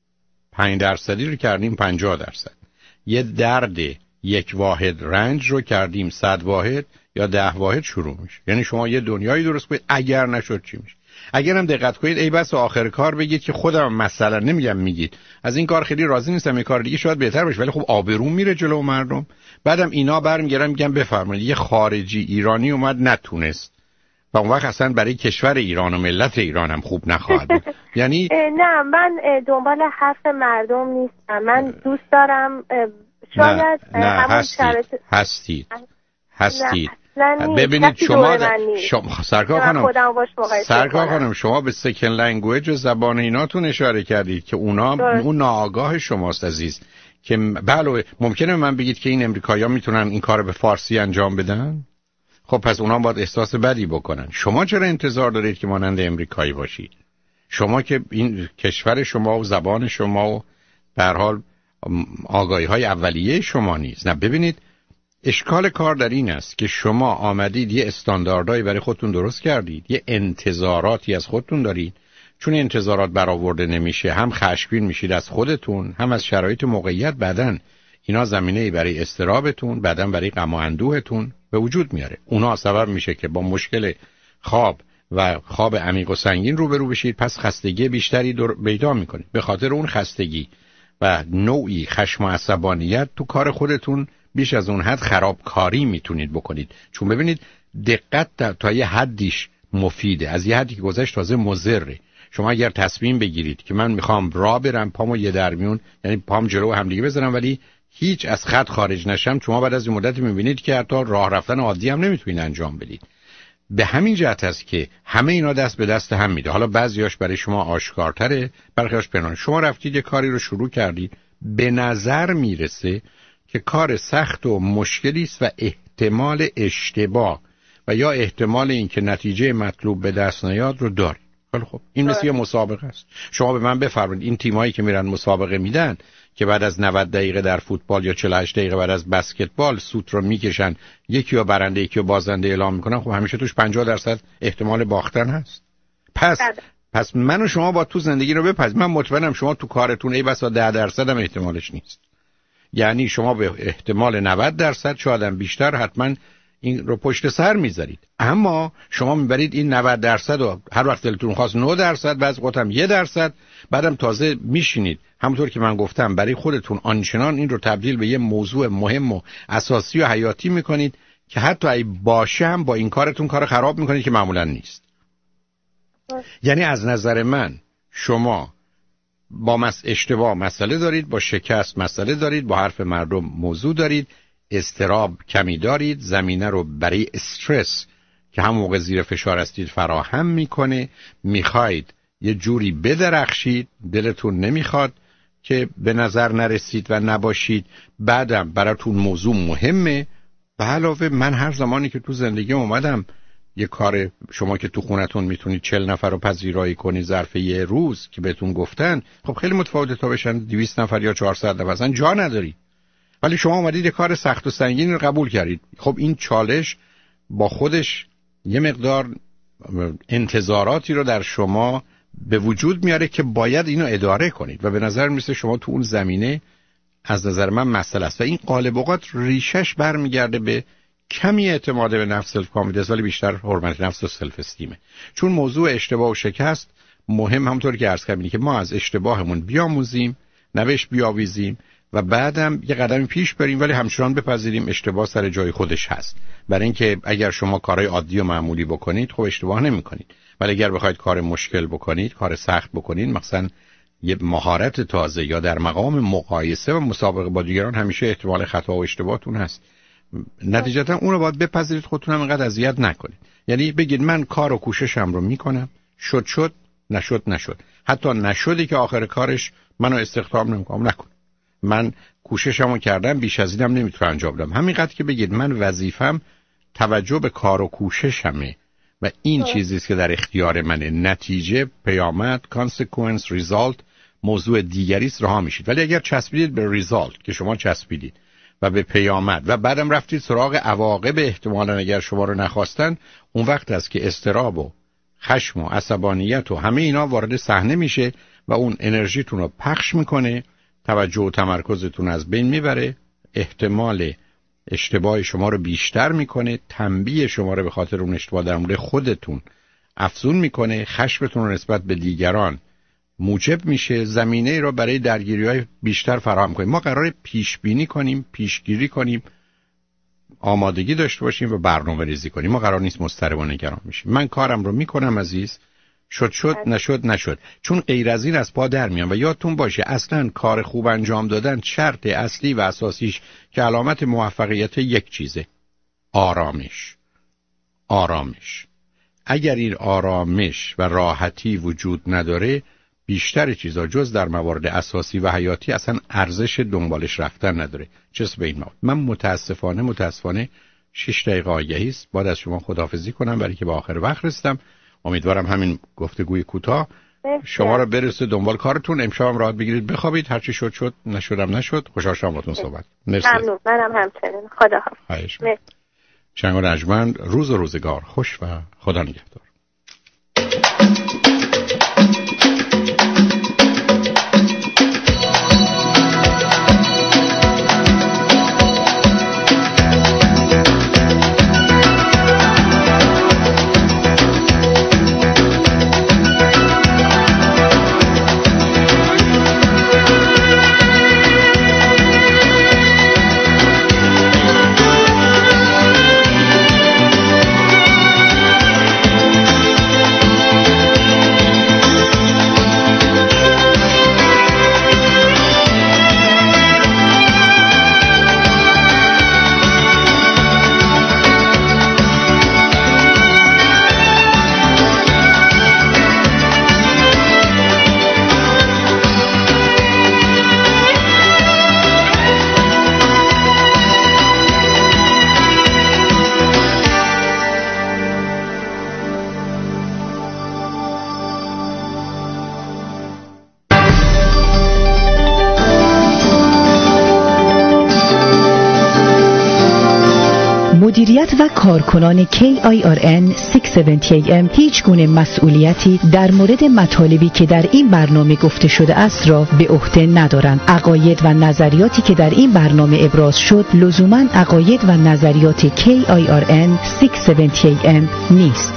پنج درصدی رو کردیم پنجاه درصد، یه درد یک واحد رنج رو کردیم صد واحد یا ده واحد شروع میشه. یعنی شما یه دنیایی درست کنید، اگر نشد چی میشه؟ اگر هم دقت کنید ای بس آخر کار بگید که خودم مثلا نمیگم میگید از این کار خیلی راضی نیستم، این کار دیگه شاید بهتر بشه، ولی خب آبرو میره جلو مردم. بعدم اینا برمیگردن میگن بفرمایید یه خارجی ایرانی اومد نتونست و اون وقت اصلا برای کشور ایران و ملت ایران هم خوب نخواهد بود. یعنی نه من دنبال حرف مردم نیستم، من دوست دارم شاید نه, نه هستید هستید هستید ببینید شما شما سرکار خانم سرکار خانم شما به سکن لنگویج و زبان ایناتون اشاره کردید که اونا درست. اون ناآگاه شماست عزیز که بله ممکنه من بگید که این امریکایی‌ها میتونن این کارو به فارسی انجام بدن، خب پس اونا باید احساس بدی بکنن. شما چرا انتظار دارید که مانند امریکایی باشید؟ شما که این کشور شما و زبان شما و به هر حال آگاهی‌های اولیه شما نیست. نه ببینید اشکال کار در این است که شما آمدید یه استانداردهایی برای خودتون درست کردید، یه انتظاراتی از خودتون دارید، چون انتظارات برآورده نمیشه هم خشمگین میشید از خودتون هم از شرایط موقعیت، بعدن اینا زمینه‌ای برای استرابتون، بعدن برای غم و اندوهتون به وجود میاره. اونا سبب میشه که با مشکل خواب و خواب عمیق و سنگین روبرو بشید، پس خستگی بیشتری پیدا میکنید. به خاطر اون خستگی و نوعی خشم و عصبانیت تو کار خودتون بیش از اون حد خرابکاری میتونید بکنید. چون ببینید دقت تا یه حدیش مفیده، از یه حدی که گذشت تازه مضره. شما اگر تصمیم بگیرید که من میخوام راه برم پامو یه درمیون، یعنی پام جلو هم دیگه بذارم ولی هیچ از خط خارج نشم، شما بعد از این مدت میبینید که حتی راه رفتن عادی هم نمیتونید انجام بدید. به همین جهت است که همه اینا دست به دست هم میده. حالا بعضیاش برای شما آشکارتره، برخیاش پنهان. شما رفتید یه کاری رو شروع کردید، به نظر میرسه که کار سخت و مشکلی است و احتمال اشتباه و یا احتمال اینکه نتیجه مطلوب به دست نیاد رو دارید. خیلی خب این مثل یه مسابقه است. شما به من بفرمایید این تیمایی که میرن مسابقه میدن که بعد از نود دقیقه در فوتبال یا چهل و هشت دقیقه بعد از بسکتبال سوت رو میکشن، یکی رو برنده یکی رو بازنده اعلام میکنن، خب همیشه توش پنجاه درصد احتمال باختن هست. پس پس من و شما با تو زندگی رو بپذیرید. من مطمئنم شما تو کارتون ای بسا ده درصد هم احتمالش نیست. یعنی شما به احتمال نود درصد شاید هم بیشتر حتما این رو پشت سر میذارید، اما شما میبرید این نود درصد و هر وقت دلتون خواست نه درصد، بعضی وقت هم یک درصد، بعدم تازه میشینید همونطور که من گفتم برای خودتون آنچنان این رو تبدیل به یه موضوع مهم و اساسی و حیاتی میکنید که حتی ای باشه هم با این کارتون کار خراب میکنید که معمولا نیست. یعنی از نظر من شما با مس اشتباه مسئله دارید، با شکست مسئله دارید، با حرف مردم موضوع دارید، اضطراب کمی دارید، زمینه رو برای استرس که هم موقع زیر فشار هستید فراهم میکنه، میخواید یه جوری بدرخشید، دلتون نمیخواد که به نظر نرسید و نباشید، بعدم براتون موضوع مهمه. به علاوه من هر زمانی که تو زندگی اومدم یه کار، شما که تو خونتون میتونید چهل نفر رو پذیرایی کنید ظرف یه روز که بهتون گفتن، خب خیلی متفاوته تا بشن دویست نفر یا چهارصد نفر، اصلا جا نداری. ولی شما اومدید کار سخت و سنگین رو قبول کردید. خب این چالش با خودش یه مقدار انتظاراتی رو در شما به وجود میاره که باید اینو اداره کنید و به نظر میرسه شما تو اون زمینه از نظر من مسئله است و این قالب اوقات ریشش برمیگرده به کمی اعتماد به نفس، سلف کانفیدنس، ولی بیشتر حرمت نفس و سلف استیمه. چون موضوع اشتباه و شکست مهم، همونطور که عرض کردم، که ما از اشتباهمون بیاموزیم، نوش بیاویزیم و بعدم یه قدمی پیش بریم، ولی همچنان بپذیریم اشتباه سر جای خودش هست. برای اینکه اگر شما کارهای عادی و معمولی بکنید خب اشتباه نمی‌کنید، ولی اگر بخواید کار مشکل بکنید، کار سخت بکنید، مثلا یه مهارت تازه یا در مقام مقایسه و مسابقه با دیگران، همیشه احتمال خطا و اشتباهتون هست. نتیجتا اون رو باید بپذیرید، خودتون هم اینقدر اذیت نکنید. یعنی بگید من کار و کوششم رو میکنم، شد شد، نشد نشد. حتی نشدی که آخر کارش منو استخدام نمیکنم، نکن. من کوششمو کردم، بیش از اینم نمیتونم انجام بدم. همینقدر که بگید من وظیفم توجه به کار و کوششمه و این چیزی است که در اختیار منه. نتیجه، پیامد، کانسیکوئنس، ریزالت موضوع دیگری است، رها میشید. ولی اگر چسبیدید به ریزالت که شما چسبیدید و به پیامد و بعدم رفتید سراغ عواقب احتمالاً اگر شما رو نخواستن، اون وقت است که اضطراب و خشم و عصبانیت و همه اینا وارد صحنه میشه و اون انرژیتون رو پخش میکنه، توجه و تمرکزتون از بین میبره، احتمال اشتباه شما رو بیشتر میکنه، تنبیه شما رو به خاطر اون اشتباه در مورد خودتون افزون میکنه، خشمتون رو نسبت به دیگران موجب میشه، زمینه را برای درگیری‌های بیشتر فراهم کنیم. ما قراره پیش بینی کنیم، پیشگیری کنیم، آمادگی داشته باشیم و برنامه ریزی کنیم. ما قرار نیست مضطرب و نگران بشیم. من کارم رو میکنم عزیز، شد شد نشد نشد، چون غیر از این از پا در میام. و یادتون باشه اصلا کار خوب انجام دادن شرط اصلی و اساسیش که علامت موفقیت یک چیزه، آرامش. آرامش. اگر این آرامش و راحتی وجود نداره، بیشتر چیزا جز در موارد اساسی و حیاتی اصلا ارزش دنبالش رفتن نداره. چیز به این مواد. من متاسفانه متاسفانه شش دقیقه آگهی است. باید از شما خداحافظی کنم برای که به آخر وقت رسیدم. امیدوارم همین گفتگوی کوتاه شما را برسه دنبال کارتون. امشبم راحت بگیرید بخوابید. هر چی شد شد، نشدم نشد. خوشحال شدم باهاتون صحبت. مرسی. ممنون. منم همچنین. خداحافظ. مرسی. شنگ و رجمند، روز و روزگار خوش و خدا نگهدار. مدیریت و کارکنان کی آی آر ان ششصد و هفتاد ای ام هیچ گونه مسئولیتی در مورد مطالبی که در این برنامه گفته شده است را به عهده ندارند. عقاید و نظریاتی که در این برنامه ابراز شد لزوماً عقاید و نظریات کی آی آر ان ششصد و هفتاد ای ام نیست.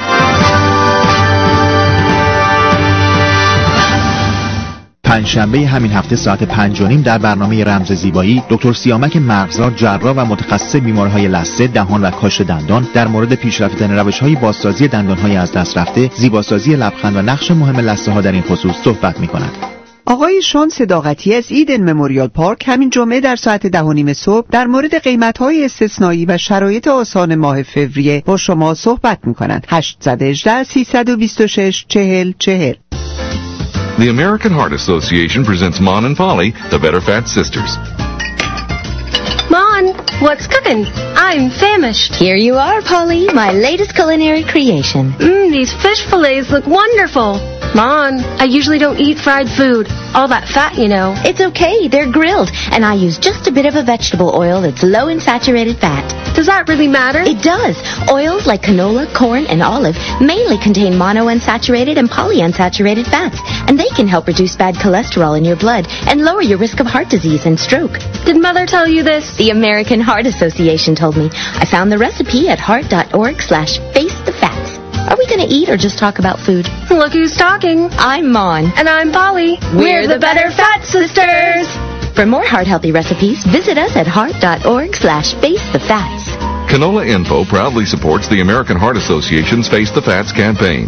پنجشنبه همین هفته ساعت پنج و نیم در برنامه رمز زیبایی دکتر سیامک مرغزار، جراح و متخصص بیماری‌های لثه، دهان و کاشت دندان، در مورد پیشرفتن روش‌های بازسازی دندان‌های از دست رفته، زیباسازی لبخند و نقش مهم لثه‌ها در این خصوص صحبت می‌کند. آقای شان صداقتی از ایدن مموریال پارک همین جمعه در ساعت ده و نیم صبح در مورد قیمت‌های استثنایی و شرایط آسان ماه فوریه با شما صحبت می‌کنند. هشت یک هشت سه دو شش چهل چهل. The American Heart Association presents Mon and Polly, the Better Fat Sisters. Mon, what's cooking? I'm famished. Here you are, Polly, my latest culinary creation. Mmm, these fish fillets look wonderful. Mon, I usually don't eat fried food. All that fat, you know. It's okay, they're grilled, and I use just a bit of a vegetable oil that's low in saturated fat. Does that really matter? It does. Oils like canola, corn, and olive mainly contain monounsaturated and polyunsaturated fats, and they can help reduce bad cholesterol in your blood and lower your risk of heart disease and stroke. Did Mother tell you this? The American Heart Association told me. I found the recipe at heart.org slash face the fats. Are we going to eat or just talk about food? Look who's talking. I'm Mon. And I'm Polly. We're, We're the Better Fat Sisters. For more heart-healthy recipes, visit us at heart.org slash face the fats. Canola Info proudly supports the American Heart Association's Face the Fats campaign.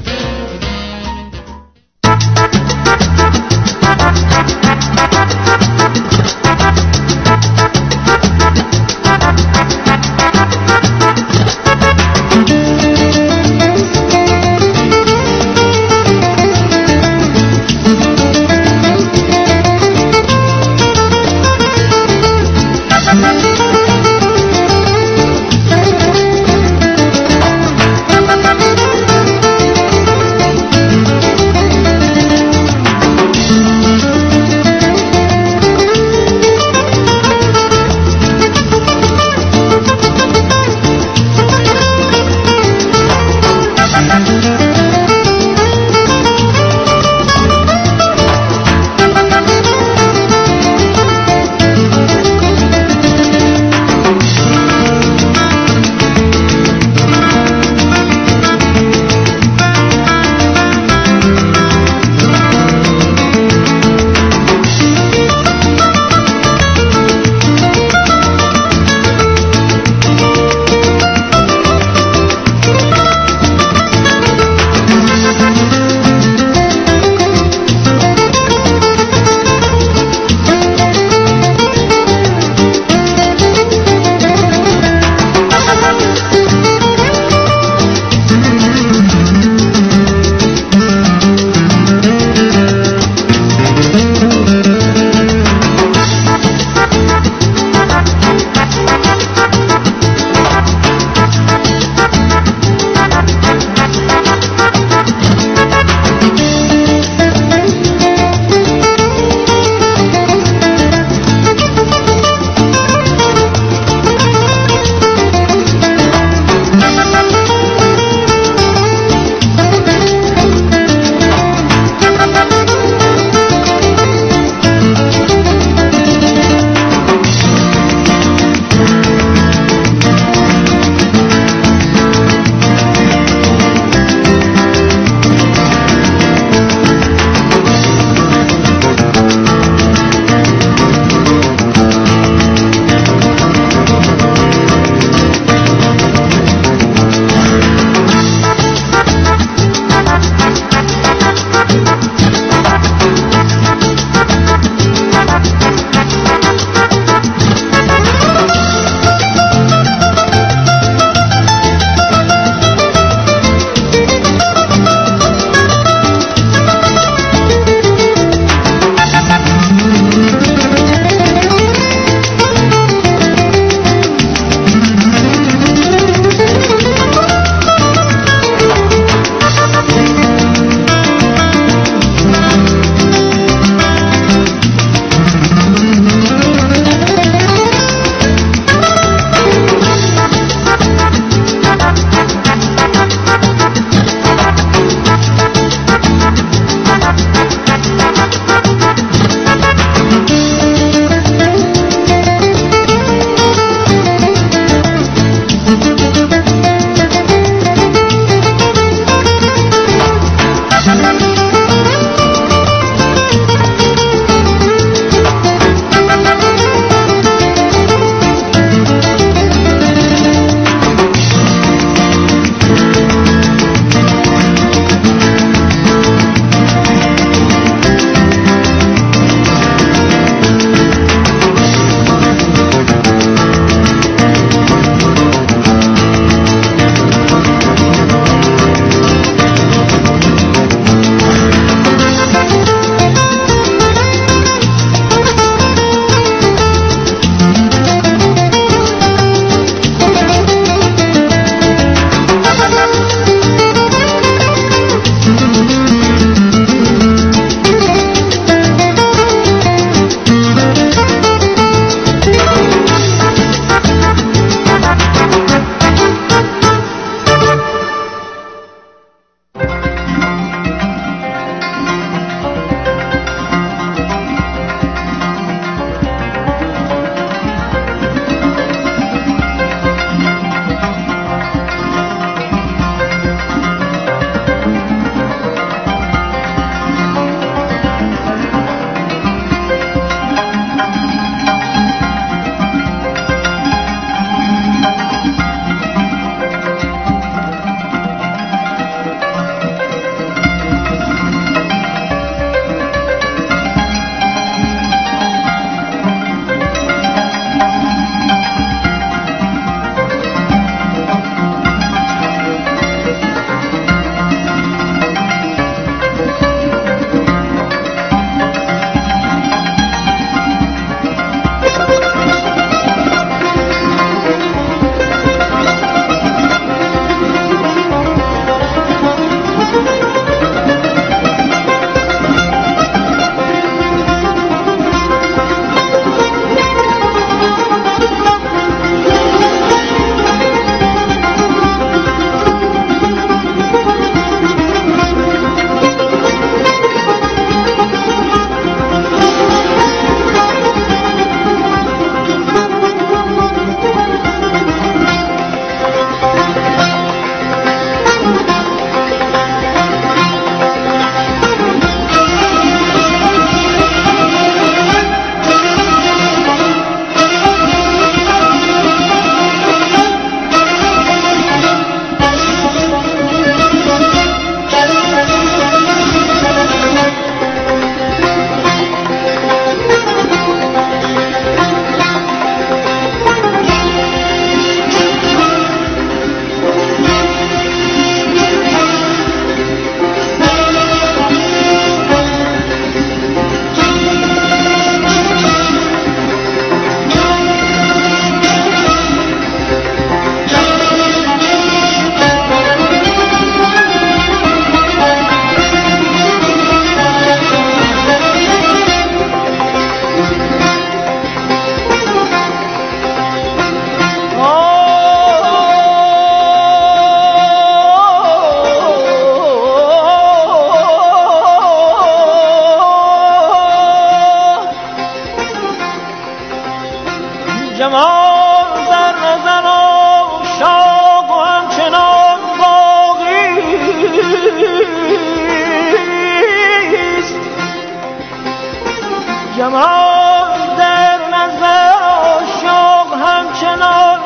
امروز در نظم عاشق همچنان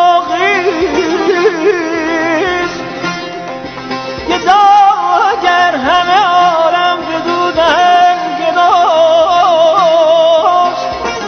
باقیست که اگر همه عالم بدودن گداست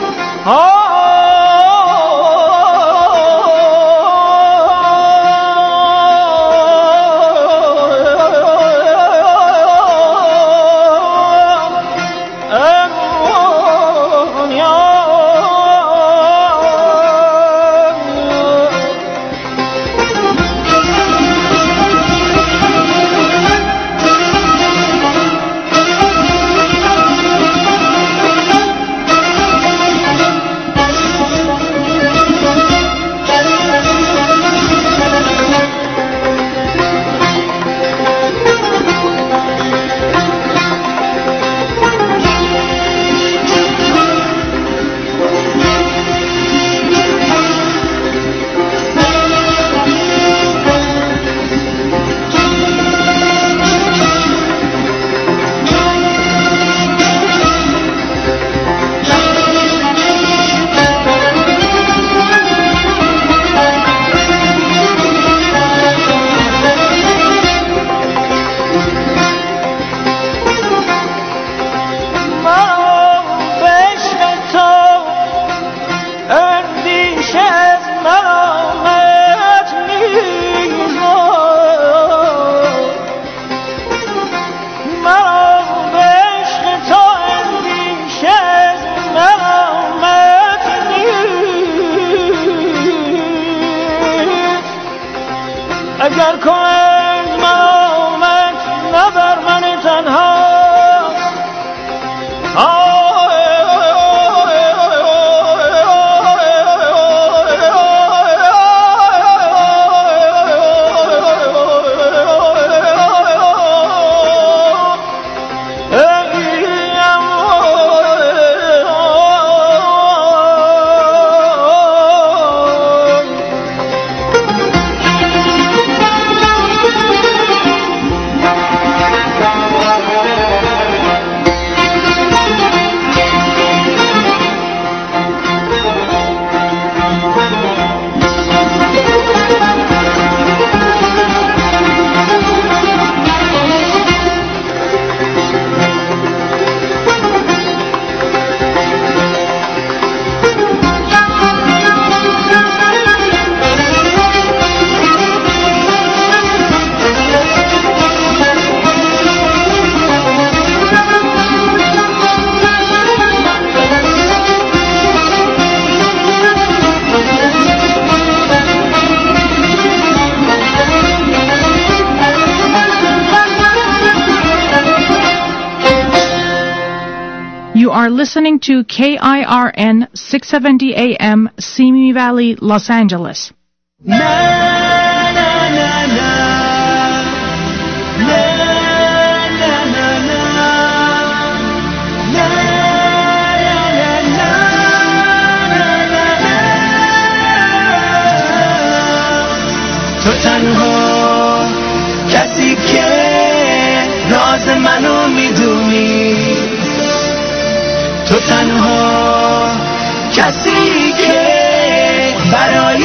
اگر کنید ملامت نه بر من تنها You are listening to K I R N six seventy A M, Simi Valley, Los Angeles. تو تنها کسی که راز منو میدونی، تو تنها کسی که برای